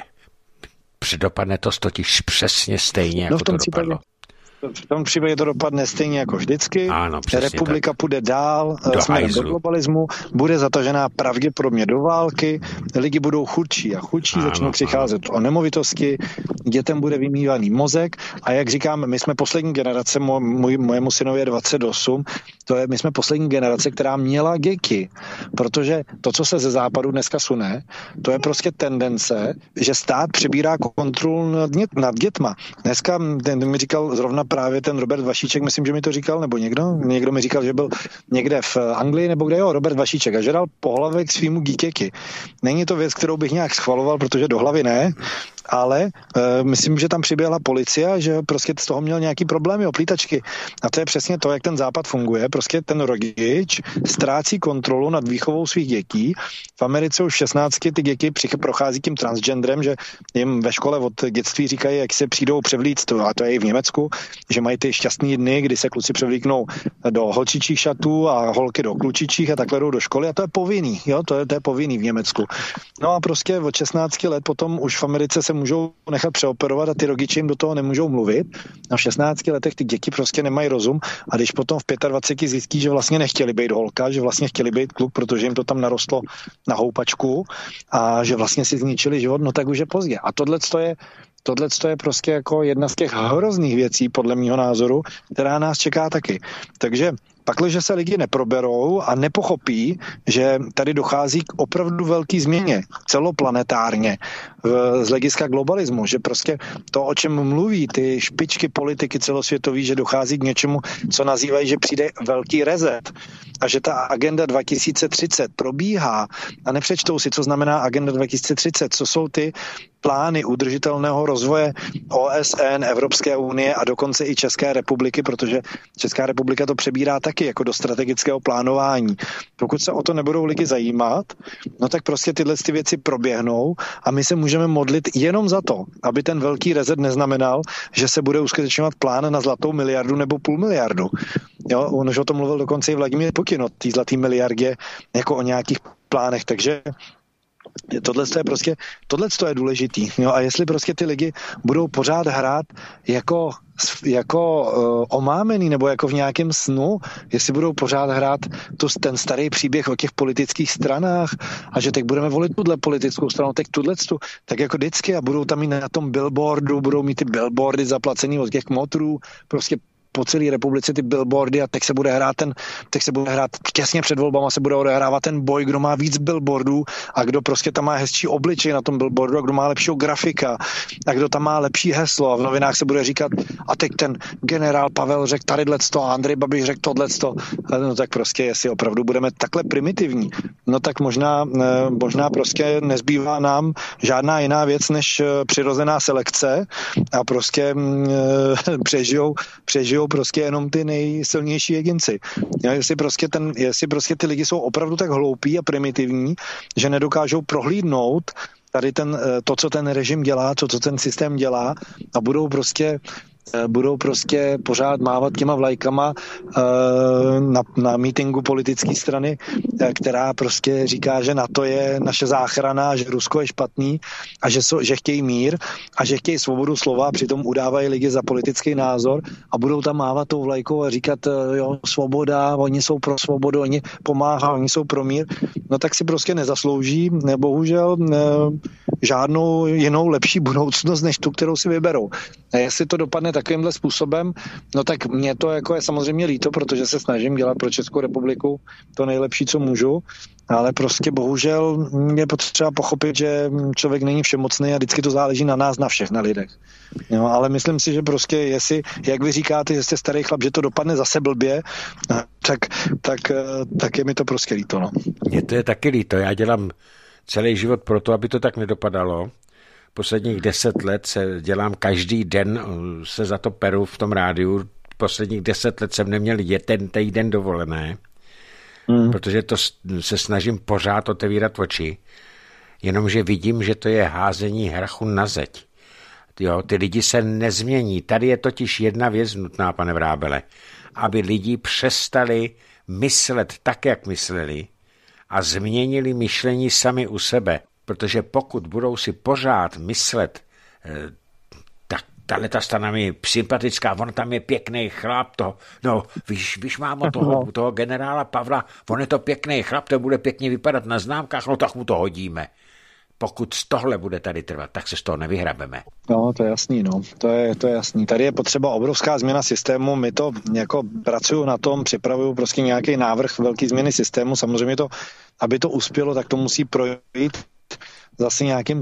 Speaker 1: Dopadne to totiž přesně stejně, jako to dopadlo.
Speaker 2: V tom případě to dopadne stejně jako vždycky.
Speaker 1: Ano,
Speaker 2: republika půjde dál směrem do globalismu, bude zatažená pravděpodobně do války, lidi budou chudší a chudší, začnou přicházet o nemovitosti, dětem bude vymývaný mozek a jak říkám, my jsme poslední generace, mojemu synovi je 28, my jsme poslední generace, která měla děti, protože to, co se ze západu dneska sune, to je prostě tendence, že stát přebírá kontrolu nad dětma. Dneska mi říkal zrovna právě ten Robert Vašíček, myslím, že mi to říkal, nebo někdo mi říkal, že byl někde v Anglii, nebo kde Robert Vašíček a že dal pohlavek svýmu dítěti. Není to věc, kterou bych nějak schvaloval, protože do hlavy ne, ale myslím, že tam přiběhla policie a že prostě z toho měl nějaký problémy, oplítačky. A to je přesně to, jak ten západ funguje. Prostě ten rodič ztrácí kontrolu nad výchovou svých dětí. V Americe už v 16 ty děti prochází tím transgenderem, že jim ve škole od dětství říkají, jak se přijdou převlíct, a to je i v Německu, že mají ty šťastný dny, kdy se kluci převlíknou do holčičích šatů a holky do klučičích a takhle jdou do školy a to je povinný, jo, to je povinný v Německu. No a prostě od 16 let potom už v Americe se můžou nechat přeoperovat a ty rodiče jim do toho nemůžou mluvit. A v 16 letech ty děti prostě nemají rozum a když potom v 25 zjistí, že vlastně nechtěli být holka, že vlastně chtěli být kluk, protože jim to tam narostlo na houpačku a že vlastně si zničili život, no tak už je pozdě. A tohle je prostě jako jedna z těch hrozných věcí, podle mýho názoru, která nás čeká taky. Takže pakliže se lidi neproberou a nepochopí, že tady dochází k opravdu velký změně celoplanetárně z hlediska globalismu, že prostě to, o čem mluví ty špičky politiky celosvětový, že dochází k něčemu, co nazývají, že přijde velký reset a že ta agenda 2030 probíhá a nepřečtou si, co znamená agenda 2030, co jsou ty plány udržitelného rozvoje OSN, Evropské unie a dokonce i České republiky, protože Česká republika to přebírá taky jako do strategického plánování. Pokud se o to nebudou lidi zajímat, no tak prostě tyhle ty věci proběhnou a my se můžeme modlit jenom za to, aby ten velký reset neznamenal, že se bude uskutečňovat plán na zlatou miliardu nebo půl miliardu. Jo, on už o tom mluvil dokonce i Vladimír Putin o té zlaté miliardě jako o nějakých plánech, takže tohle je důležitý. Jo, a jestli prostě ty lidi budou pořád hrát jako omámený nebo jako v nějakém snu, jestli budou pořád hrát ten starý příběh o těch politických stranách a že teď budeme volit tuhle politickou stranu, tak jako vždycky a budou tam mít na tom billboardu, budou mít ty billboardy zaplacený od těch motrů, prostě po celé republice ty billboardy a teď se bude hrát těsně před volbama se bude odehrávat ten boj, kdo má víc billboardů a kdo prostě tam má hezčí obličej na tom billboardu a kdo má lepšího grafika a kdo tam má lepší heslo a v novinách se bude říkat a teď ten generál Pavel řekl tadyhleto a Andrej Babiš řekl tohleto. No tak prostě, jestli opravdu budeme takhle primitivní, no tak možná prostě nezbývá nám žádná jiná věc než přirozená selekce a prostě přežijou prostě jenom ty nejsilnější jedinci. Jestli prostě ty lidi jsou opravdu tak hloupí a primitivní, že nedokážou prohlídnout tady to, co ten režim dělá, co ten systém dělá a budou prostě pořád mávat těma vlajkama na mítinku politické strany, která prostě říká, že NATO je naše záchrana, že Rusko je špatný a že chtějí mír a že chtějí svobodu slova a přitom udávají lidi za politický názor a budou tam mávat tou vlajkou a říkat, jo, svoboda, oni jsou pro svobodu, oni pomáhají, oni jsou pro mír, no tak si prostě nezaslouží, bohužel žádnou jinou lepší budoucnost, než tu, kterou si vyberou. A jestli to dopadne takovýmhle způsobem, no tak mě to jako je samozřejmě líto, protože se snažím dělat pro Českou republiku to nejlepší, co můžu, ale prostě bohužel je potřeba pochopit, že člověk není všemocný a vždycky to záleží na nás, na všech, na lidech. Jo, ale myslím si, že prostě jestli, jak vy říkáte, že jste starý chlap, že to dopadne zase blbě, tak je mi to prostě líto. No.
Speaker 1: Mně to je taky líto, já dělám celý život pro to, aby to tak nedopadalo. Posledních 10 let se dělám každý den, se za to peru v tom rádiu. Posledních 10 let jsem neměl jeden týden dovolené, protože to se snažím pořád otevírat oči. Jenomže vidím, že to je házení hrachu na zeď. Jo, ty lidi se nezmění. Tady je totiž jedna věc nutná, pane Vrábele, aby lidi přestali myslet tak, jak mysleli, a změnili myšlení sami u sebe, protože pokud budou si pořád myslet, tak tato strana mi sympatická, on tam je pěkný chlap, víš mámo, toho generála Pavla, on je to pěkný chlap, to bude pěkně vypadat na známkách, no tak mu to hodíme. Pokud z tohle bude tady trvat, tak se z toho nevyhrabeme.
Speaker 2: No, to je jasný, no. To je jasný. Tady je potřeba obrovská změna systému. My to jako pracuju na tom, připravuju prostě nějaký návrh velký změny systému. Samozřejmě to, aby to uspělo, tak to musí projít zase nějakým,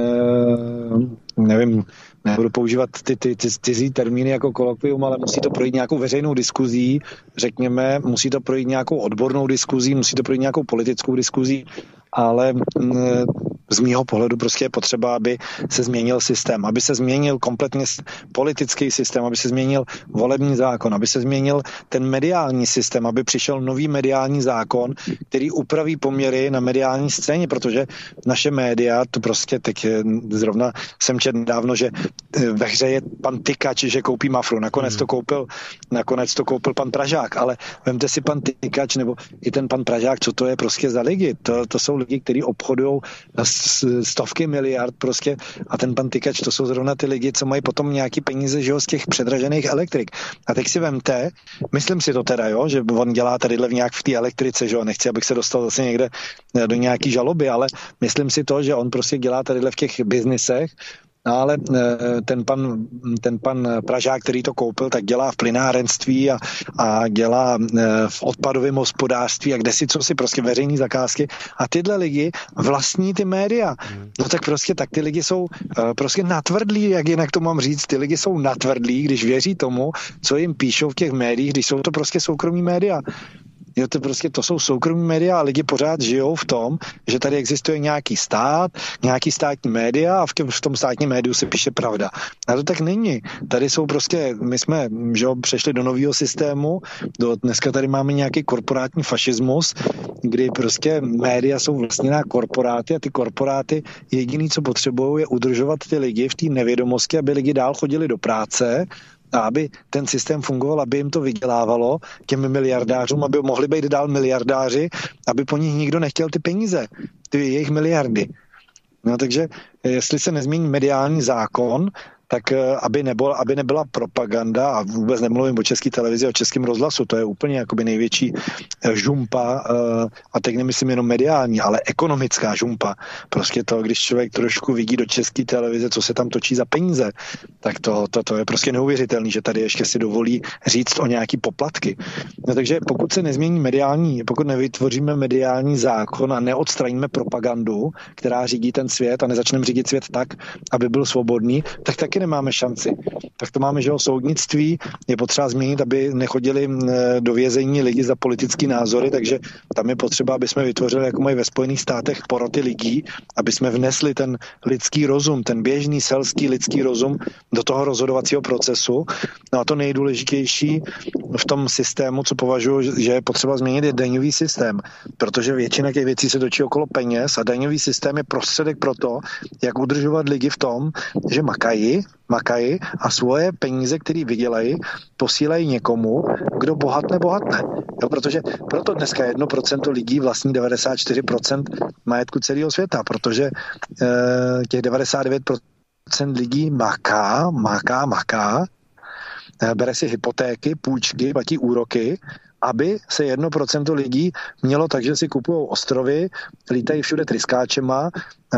Speaker 2: nevím, nebudu používat ty cizí termíny jako kolokvium, ale musí to projít nějakou veřejnou diskuzí, řekněme, musí to projít nějakou odbornou diskuzí, musí to projít nějakou politickou diskuzí, ale z mýho pohledu prostě je potřeba, aby se změnil systém, aby se změnil kompletně politický systém, aby se změnil volební zákon, aby se změnil ten mediální systém, aby přišel nový mediální zákon, který upraví poměry na mediální scéně, protože naše média, to prostě teď zrovna jsem četl nedávno, že ve hře je pan Tykač, že koupí Mafru. Nakonec to koupil pan Pražák, ale vemte si pan Tykač nebo i ten pan Pražák, co to je prostě za lidi. To jsou lidi, kteří obchodují stovky miliard prostě a ten pan Tykač, to jsou zrovna ty lidi, co mají potom nějaký peníze, že jo, z těch předražených elektrik. A teď si vemte, myslím si to teda, jo, že on dělá tadyhle nějak v té elektrice, že jo, nechci, abych se dostal zase někde do nějaký žaloby, ale myslím si to, že on prostě dělá tadyhle v těch biznisech, ale ten pan Pražák, který to koupil, tak dělá v plynárenství a dělá v odpadovém hospodářství a kdesi co si prostě veřejný zakázky a tyhle lidi vlastní ty média. No tak prostě tak ty lidi jsou prostě natvrdlí, jak jinak to mám říct, ty lidi jsou natvrdlí, když věří tomu, co jim píšou v těch médiích, když jsou to prostě soukromí média. Jo, to jsou soukromí média a lidi pořád žijou v tom, že tady existuje nějaký stát, nějaký státní média a v tom státním médiu se píše pravda. A to tak není. Tady jsou my jsme přešli do nového systému, dneska tady máme nějaký korporátní fašismus, kdy prostě média jsou vlastněná korporáty a ty korporáty jediný, co potřebují, je udržovat ty lidi v té nevědomosti, aby lidi dál chodili do práce a aby ten systém fungoval, aby jim to vydělávalo těm miliardářům, aby mohli být dál miliardáři, aby po nich nikdo nechtěl ty peníze, ty jejich miliardy. No takže jestli se nezmění mediální zákon, tak aby nebyla propaganda, a vůbec nemluvím o České televizi, o Českém rozhlasu, to je úplně jakoby největší žumpa, a teď nemyslím jenom mediální, ale ekonomická žumpa. Prostě to, když člověk trošku vidí do České televize, co se tam točí za peníze, tak to je prostě neuvěřitelný, že tady ještě si dovolí říct o nějaký poplatky. No, takže pokud nevytvoříme mediální zákon a neodstraníme propagandu, která řídí ten svět a nezačneme řídit svět tak, aby byl svobodný, tak taky nemáme šanci. Tak to máme, že soudnictví je potřeba změnit, aby nechodili do vězení lidi za politický názory, takže tam je potřeba, aby jsme vytvořili, jako mají ve Spojených státech, poroty lidí, aby jsme vnesli ten lidský rozum, ten běžný selský lidský rozum do toho rozhodovacího procesu. No a to nejdůležitější v tom systému, co považuji, že je potřeba změnit, je daňový systém, protože většina těch věcí se točí okolo peněz a daňový systém je prostředek pro to, jak udržovat lidi v tom, že makají a svoje peníze, které vydělají, posílají někomu, kdo bohatne. Jo, protože proto dneska 1% lidí vlastní 94% majetku celého světa, protože těch 99% lidí maká, bere si hypotéky, půjčky, platí úroky, aby se 1% lidí mělo tak, že si kupují ostrovy, lítají všude tryskáčema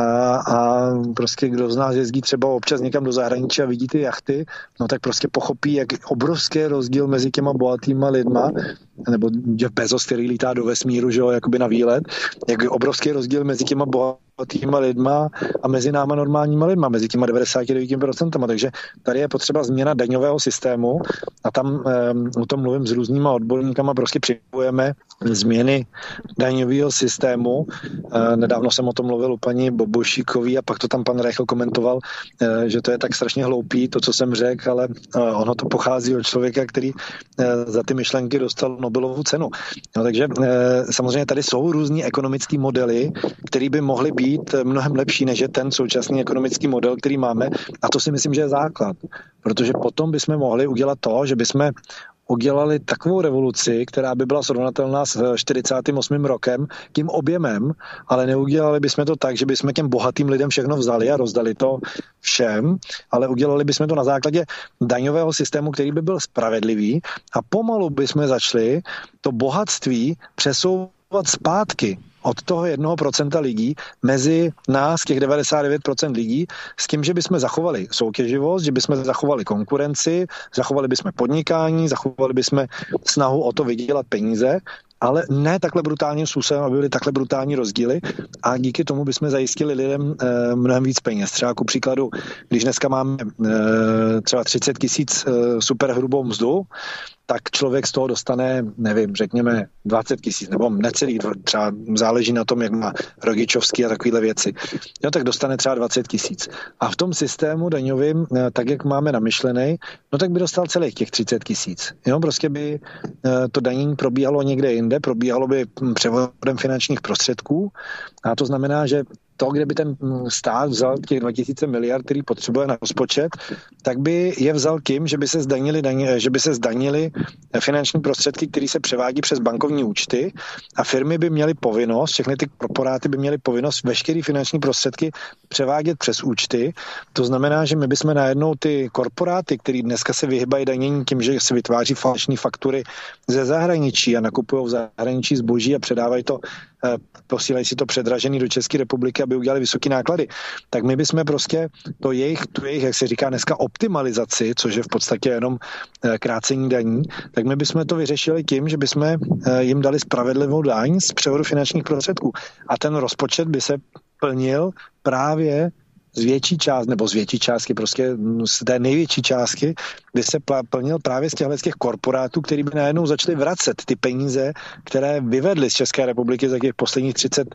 Speaker 2: a prostě kdo z nás jezdí třeba občas někam do zahraničí a vidí ty jachty, no tak prostě pochopí, jak obrovský rozdíl mezi těma bohatýma lidma, nebo Jeff Bezos, který lítá do vesmíru, že jo, jakoby na výlet, jak obrovský rozdíl mezi těma bohatýma lidma a mezi náma normálníma lidma, mezi těma 99%. Takže tady je potřeba změna daňového systému a tam o tom mluvím s různýma odborníkama, prostě připravujeme změny daňového systému. Nedávno jsem o tom mluvil u paní Bobošíkový a pak to tam pan Reichl komentoval, že to je tak strašně hloupý, to, co jsem řekl, ale ono to pochází od člověka, který za ty myšlenky dostal Nobelovu cenu. No, takže samozřejmě tady jsou různý ekonomický modely, který by mohly být mnohem lepší, než je ten současný ekonomický model, který máme, a to si myslím, že je základ. Protože potom bychom mohli udělat to, že bychom udělali takovou revoluci, která by byla srovnatelná s 48. rokem, tím objemem, ale neudělali bychom to tak, že bychom těm bohatým lidem všechno vzali a rozdali to všem, ale udělali bychom to na základě daňového systému, který by byl spravedlivý, a pomalu bychom začali to bohatství přesouvat zpátky od toho 1% lidí mezi nás, těch 99% lidí, s tím, že bychom zachovali soutěživost, že bychom zachovali konkurenci, zachovali bychom podnikání, zachovali bychom snahu o to vydělat peníze, ale ne takhle brutálním způsobem, aby byly takhle brutální rozdíly, a díky tomu bychom zajistili lidem mnohem víc peněz. Třeba ku příkladu, když dneska máme třeba 30 000 superhrubou mzdu, tak člověk z toho dostane, nevím, řekněme 20 000, nebo necelých, třeba záleží na tom, jak má rodičovský a takovéhle věci. Jo, tak dostane třeba 20 000. A v tom systému daňovým, tak jak máme namyšlený, no tak by dostal celých těch 30 000. Jo, prostě by to danění probíhalo někde jinde, probíhalo by převodem finančních prostředků, a to znamená, že to, kde by ten stát vzal těch 2000 miliard, který potřebuje na rozpočet, tak by je vzal tím, že by se zdanily finanční prostředky, které se převádí přes bankovní účty, a firmy by měly povinnost, všechny ty korporáty by měly povinnost veškeré finanční prostředky převádět přes účty. To znamená, že my bychom najednou ty korporáty, které dneska se vyhybají danění tím, že se vytváří falešné faktury ze zahraničí a nakupují v zahraničí zboží a předávají to, posílají si to předražený do České republiky, aby udělali vysoké náklady, tak my bychom prostě tu jejich, jak se říká dneska, optimalizaci, což je v podstatě jenom krácení daní, tak my bychom to vyřešili tím, že bychom jim dali spravedlivou daň z převodu finančních prostředků. A ten rozpočet by se plnil právě z větší částky, prostě z té největší částky, by se plnil právě z těch korporátů, který by najednou začali vracet ty peníze, které vyvedly z České republiky za těch posledních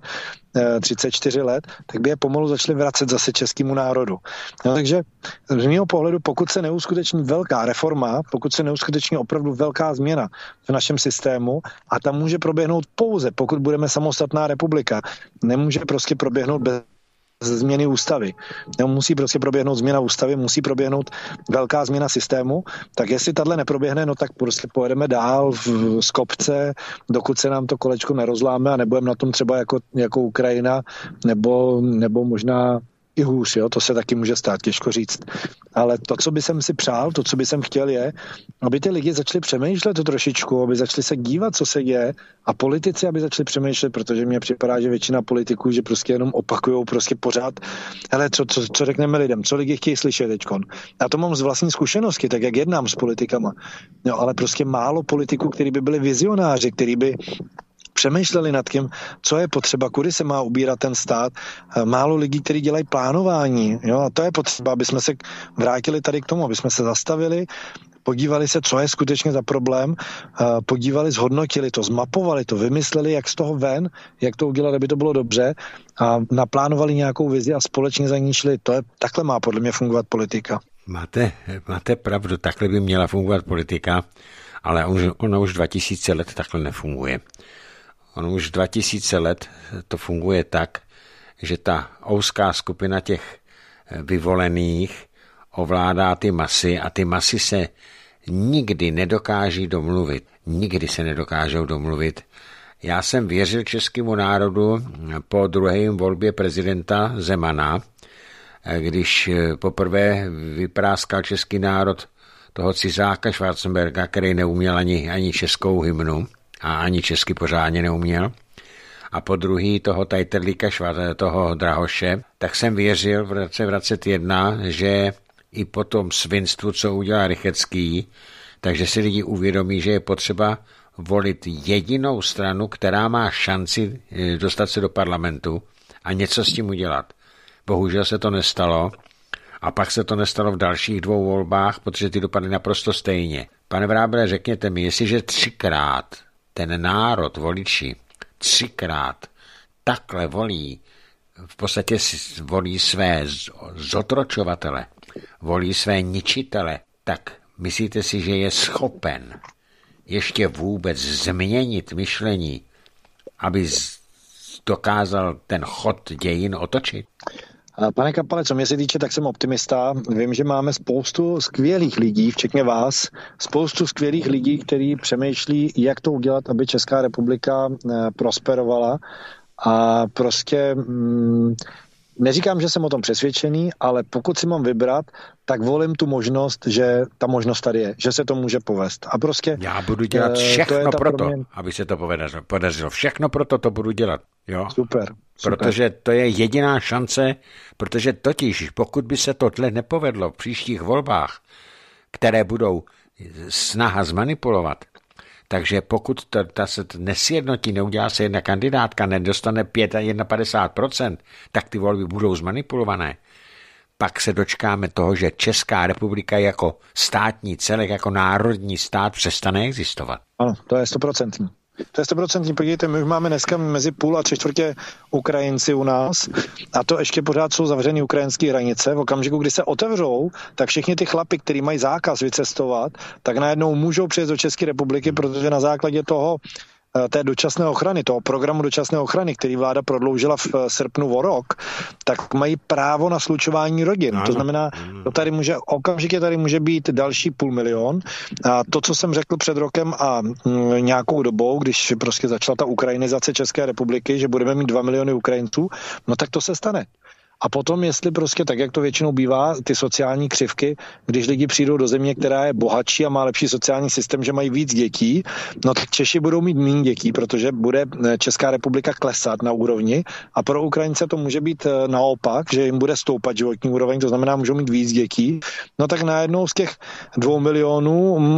Speaker 2: 34 let, tak by je pomalu začali vracet zase českému národu. No, takže z mého pohledu, pokud se neuskuteční velká reforma, pokud se neuskuteční opravdu velká změna v našem systému, a tam může proběhnout pouze, pokud budeme samostatná republika, nemůže prostě proběhnout bez změny ústavy. Musí prostě proběhnout změna ústavy, musí proběhnout velká změna systému, tak jestli tahle neproběhne, no tak prostě pojedeme dál z kopce, dokud se nám to kolečko nerozláme a nebudeme na tom třeba jako Ukrajina, nebo možná i hůř, jo? To se taky může stát, těžko říct. Ale to, co by jsem si přál, to, co by jsem chtěl, je, aby ty lidi začali přemýšlet to trošičku, aby začali se dívat, co se děje, a politici, aby začali přemýšlet, protože mně připadá, že většina politiků, že prostě jenom opakujou prostě pořád, hele, co řekneme lidem, co lidi chtějí slyšet teďkon. Já to mám z vlastní zkušenosti, tak jak jednám s politikama. No, ale prostě málo politiků, kteří by byli vizionáři, kteří by přemýšleli nad tím, co je potřeba, kudy se má ubírat ten stát. Málo lidí, kteří dělají plánování. Jo? A to je potřeba, aby jsme se vrátili tady k tomu, aby jsme se zastavili, podívali se, co je skutečně za problém, podívali, zhodnotili to, zmapovali to, vymysleli, jak z toho ven, jak to udělat, aby to bylo dobře, a naplánovali nějakou vizi a společně za ní šli. Takhle má podle mě fungovat politika.
Speaker 1: Máte pravdu, takhle by měla fungovat politika, ale ono už 2000 let takhle nefunguje. Ono už 2000 let to funguje tak, že ta úzká skupina těch vyvolených ovládá ty masy a ty masy se nikdy nedokáží domluvit. Nikdy se nedokážou domluvit. Já jsem věřil českému národu po druhé volbě prezidenta Zemana, když poprvé vypráskal český národ toho cizáka Schwarzenberga, který neuměl ani českou hymnu a ani česky pořádně neuměl. A po druhý toho tajterlíka toho Drahoše, tak jsem věřil v roce 2021, že i po tom svinstvu, co udělal Rychetský, takže si lidi uvědomí, že je potřeba volit jedinou stranu, která má šanci dostat se do parlamentu a něco s tím udělat. Bohužel se to nestalo. A pak se to nestalo v dalších 2 volbách, protože ty dopadly naprosto stejně. Pane Vrábele, řekněte mi, jestliže 3krát ten národ, voliči, 3krát takhle volí, v podstatě volí své zotročovatele, volí své ničitele, tak myslíte si, že je schopen ještě vůbec změnit myšlení, aby dokázal ten chod dějin otočit?
Speaker 2: Pane Kapale, co mě se týče, tak jsem optimista. Vím, že máme spoustu skvělých lidí, včetně vás, spoustu skvělých lidí, kteří přemýšlí, jak to udělat, aby Česká republika prosperovala. A prostě neříkám, že jsem o tom přesvědčený, ale pokud si mám vybrat, tak volím tu možnost, že ta možnost tady je, že se to může povést. A prostě
Speaker 1: já budu dělat všechno proto, aby se to podařilo. Všechno proto to budu dělat. Jo?
Speaker 2: Super.
Speaker 1: Protože to je jediná šance, protože totiž, pokud by se tohle nepovedlo v příštích volbách, které budou snaha zmanipulovat, takže pokud ta se nesjednotí, neudělá se jedna kandidátka, nedostane 51%, tak ty volby budou zmanipulované. Pak se dočkáme toho, že Česká republika jako státní celek, jako národní stát přestane existovat.
Speaker 2: Ano, to je 100%. To je 100%. Podívejte, my už máme dneska mezi 0,5 a 3/4 Ukrajinci u nás a to ještě pořád jsou zavřený ukrajinské hranice. V okamžiku, kdy se otevřou, tak všichni ty chlapi, kteří mají zákaz vycestovat, tak najednou můžou přijet do České republiky, protože na základě toho té dočasné ochrany, toho programu dočasné ochrany, který vláda prodloužila v srpnu o rok, tak mají právo na slučování rodin. To znamená, okamžitě tady může být další 500 000. A to, co jsem řekl před rokem a nějakou dobou, když prostě začala ta ukrajinizace České republiky, že budeme mít 2 miliony Ukrajinců, no tak to se stane. A potom, jestli prostě tak, jak to většinou bývá, ty sociální křivky, když lidi přijdou do země, která je bohatší a má lepší sociální systém, že mají víc dětí, no tak Češi budou mít méně dětí, protože bude Česká republika klesat na úrovni a pro Ukrajince to může být naopak, že jim bude stoupat životní úroveň, to znamená, můžou mít víc dětí. No tak najednou z těch 2 milionů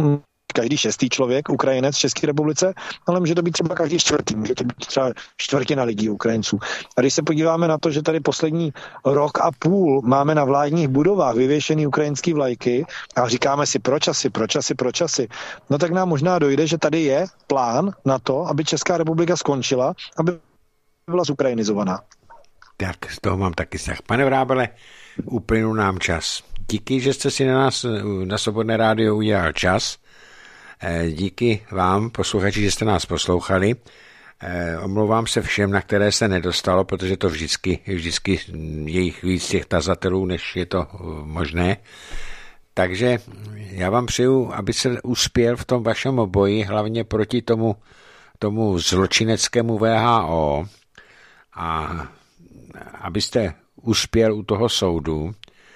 Speaker 2: každý 6. člověk, Ukrajinec v České republice, ale může to být třeba každý 4. Může to být třeba 1/4 lidí Ukrajinců. A když se podíváme na to, že tady poslední rok a půl máme na vládních budovách vyvěšený ukrajinský vlajky a říkáme si proč asi, no tak nám možná dojde, že tady je plán na to, aby Česká republika skončila, aby byla zukrajinizovaná.
Speaker 1: Tak, z toho mám taky strach. Pane Vrábele, uplynul nám čas. Díky, že jste si na nás na Svobodné rádio udělal čas. Díky vám, posluchači, že jste nás poslouchali. Omlouvám se všem, na které se nedostalo, protože to vždycky je jich víc těch tazatelů, než je to možné. Takže já vám přeju, aby se uspěl v tom vašem boji, hlavně proti tomu zločineckému WHO a abyste uspěl u toho soudu.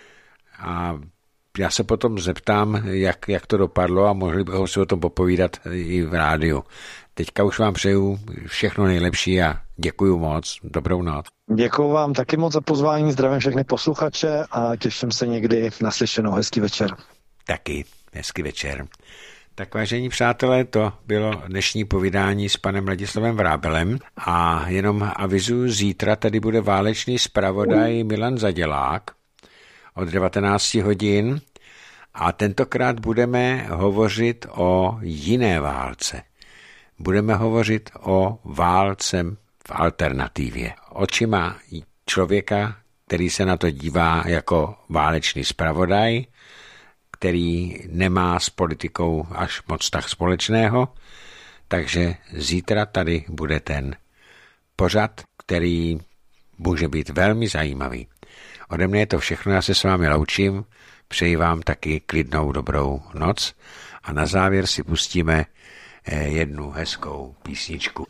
Speaker 1: A já se potom zeptám, jak to dopadlo a mohli bychom si o tom popovídat i v rádiu. Teďka už vám přeju všechno nejlepší a děkuju moc. Dobrou noc.
Speaker 2: Děkuju vám taky moc za pozvání, zdravím všechny posluchače a těším se někdy na slyšenou. Hezký večer.
Speaker 1: Taky hezký večer. Tak vážení přátelé, to bylo dnešní povídání s panem Ladislavem Vrábelem a jenom avizuju, zítra tady bude válečný zpravodaj Milan Zadělák od 19 hodin a tentokrát budeme hovořit o jiné válce. Budeme hovořit o válce v alternativě. Očima člověka, který se na to dívá jako válečný zpravodaj, který nemá s politikou až moc tak společného, takže zítra tady bude ten pořad, který může být velmi zajímavý. Ode mě je to všechno, já se s vámi loučím, přeji vám taky klidnou dobrou noc a na závěr si pustíme jednu hezkou písničku.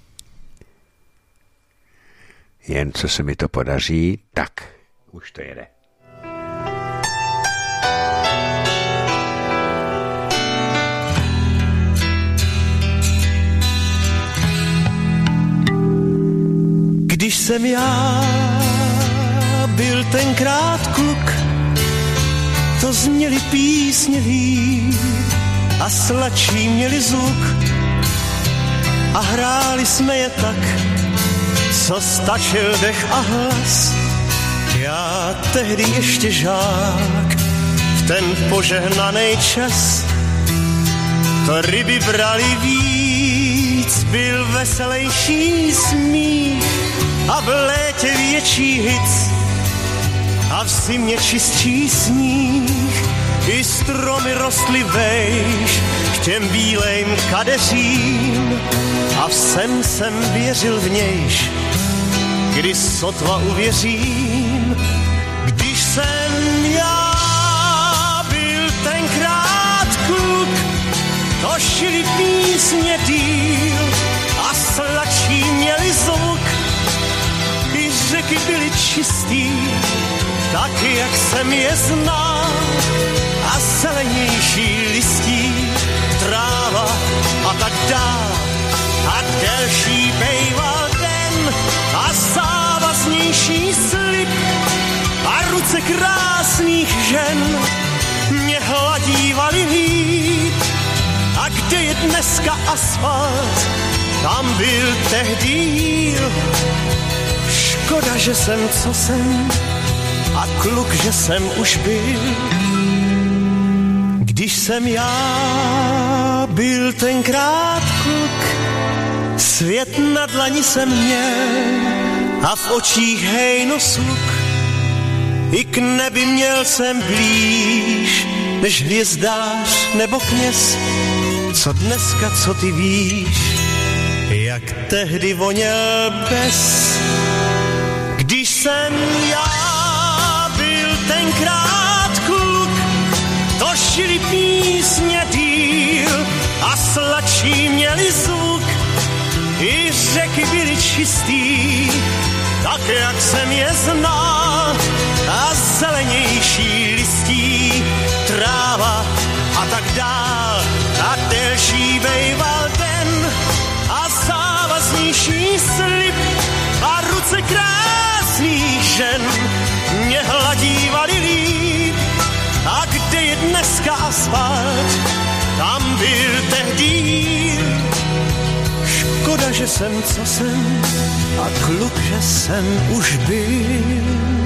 Speaker 1: Jen co se mi to podaří, tak už to jede.
Speaker 8: Když jsem já byl tenkrát kluk, to zněly písněví a sladší měli zvuk a hráli jsme je tak, co stačil dech a hlas. Já tehdy ještě žák, v ten požehnanej čas, to ryby brali víc, byl veselejší smích a v létě větší hic a v zimě čistší sníh. I stromy rostly vejš k těm bílejm kadeřím a v sen jsem věřil v nějž, kdy sotva uvěřím. Když jsem já byl tenkrát kluk, to šili písně díl a sladší měli zvuk. I řeky byly čistý, taky jak jsem je znal, a zelenější listí, tráva a tak dál. A delší bejval den a závaznější slib a ruce krásných žen mě hladívaly líp. A kde je dneska asfalt, tam byl tehdy jíl. Škoda, že jsem co jsem a kluk, že jsem už byl. Když jsem já byl tenkrát kluk, svět na dlani jsem měl a v očích hejno sluk. I k nebi měl jsem blíž než hvězdář nebo kněz. Co dneska, co ty víš, jak tehdy voněl bez. Když jsem já byl tenkrát kluk, to šili písně díl a sladší měli zvuk. I řeky byly čistý, tak jak jsem je znal, a zelenější listí, tráva a tak dál. A delší bejval den a závaznější slib a ruce krásných žen mě hladívaly líp. A kde je dneska asfalt, tam byl ten že jsem, co jsem a kluk, že jsem už byl.